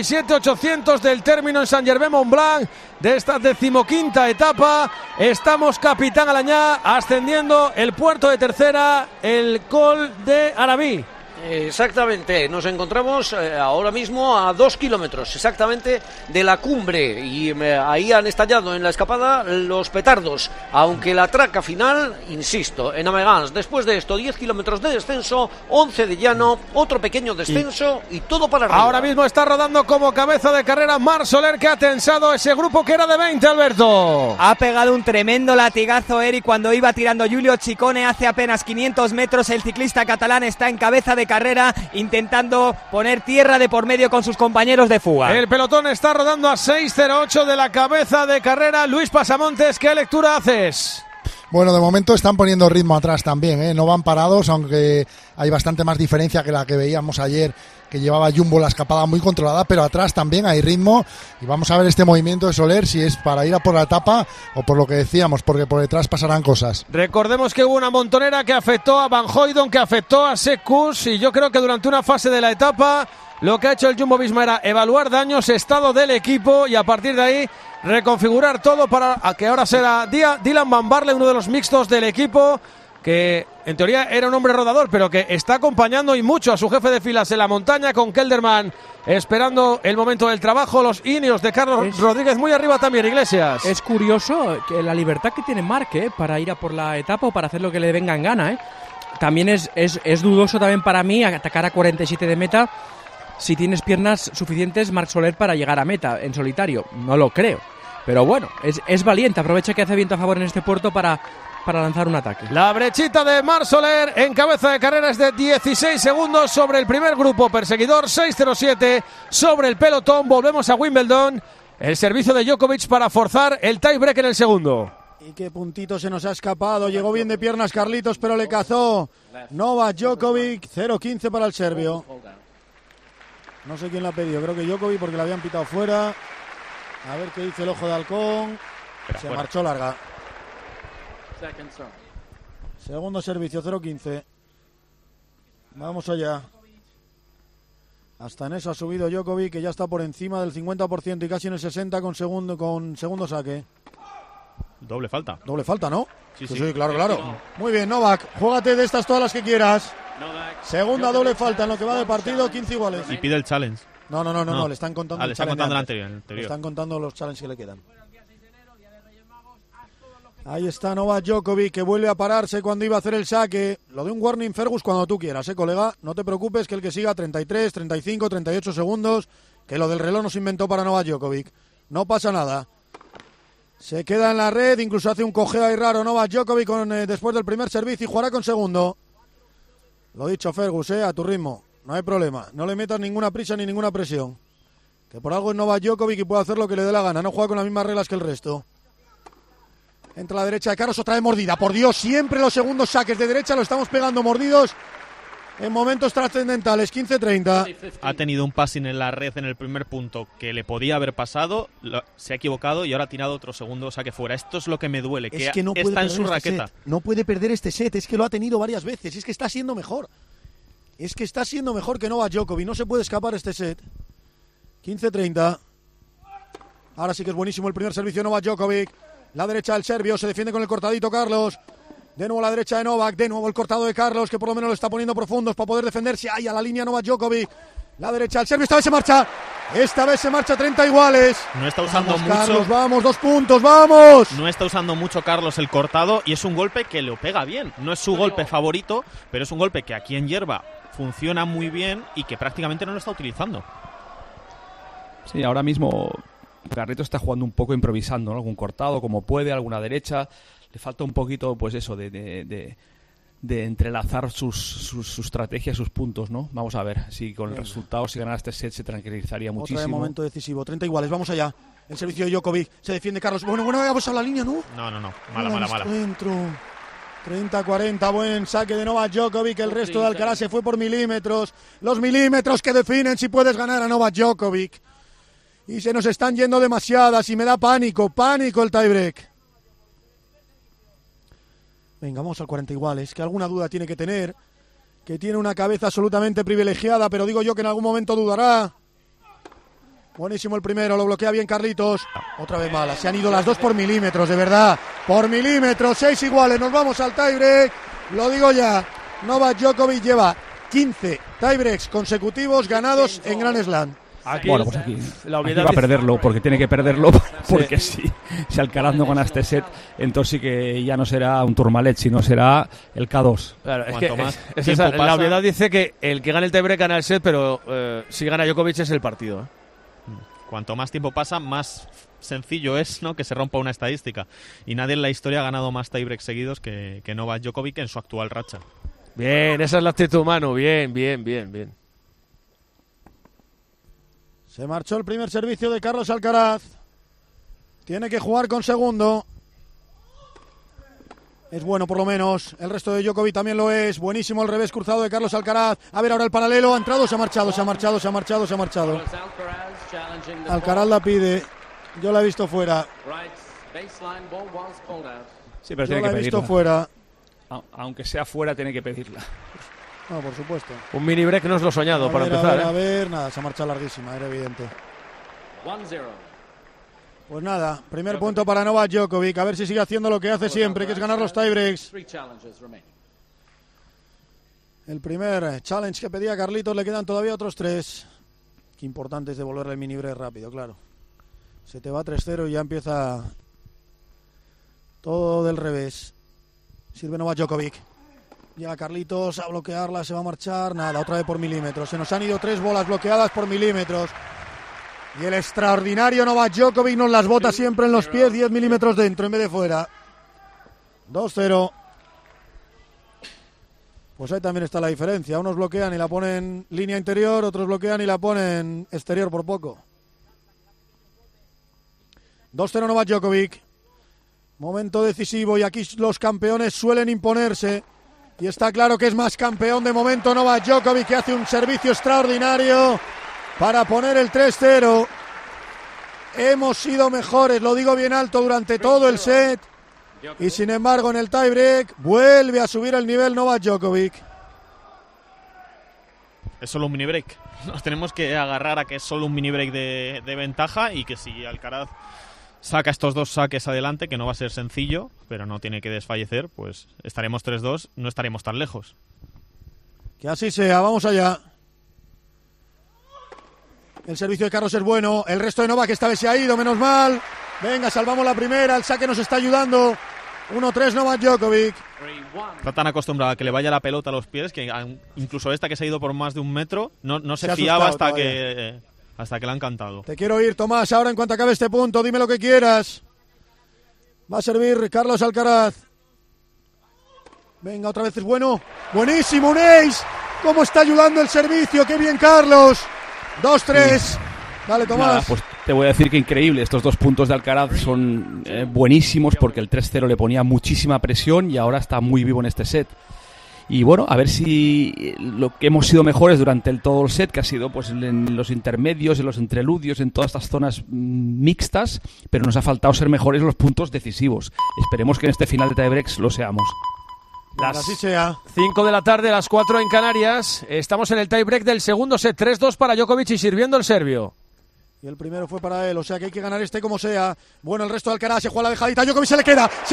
47.800 del término en Saint-Germain-Mont-Blanc de esta 15ª etapa. Estamos Capitán Alañá ascendiendo el puerto de tercera, el Col de Arabí. Exactamente, nos encontramos ahora mismo a 2 kilómetros exactamente de la cumbre y ahí han estallado en la escapada los petardos, aunque la traca final, insisto, en Amegans. Después de esto, 10 kilómetros de descenso, 11 de llano, otro pequeño descenso y todo para arriba. Ahora mismo está rodando como cabeza de carrera Marc Soler, que ha tensado ese grupo que era de 20, Alberto. Ha pegado un tremendo latigazo Eric cuando iba tirando Giulio Ciccone hace apenas 500 metros. El ciclista catalán está en cabeza de carrera intentando poner tierra de por medio con sus compañeros de fuga. El pelotón está rodando a 6.08 de la cabeza de carrera. Luis Pasamontes, ¿qué lectura haces? Bueno, de momento están poniendo ritmo atrás también, ¿eh? No van parados, aunque hay bastante más diferencia que la que veíamos ayer, que llevaba Jumbo la escapada muy controlada, pero atrás también hay ritmo y vamos a ver este movimiento de Soler si es para ir a por la etapa o por lo que decíamos, porque por detrás pasarán cosas. Recordemos que hubo una montonera que afectó a Van Hooijdonk, que afectó a Sepp Kuss, y yo creo que durante una fase de la etapa lo que ha hecho el Jumbo-Visma era evaluar daños, estado del equipo y a partir de ahí reconfigurar todo para que ahora será Dylan Van Baarle, uno de los mixtos del equipo, que en teoría era un hombre rodador, pero que está acompañando y mucho a su jefe de filas en la montaña, con Kelderman esperando el momento del trabajo. Los Ineos de Carlos Rodríguez muy arriba también, Iglesias. Es curioso que la libertad que tiene Marc para ir a por la etapa o para hacer lo que le venga en gana, también es dudoso también para mí atacar a 47 de meta si tienes piernas suficientes, Marc Soler, para llegar a meta en solitario. No lo creo. Pero bueno, es valiente. Aprovecha que hace viento a favor en este puerto para lanzar un ataque. La brechita de Marc Soler en cabeza de carrera es de 16 segundos sobre el primer grupo perseguidor, 6:07 sobre el pelotón. Volvemos a Wimbledon. El servicio de Djokovic para forzar el tiebreak en el segundo. Y qué puntito se nos ha escapado. Llegó bien de piernas Carlitos, pero le cazó Novak Djokovic. 0-15 para el serbio. No sé quién la ha pedido, creo que Djokovic, porque la habían pitado fuera. A ver qué dice el ojo de halcón. Se marchó larga. Segundo servicio, 0-15. Vamos allá. Hasta en eso ha subido Djokovic, que ya está por encima del 50% y casi en el 60% con segundo saque. Doble falta. Doble falta, ¿no? Sí, sí, claro. Muy bien, Novak, juégate de estas todas las que quieras. Segunda doble falta en lo que va de partido, 15 iguales. Y pide el challenge. No, le están contando le están contando el anterior. Le están contando los challenges que le quedan. Ahí está Novak Djokovic, que vuelve a pararse cuando iba a hacer el saque. Lo de un warning, Fergus, cuando tú quieras, colega. No te preocupes, que el que siga 33, 35, 38 segundos, que lo del reloj no se inventó para Novak Djokovic. No pasa nada. Se queda en la red, incluso hace un cojeo ahí raro Novak Djokovic después del primer servicio y jugará con segundo. Lo dicho, Fergus, a tu ritmo. No hay problema. No le metas ninguna prisa ni ninguna presión. Que por algo es Novak Djokovic y puede hacer lo que le dé la gana. No juega con las mismas reglas que el resto. Entra a la derecha de Carlos, otra vez mordida. Por Dios, siempre los segundos saques de derecha lo estamos pegando mordidos en momentos trascendentales. 15-30. Ha tenido un passing en la red en el primer punto que le podía haber pasado, se ha equivocado y ahora ha tirado otro segundo saque fuera. Esto es lo que me duele, que no está en su raqueta. No puede perder este set, es que lo ha tenido varias veces, es que está siendo mejor. Es que está siendo mejor que Novak Djokovic, no se puede escapar este set. 15-30. Ahora sí que es buenísimo el primer servicio de Novak Djokovic. La derecha del serbio, se defiende con el cortadito Carlos. De nuevo la derecha de Novak, de nuevo el cortado de Carlos, que por lo menos lo está poniendo profundos para poder defenderse. Ahí a la línea Novak Djokovic. La derecha del serbio, esta vez se marcha 30 iguales. No está usando mucho. Carlos, vamos, 2 puntos, vamos. No está usando mucho Carlos el cortado y es un golpe que lo pega bien. No es su golpe favorito, pero es un golpe que aquí en hierba funciona muy bien y que prácticamente no lo está utilizando. Sí, ahora mismo Carreto está jugando un poco improvisando, ¿no? Algún cortado como puede, alguna derecha. Le falta un poquito, pues eso, de entrelazar sus estrategias, sus puntos, ¿no? Vamos a ver si con el resultado, si ganara este set, se tranquilizaría muchísimo. Otra vez momento decisivo, 30 iguales, vamos allá. El servicio de Djokovic, se defiende Carlos. Bueno, vamos a la línea, ¿no? No. Mala. Dentro. 30-40, buen saque de Novak Djokovic. El resto de Alcaraz se fue por milímetros. Los milímetros que definen si puedes ganar a Novak Djokovic. Y se nos están yendo demasiadas y me da pánico el tiebreak. Venga, vamos al 40 iguales, que alguna duda tiene que tener, que tiene una cabeza absolutamente privilegiada, pero digo yo que en algún momento dudará. Buenísimo el primero, lo bloquea bien Carlitos. Otra vez mala, se han ido las dos por milímetros, de verdad. Por milímetros, 6 iguales, nos vamos al tiebreak. Lo digo ya, Novak Djokovic lleva 15 tiebreaks consecutivos ganados en Grand Slam. Aquí va a perderlo, porque tiene que perderlo, porque si Alcaraz no gana este set, entonces sí que ya no será un Tourmalet, sino será el K2. Claro, la obviedad dice que el que gane el tiebreak gana el set, pero si gana Djokovic es el partido. Cuanto más tiempo pasa, más sencillo es, ¿no?, que se rompa una estadística. Y nadie en la historia ha ganado más tiebreaks seguidos que Novak Djokovic en su actual racha. Bien, esa es la actitud, Manu. Bien. Se marchó el primer servicio de Carlos Alcaraz. Tiene que jugar con segundo. Es bueno por lo menos. El resto de Djokovic también lo es. Buenísimo el revés cruzado de Carlos Alcaraz. A ver ahora el paralelo. Ha entrado, se ha marchado. Alcaraz la pide. Yo la he visto fuera. Sí, pero tiene que pedirla. Visto fuera. Aunque sea fuera, tiene que pedirla. No, por supuesto. Un mini break no es lo soñado para empezar. A ver, nada, se ha marchado larguísima, era evidente. 1-0. Pues nada, primer punto para Novak Djokovic, a ver si sigue haciendo lo que hace siempre, que es ganar los tiebreaks. El primer challenge que pedía Carlitos, le quedan todavía otros 3. Qué importante es devolverle el mini break rápido, claro. Se te va 3-0 y ya empieza todo del revés. Sirve Novak Djokovic. Ya Carlitos a bloquearla, se va a marchar. Nada, otra vez por milímetros. Se nos han ido 3 bolas bloqueadas por milímetros. Y el extraordinario Novak Djokovic nos las bota siempre en los pies, 10 milímetros dentro en vez de fuera. 2-0. Pues ahí también está la diferencia. Unos bloquean y la ponen línea interior, otros bloquean y la ponen exterior por poco. 2-0 Novak Djokovic. Momento decisivo y aquí los campeones suelen imponerse. Y está claro que es más campeón de momento Novak Djokovic, que hace un servicio extraordinario para poner el 3-0. Hemos sido mejores, lo digo bien alto, durante todo el set. Y sin embargo en el tiebreak vuelve a subir el nivel Novak Djokovic. Es solo un mini break. Nos tenemos que agarrar a que es solo un mini break de ventaja, y que si Alcaraz saca estos 2 saques adelante, que no va a ser sencillo, pero no tiene que desfallecer, pues estaremos 3-2, no estaremos tan lejos. Que así sea, vamos allá. El servicio de Carlos es bueno, el resto de Novak esta vez se ha ido, menos mal. Venga, salvamos la primera, el saque nos está ayudando. 1-3 Novak Djokovic. Está tan acostumbrado a que le vaya la pelota a los pies que incluso esta que se ha ido por más de 1 metro no se fiaba hasta que le han cantado. Te quiero oír, Tomás, ahora en cuanto acabe este punto, dime lo que quieras. Va a servir Carlos Alcaraz. Venga, otra vez es bueno. Buenísimo, un ace. ¿Cómo está ayudando el servicio? ¡Qué bien, Carlos! 2-3. Sí. Dale, Tomás. Nada, pues te voy a decir que increíble. Estos 2 puntos de Alcaraz son buenísimos, porque el 3-0 le ponía muchísima presión y ahora está muy vivo en este set. Y bueno, a ver si lo que hemos sido mejores durante todo el set, que ha sido pues en los intermedios, en los entreludios, en todas estas zonas mixtas, pero nos ha faltado ser mejores en los puntos decisivos. Esperemos que en este final de tiebreaks lo seamos. Así sea. 5 de la tarde, las 4 en Canarias. Estamos en el tiebreak del segundo set. 3-2 para Djokovic y sirviendo el serbio. Y el primero fue para él, o sea que hay que ganar este como sea. Bueno, el resto de Alcaraz se juega la dejadita. Djokovic se le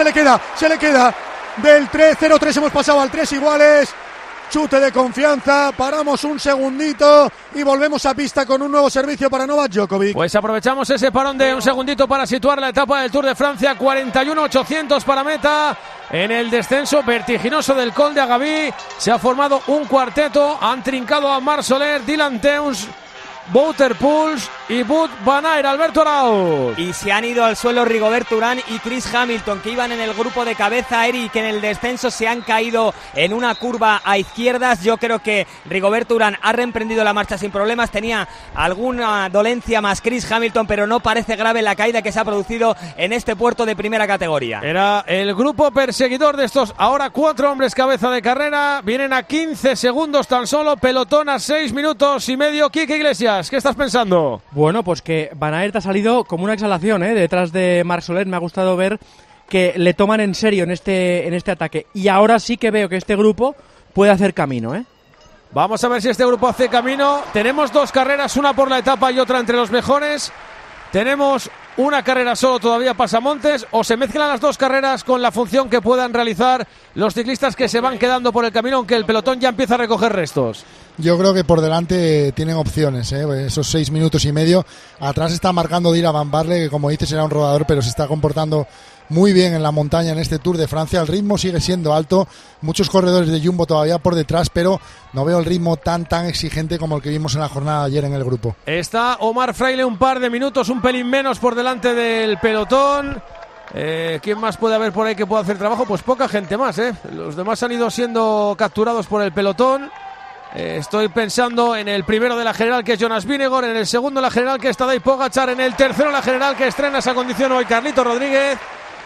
queda. Del 3-0-3 hemos pasado al 3 iguales. Chute de confianza, paramos un segundito y volvemos a pista con un nuevo servicio para Novak Djokovic. Pues aprovechamos ese parón de un segundito para situar la etapa del Tour de Francia. 41.800 para meta. En el descenso vertiginoso del Col de Agaví se ha formado un cuarteto. Han trincado a Marc Soler, Dylan Teuns, Wouter Poels y Wout van Aert. Alberto Arauz. Y se han ido al suelo Rigoberto Urán y Chris Hamilton, que iban en el grupo de cabeza. Eric, que en el descenso se han caído en una curva a izquierdas. Yo creo que Rigoberto Urán ha reemprendido la marcha sin problemas. Tenía alguna dolencia más Chris Hamilton, pero no parece grave la caída que se ha producido en este puerto de primera categoría. Era el grupo perseguidor de estos ahora 4 hombres cabeza de carrera. Vienen a 15 segundos tan solo, pelotón a 6 minutos y medio. Quique Iglesias, ¿qué estás pensando? Bueno, pues que Van Aert ha salido como una exhalación, detrás de Marc Soler. Me ha gustado ver que le toman en serio en este ataque. Y ahora sí que veo que este grupo puede hacer camino, Vamos a ver si este grupo hace camino. Tenemos 2 carreras, una por la etapa y otra entre los mejores. Tenemos una carrera solo todavía pasamontes, o se mezclan las 2 carreras con la función que puedan realizar los ciclistas que se van quedando por el camino, aunque el pelotón ya empieza a recoger restos. Yo creo que por delante tienen opciones, esos 6 minutos y medio. Atrás está marcando Dylan van Baarle, que como dices era un rodador, pero se está comportando muy bien en la montaña en este Tour de Francia. El ritmo sigue siendo alto, muchos corredores de Jumbo todavía por detrás, pero no veo el ritmo tan exigente como el que vimos en la jornada de ayer en el grupo. Está Omar Fraile un par de minutos, un pelín menos por delante del pelotón. ¿Quién más puede haber por ahí que pueda hacer trabajo? Pues poca gente más, Los demás han ido siendo capturados por el pelotón. Estoy pensando en el primero de la general, que es Jonas Vingegaard, en el segundo de la general, que es Tadej Pogačar, en el tercero de la general, que estrena esa condición hoy Carlito Rodríguez.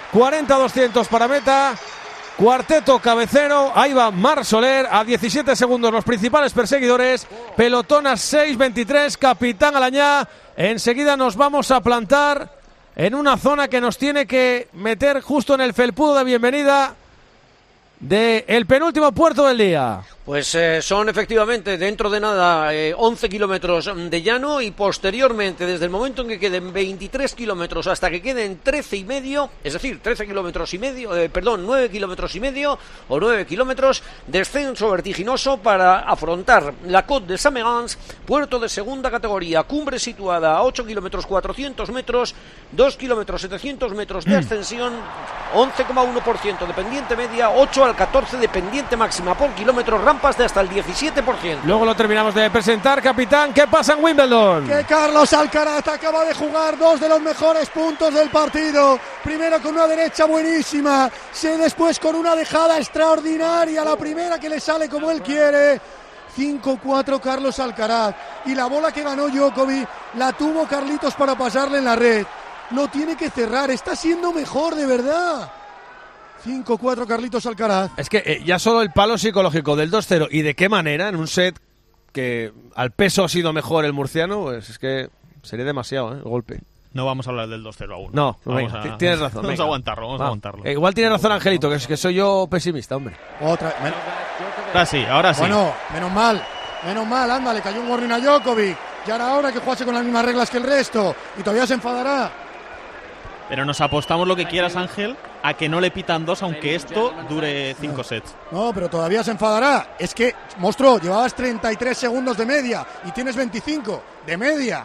40-200 para meta. Cuarteto cabecero, ahí va Marc Soler a 17 segundos los principales perseguidores. Pelotón a 6.23, Capitán Alañá. Enseguida nos vamos a plantar en una zona que nos tiene que meter justo en el felpudo de bienvenida del penúltimo puerto del día. Pues son efectivamente dentro de nada 11 kilómetros de llano y posteriormente, desde el momento en que queden 23 kilómetros hasta que queden 13 y medio, es decir, 13 kilómetros y medio, 9 kilómetros y medio o 9 kilómetros, descenso vertiginoso para afrontar la Côte de Saint-Mégan's, puerto de segunda categoría, cumbre situada a 8 kilómetros 400 metros, 2 kilómetros 700 metros de ascensión, 11,1% de pendiente media, 8 al 14 de pendiente máxima por kilómetro, rampas de hasta el 17%. Luego lo terminamos de presentar, capitán. ¿Qué pasa en Wimbledon? Que Carlos Alcaraz acaba de jugar 2 de los mejores puntos del partido. Primero con una derecha buenísima, después con una dejada extraordinaria, la primera que le sale como él quiere. 5-4 Carlos Alcaraz. Y la bola que ganó Djokovic la tuvo Carlitos para pasarle en la red. Lo tiene que cerrar, está siendo mejor de verdad. 5-4 Carlitos Alcaraz. Es que ya solo el palo psicológico del 2-0 y de qué manera en un set que al peso ha sido mejor el murciano, pues es que sería demasiado el golpe. No vamos a hablar del 2-0 aún. No, venga, tienes razón. Vamos a aguantarlo. Igual tiene razón Angelito, que es que soy yo pesimista, hombre. Ahora sí. Bueno, menos mal, anda, le cayó un warning a Djokovic. Ya era hora que jugase con las mismas reglas que el resto y todavía se enfadará. Pero nos apostamos lo que quieras, Ángel, a que no le pitan 2, aunque esto dure 5 sets. No, pero todavía se enfadará. Es que, monstruo, llevabas 33 segundos de media y tienes 25 de media.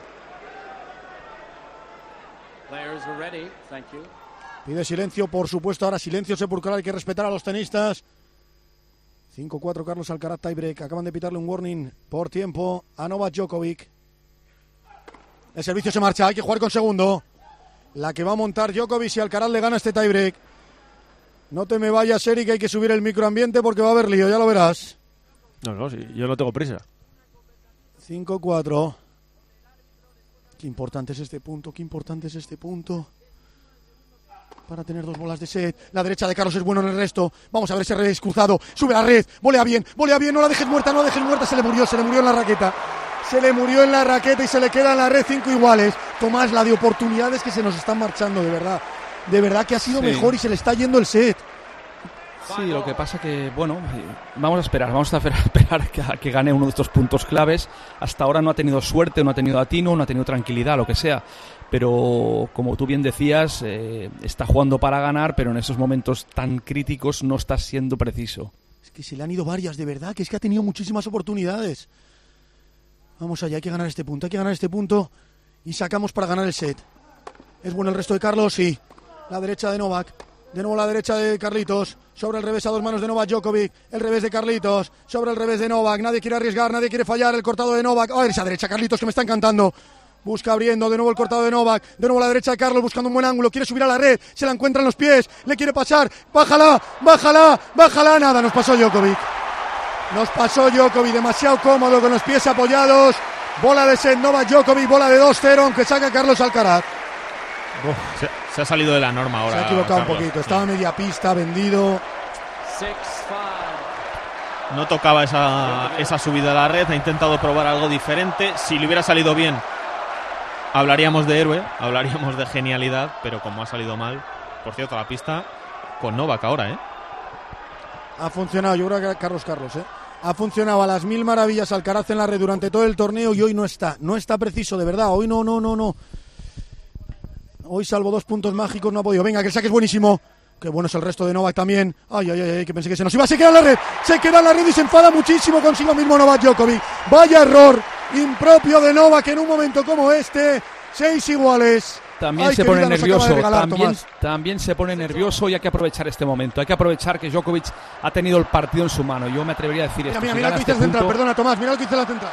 Pide silencio, por supuesto, ahora silencio sepulcral, hay que respetar a los tenistas. 5-4 Carlos Alcaraz, tiebreak. Acaban de pitarle un warning por tiempo a Novak Djokovic. El servicio se marcha, hay que jugar con segundo. La que va a montar Djokovic si Alcaraz le gana este tiebreak. No te me vayas, Eric, hay que subir el microambiente porque va a haber lío, ya lo verás. No, sí, yo no tengo prisa. 5-4. Qué importante es este punto. Para tener 2 bolas de set. La derecha de Carlos es bueno en el resto. Vamos a ver ese revés cruzado. Sube la red, volea bien, no la dejes muerta, se le murió en la raqueta. Se le murió en la raqueta y se le queda en la red 5 iguales. Tomás, la de oportunidades que se nos están marchando, de verdad. De verdad que ha sido mejor y se le está yendo el set. Sí, lo que pasa que, bueno, vamos a esperar a que gane uno de estos puntos claves. Hasta ahora no ha tenido suerte, no ha tenido atino, no ha tenido tranquilidad, lo que sea. Pero, como tú bien decías, está jugando para ganar, pero en esos momentos tan críticos no está siendo preciso. Es que se le han ido varias, de verdad, que es que ha tenido muchísimas oportunidades. Vamos allá, hay que ganar este punto y sacamos para ganar el set. ¿Es bueno el resto de Carlos? Sí. La derecha de Novak. De nuevo la derecha de Carlitos. Sobre el revés a 2 manos de Novak Djokovic. El revés de Carlitos. Sobre el revés de Novak. Nadie quiere arriesgar, nadie quiere fallar. El cortado de Novak. ¡Oh, esa derecha Carlitos que me está encantando! Busca abriendo, de nuevo el cortado de Novak. De nuevo la derecha de Carlos buscando un buen ángulo. Quiere subir a la red. Se la encuentra en los pies. Le quiere pasar. ¡Bájala! Nada, nos pasó Djokovic. Demasiado cómodo con los pies apoyados. Bola de set Novak Djokovic, bola de 2-0, aunque saca Carlos Alcaraz. Se ha salido de la norma ahora. Se ha equivocado Carlos. un poquito, estaba media pista, vendido. No tocaba esa subida a la red, ha intentado probar algo diferente. Si le hubiera salido bien, hablaríamos de héroe, hablaríamos de genialidad, pero como ha salido mal, por cierto, la pista con Novak ahora, Ha funcionado, yo creo que Carlos, ha funcionado a las mil maravillas Alcaraz en la red durante todo el torneo y hoy no está preciso, de verdad, hoy no. Hoy salvo 2 puntos mágicos no ha podido. Venga, que el saque es buenísimo. Qué bueno es el resto de Novak también. Ay, que pensé que se nos iba. Se queda en la red y se enfada muchísimo consigo mismo Novak Djokovic. Vaya error impropio de Novak en un momento como este. 6 iguales. También se pone nervioso, también se pone nervioso y hay que aprovechar este momento. Hay que aprovechar que Djokovic ha tenido el partido en su mano. Yo me atrevería a decir esto. Mira lo que dice el central, perdona Tomás, mira lo que dice la central.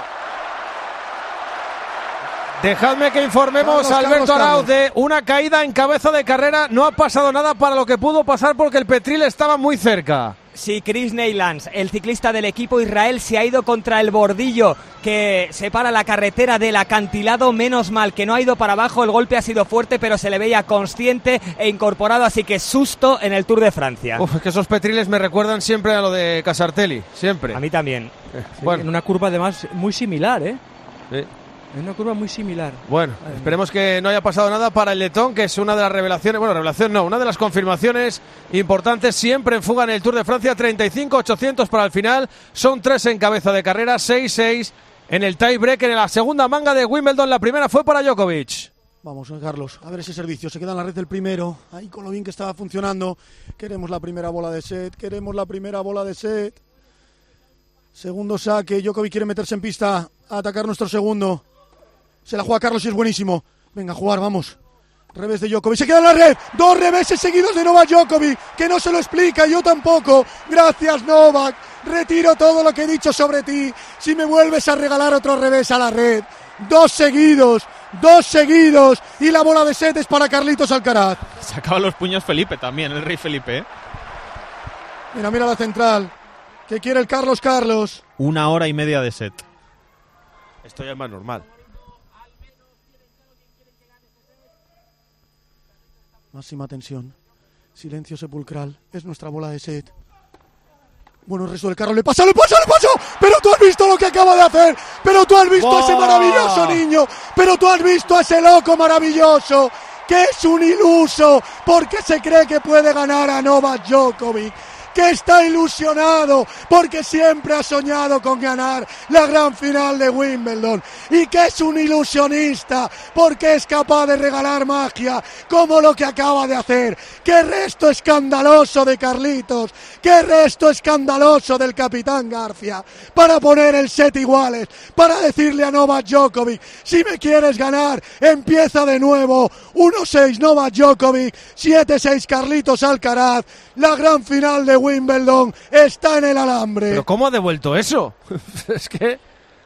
Dejadme que informemos a Alberto Arauz de una caída en cabeza de carrera. No ha pasado nada para lo que pudo pasar porque el Petril estaba muy cerca. Sí, Chris Neylands, el ciclista del equipo Israel, se ha ido contra el bordillo que separa la carretera del acantilado. Menos mal que no ha ido para abajo, el golpe ha sido fuerte, pero se le veía consciente e incorporado, así que susto en el Tour de Francia. Es que esos Petriles me recuerdan siempre a lo de Casartelli, siempre. A mí también. Bueno. En una curva además muy similar, Sí. Es una curva muy similar. Bueno, esperemos que no haya pasado nada para el letón, que es una de las revelaciones, bueno, revelación no, una de las confirmaciones importantes siempre en fuga en el Tour de Francia. 35-800 para el final, son 3 en cabeza de carrera, 6-6 en el tie-break. En la segunda manga de Wimbledon, la primera fue para Djokovic. Vamos, Carlos, a ver ese servicio, se queda en la red del primero, ahí con lo bien que estaba funcionando. Queremos la primera bola de set, Segundo saque, Djokovic quiere meterse en pista a atacar nuestro segundo. Se la juega Carlos y es buenísimo. Venga, a jugar, vamos. Revés de Djokovic, se queda en la red. 2 reveses seguidos de Novak Djokovic, que no se lo explica, yo tampoco. Gracias, Novak. Retiro todo lo que he dicho sobre ti. Si me vuelves a regalar otro revés a la red. 2 seguidos. Y la bola de set es para Carlitos Alcaraz. Sacaba los puños Felipe también, el rey Felipe, ¿eh? Mira la central. ¿Qué quiere el Carlos? 1 hora y media de set. Esto ya es más normal. Máxima tensión. Silencio sepulcral. Es nuestra bola de set. Bueno, el resto del carro le pasa. Pero tú has visto lo que acaba de hacer. Pero tú has visto a ese maravilloso niño. Pero tú has visto a ese loco maravilloso. Que es un iluso. Porque se cree que puede ganar a Novak Djokovic. Que está ilusionado porque siempre ha soñado con ganar la gran final de Wimbledon, y que es un ilusionista porque es capaz de regalar magia como lo que acaba de hacer. ¡Qué resto escandaloso de Carlitos! ¡Qué resto escandaloso del capitán García! Para poner el set iguales, para decirle a Novak Djokovic: si me quieres ganar, empieza de nuevo. 1-6 Novak Djokovic, 7-6 Carlitos Alcaraz. La gran final de Wimbledon está en el alambre. ¿Pero cómo ha devuelto eso? Es que...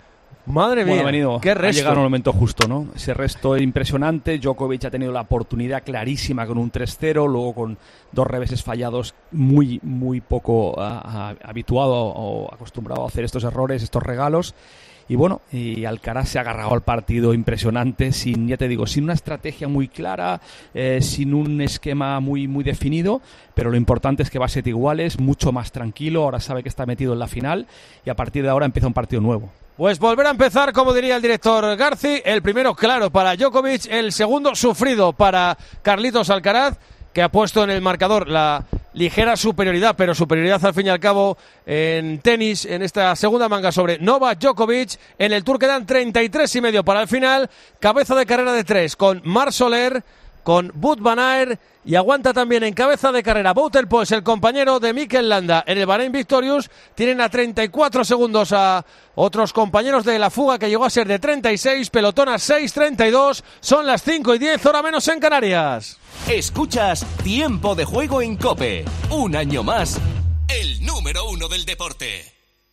Madre mía, qué resto. Ha llegado en el momento justo, ¿no? Ese resto es impresionante. Djokovic ha tenido la oportunidad clarísima con un 3-0, luego con 2 reveses fallados, muy poco habituado o acostumbrado a hacer estos errores, estos regalos. Y bueno, y Alcaraz se ha agarrado al partido impresionante, sin una estrategia muy clara, sin un esquema muy definido, pero lo importante es que va a ser iguales, mucho más tranquilo, ahora sabe que está metido en la final y a partir de ahora empieza un partido nuevo. Pues volver a empezar, como diría el director Garci, el primero claro para Djokovic, el segundo sufrido para Carlitos Alcaraz, que ha puesto en el marcador la ligera superioridad, pero superioridad al fin y al cabo en tenis, en esta segunda manga sobre Novak Djokovic. En el Tour quedan 33,5 para el final, cabeza de carrera de 3 con Marc Soler, con Wout van Aert, y aguanta también en cabeza de carrera Wout Poels, el compañero de Mikel Landa en el Bahrain Victorious. Tienen a 34 segundos a otros compañeros de la fuga, que llegó a ser de 36, pelotón a 6:32, son las 5:10, hora menos en Canarias. Escuchas Tiempo de Juego en COPE, un año más, el número 1 del deporte.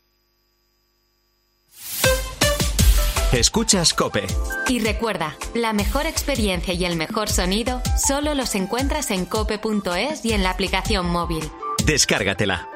Escuchas COPE. Y recuerda, la mejor experiencia y el mejor sonido solo los encuentras en cope.es y en la aplicación móvil. Descárgatela.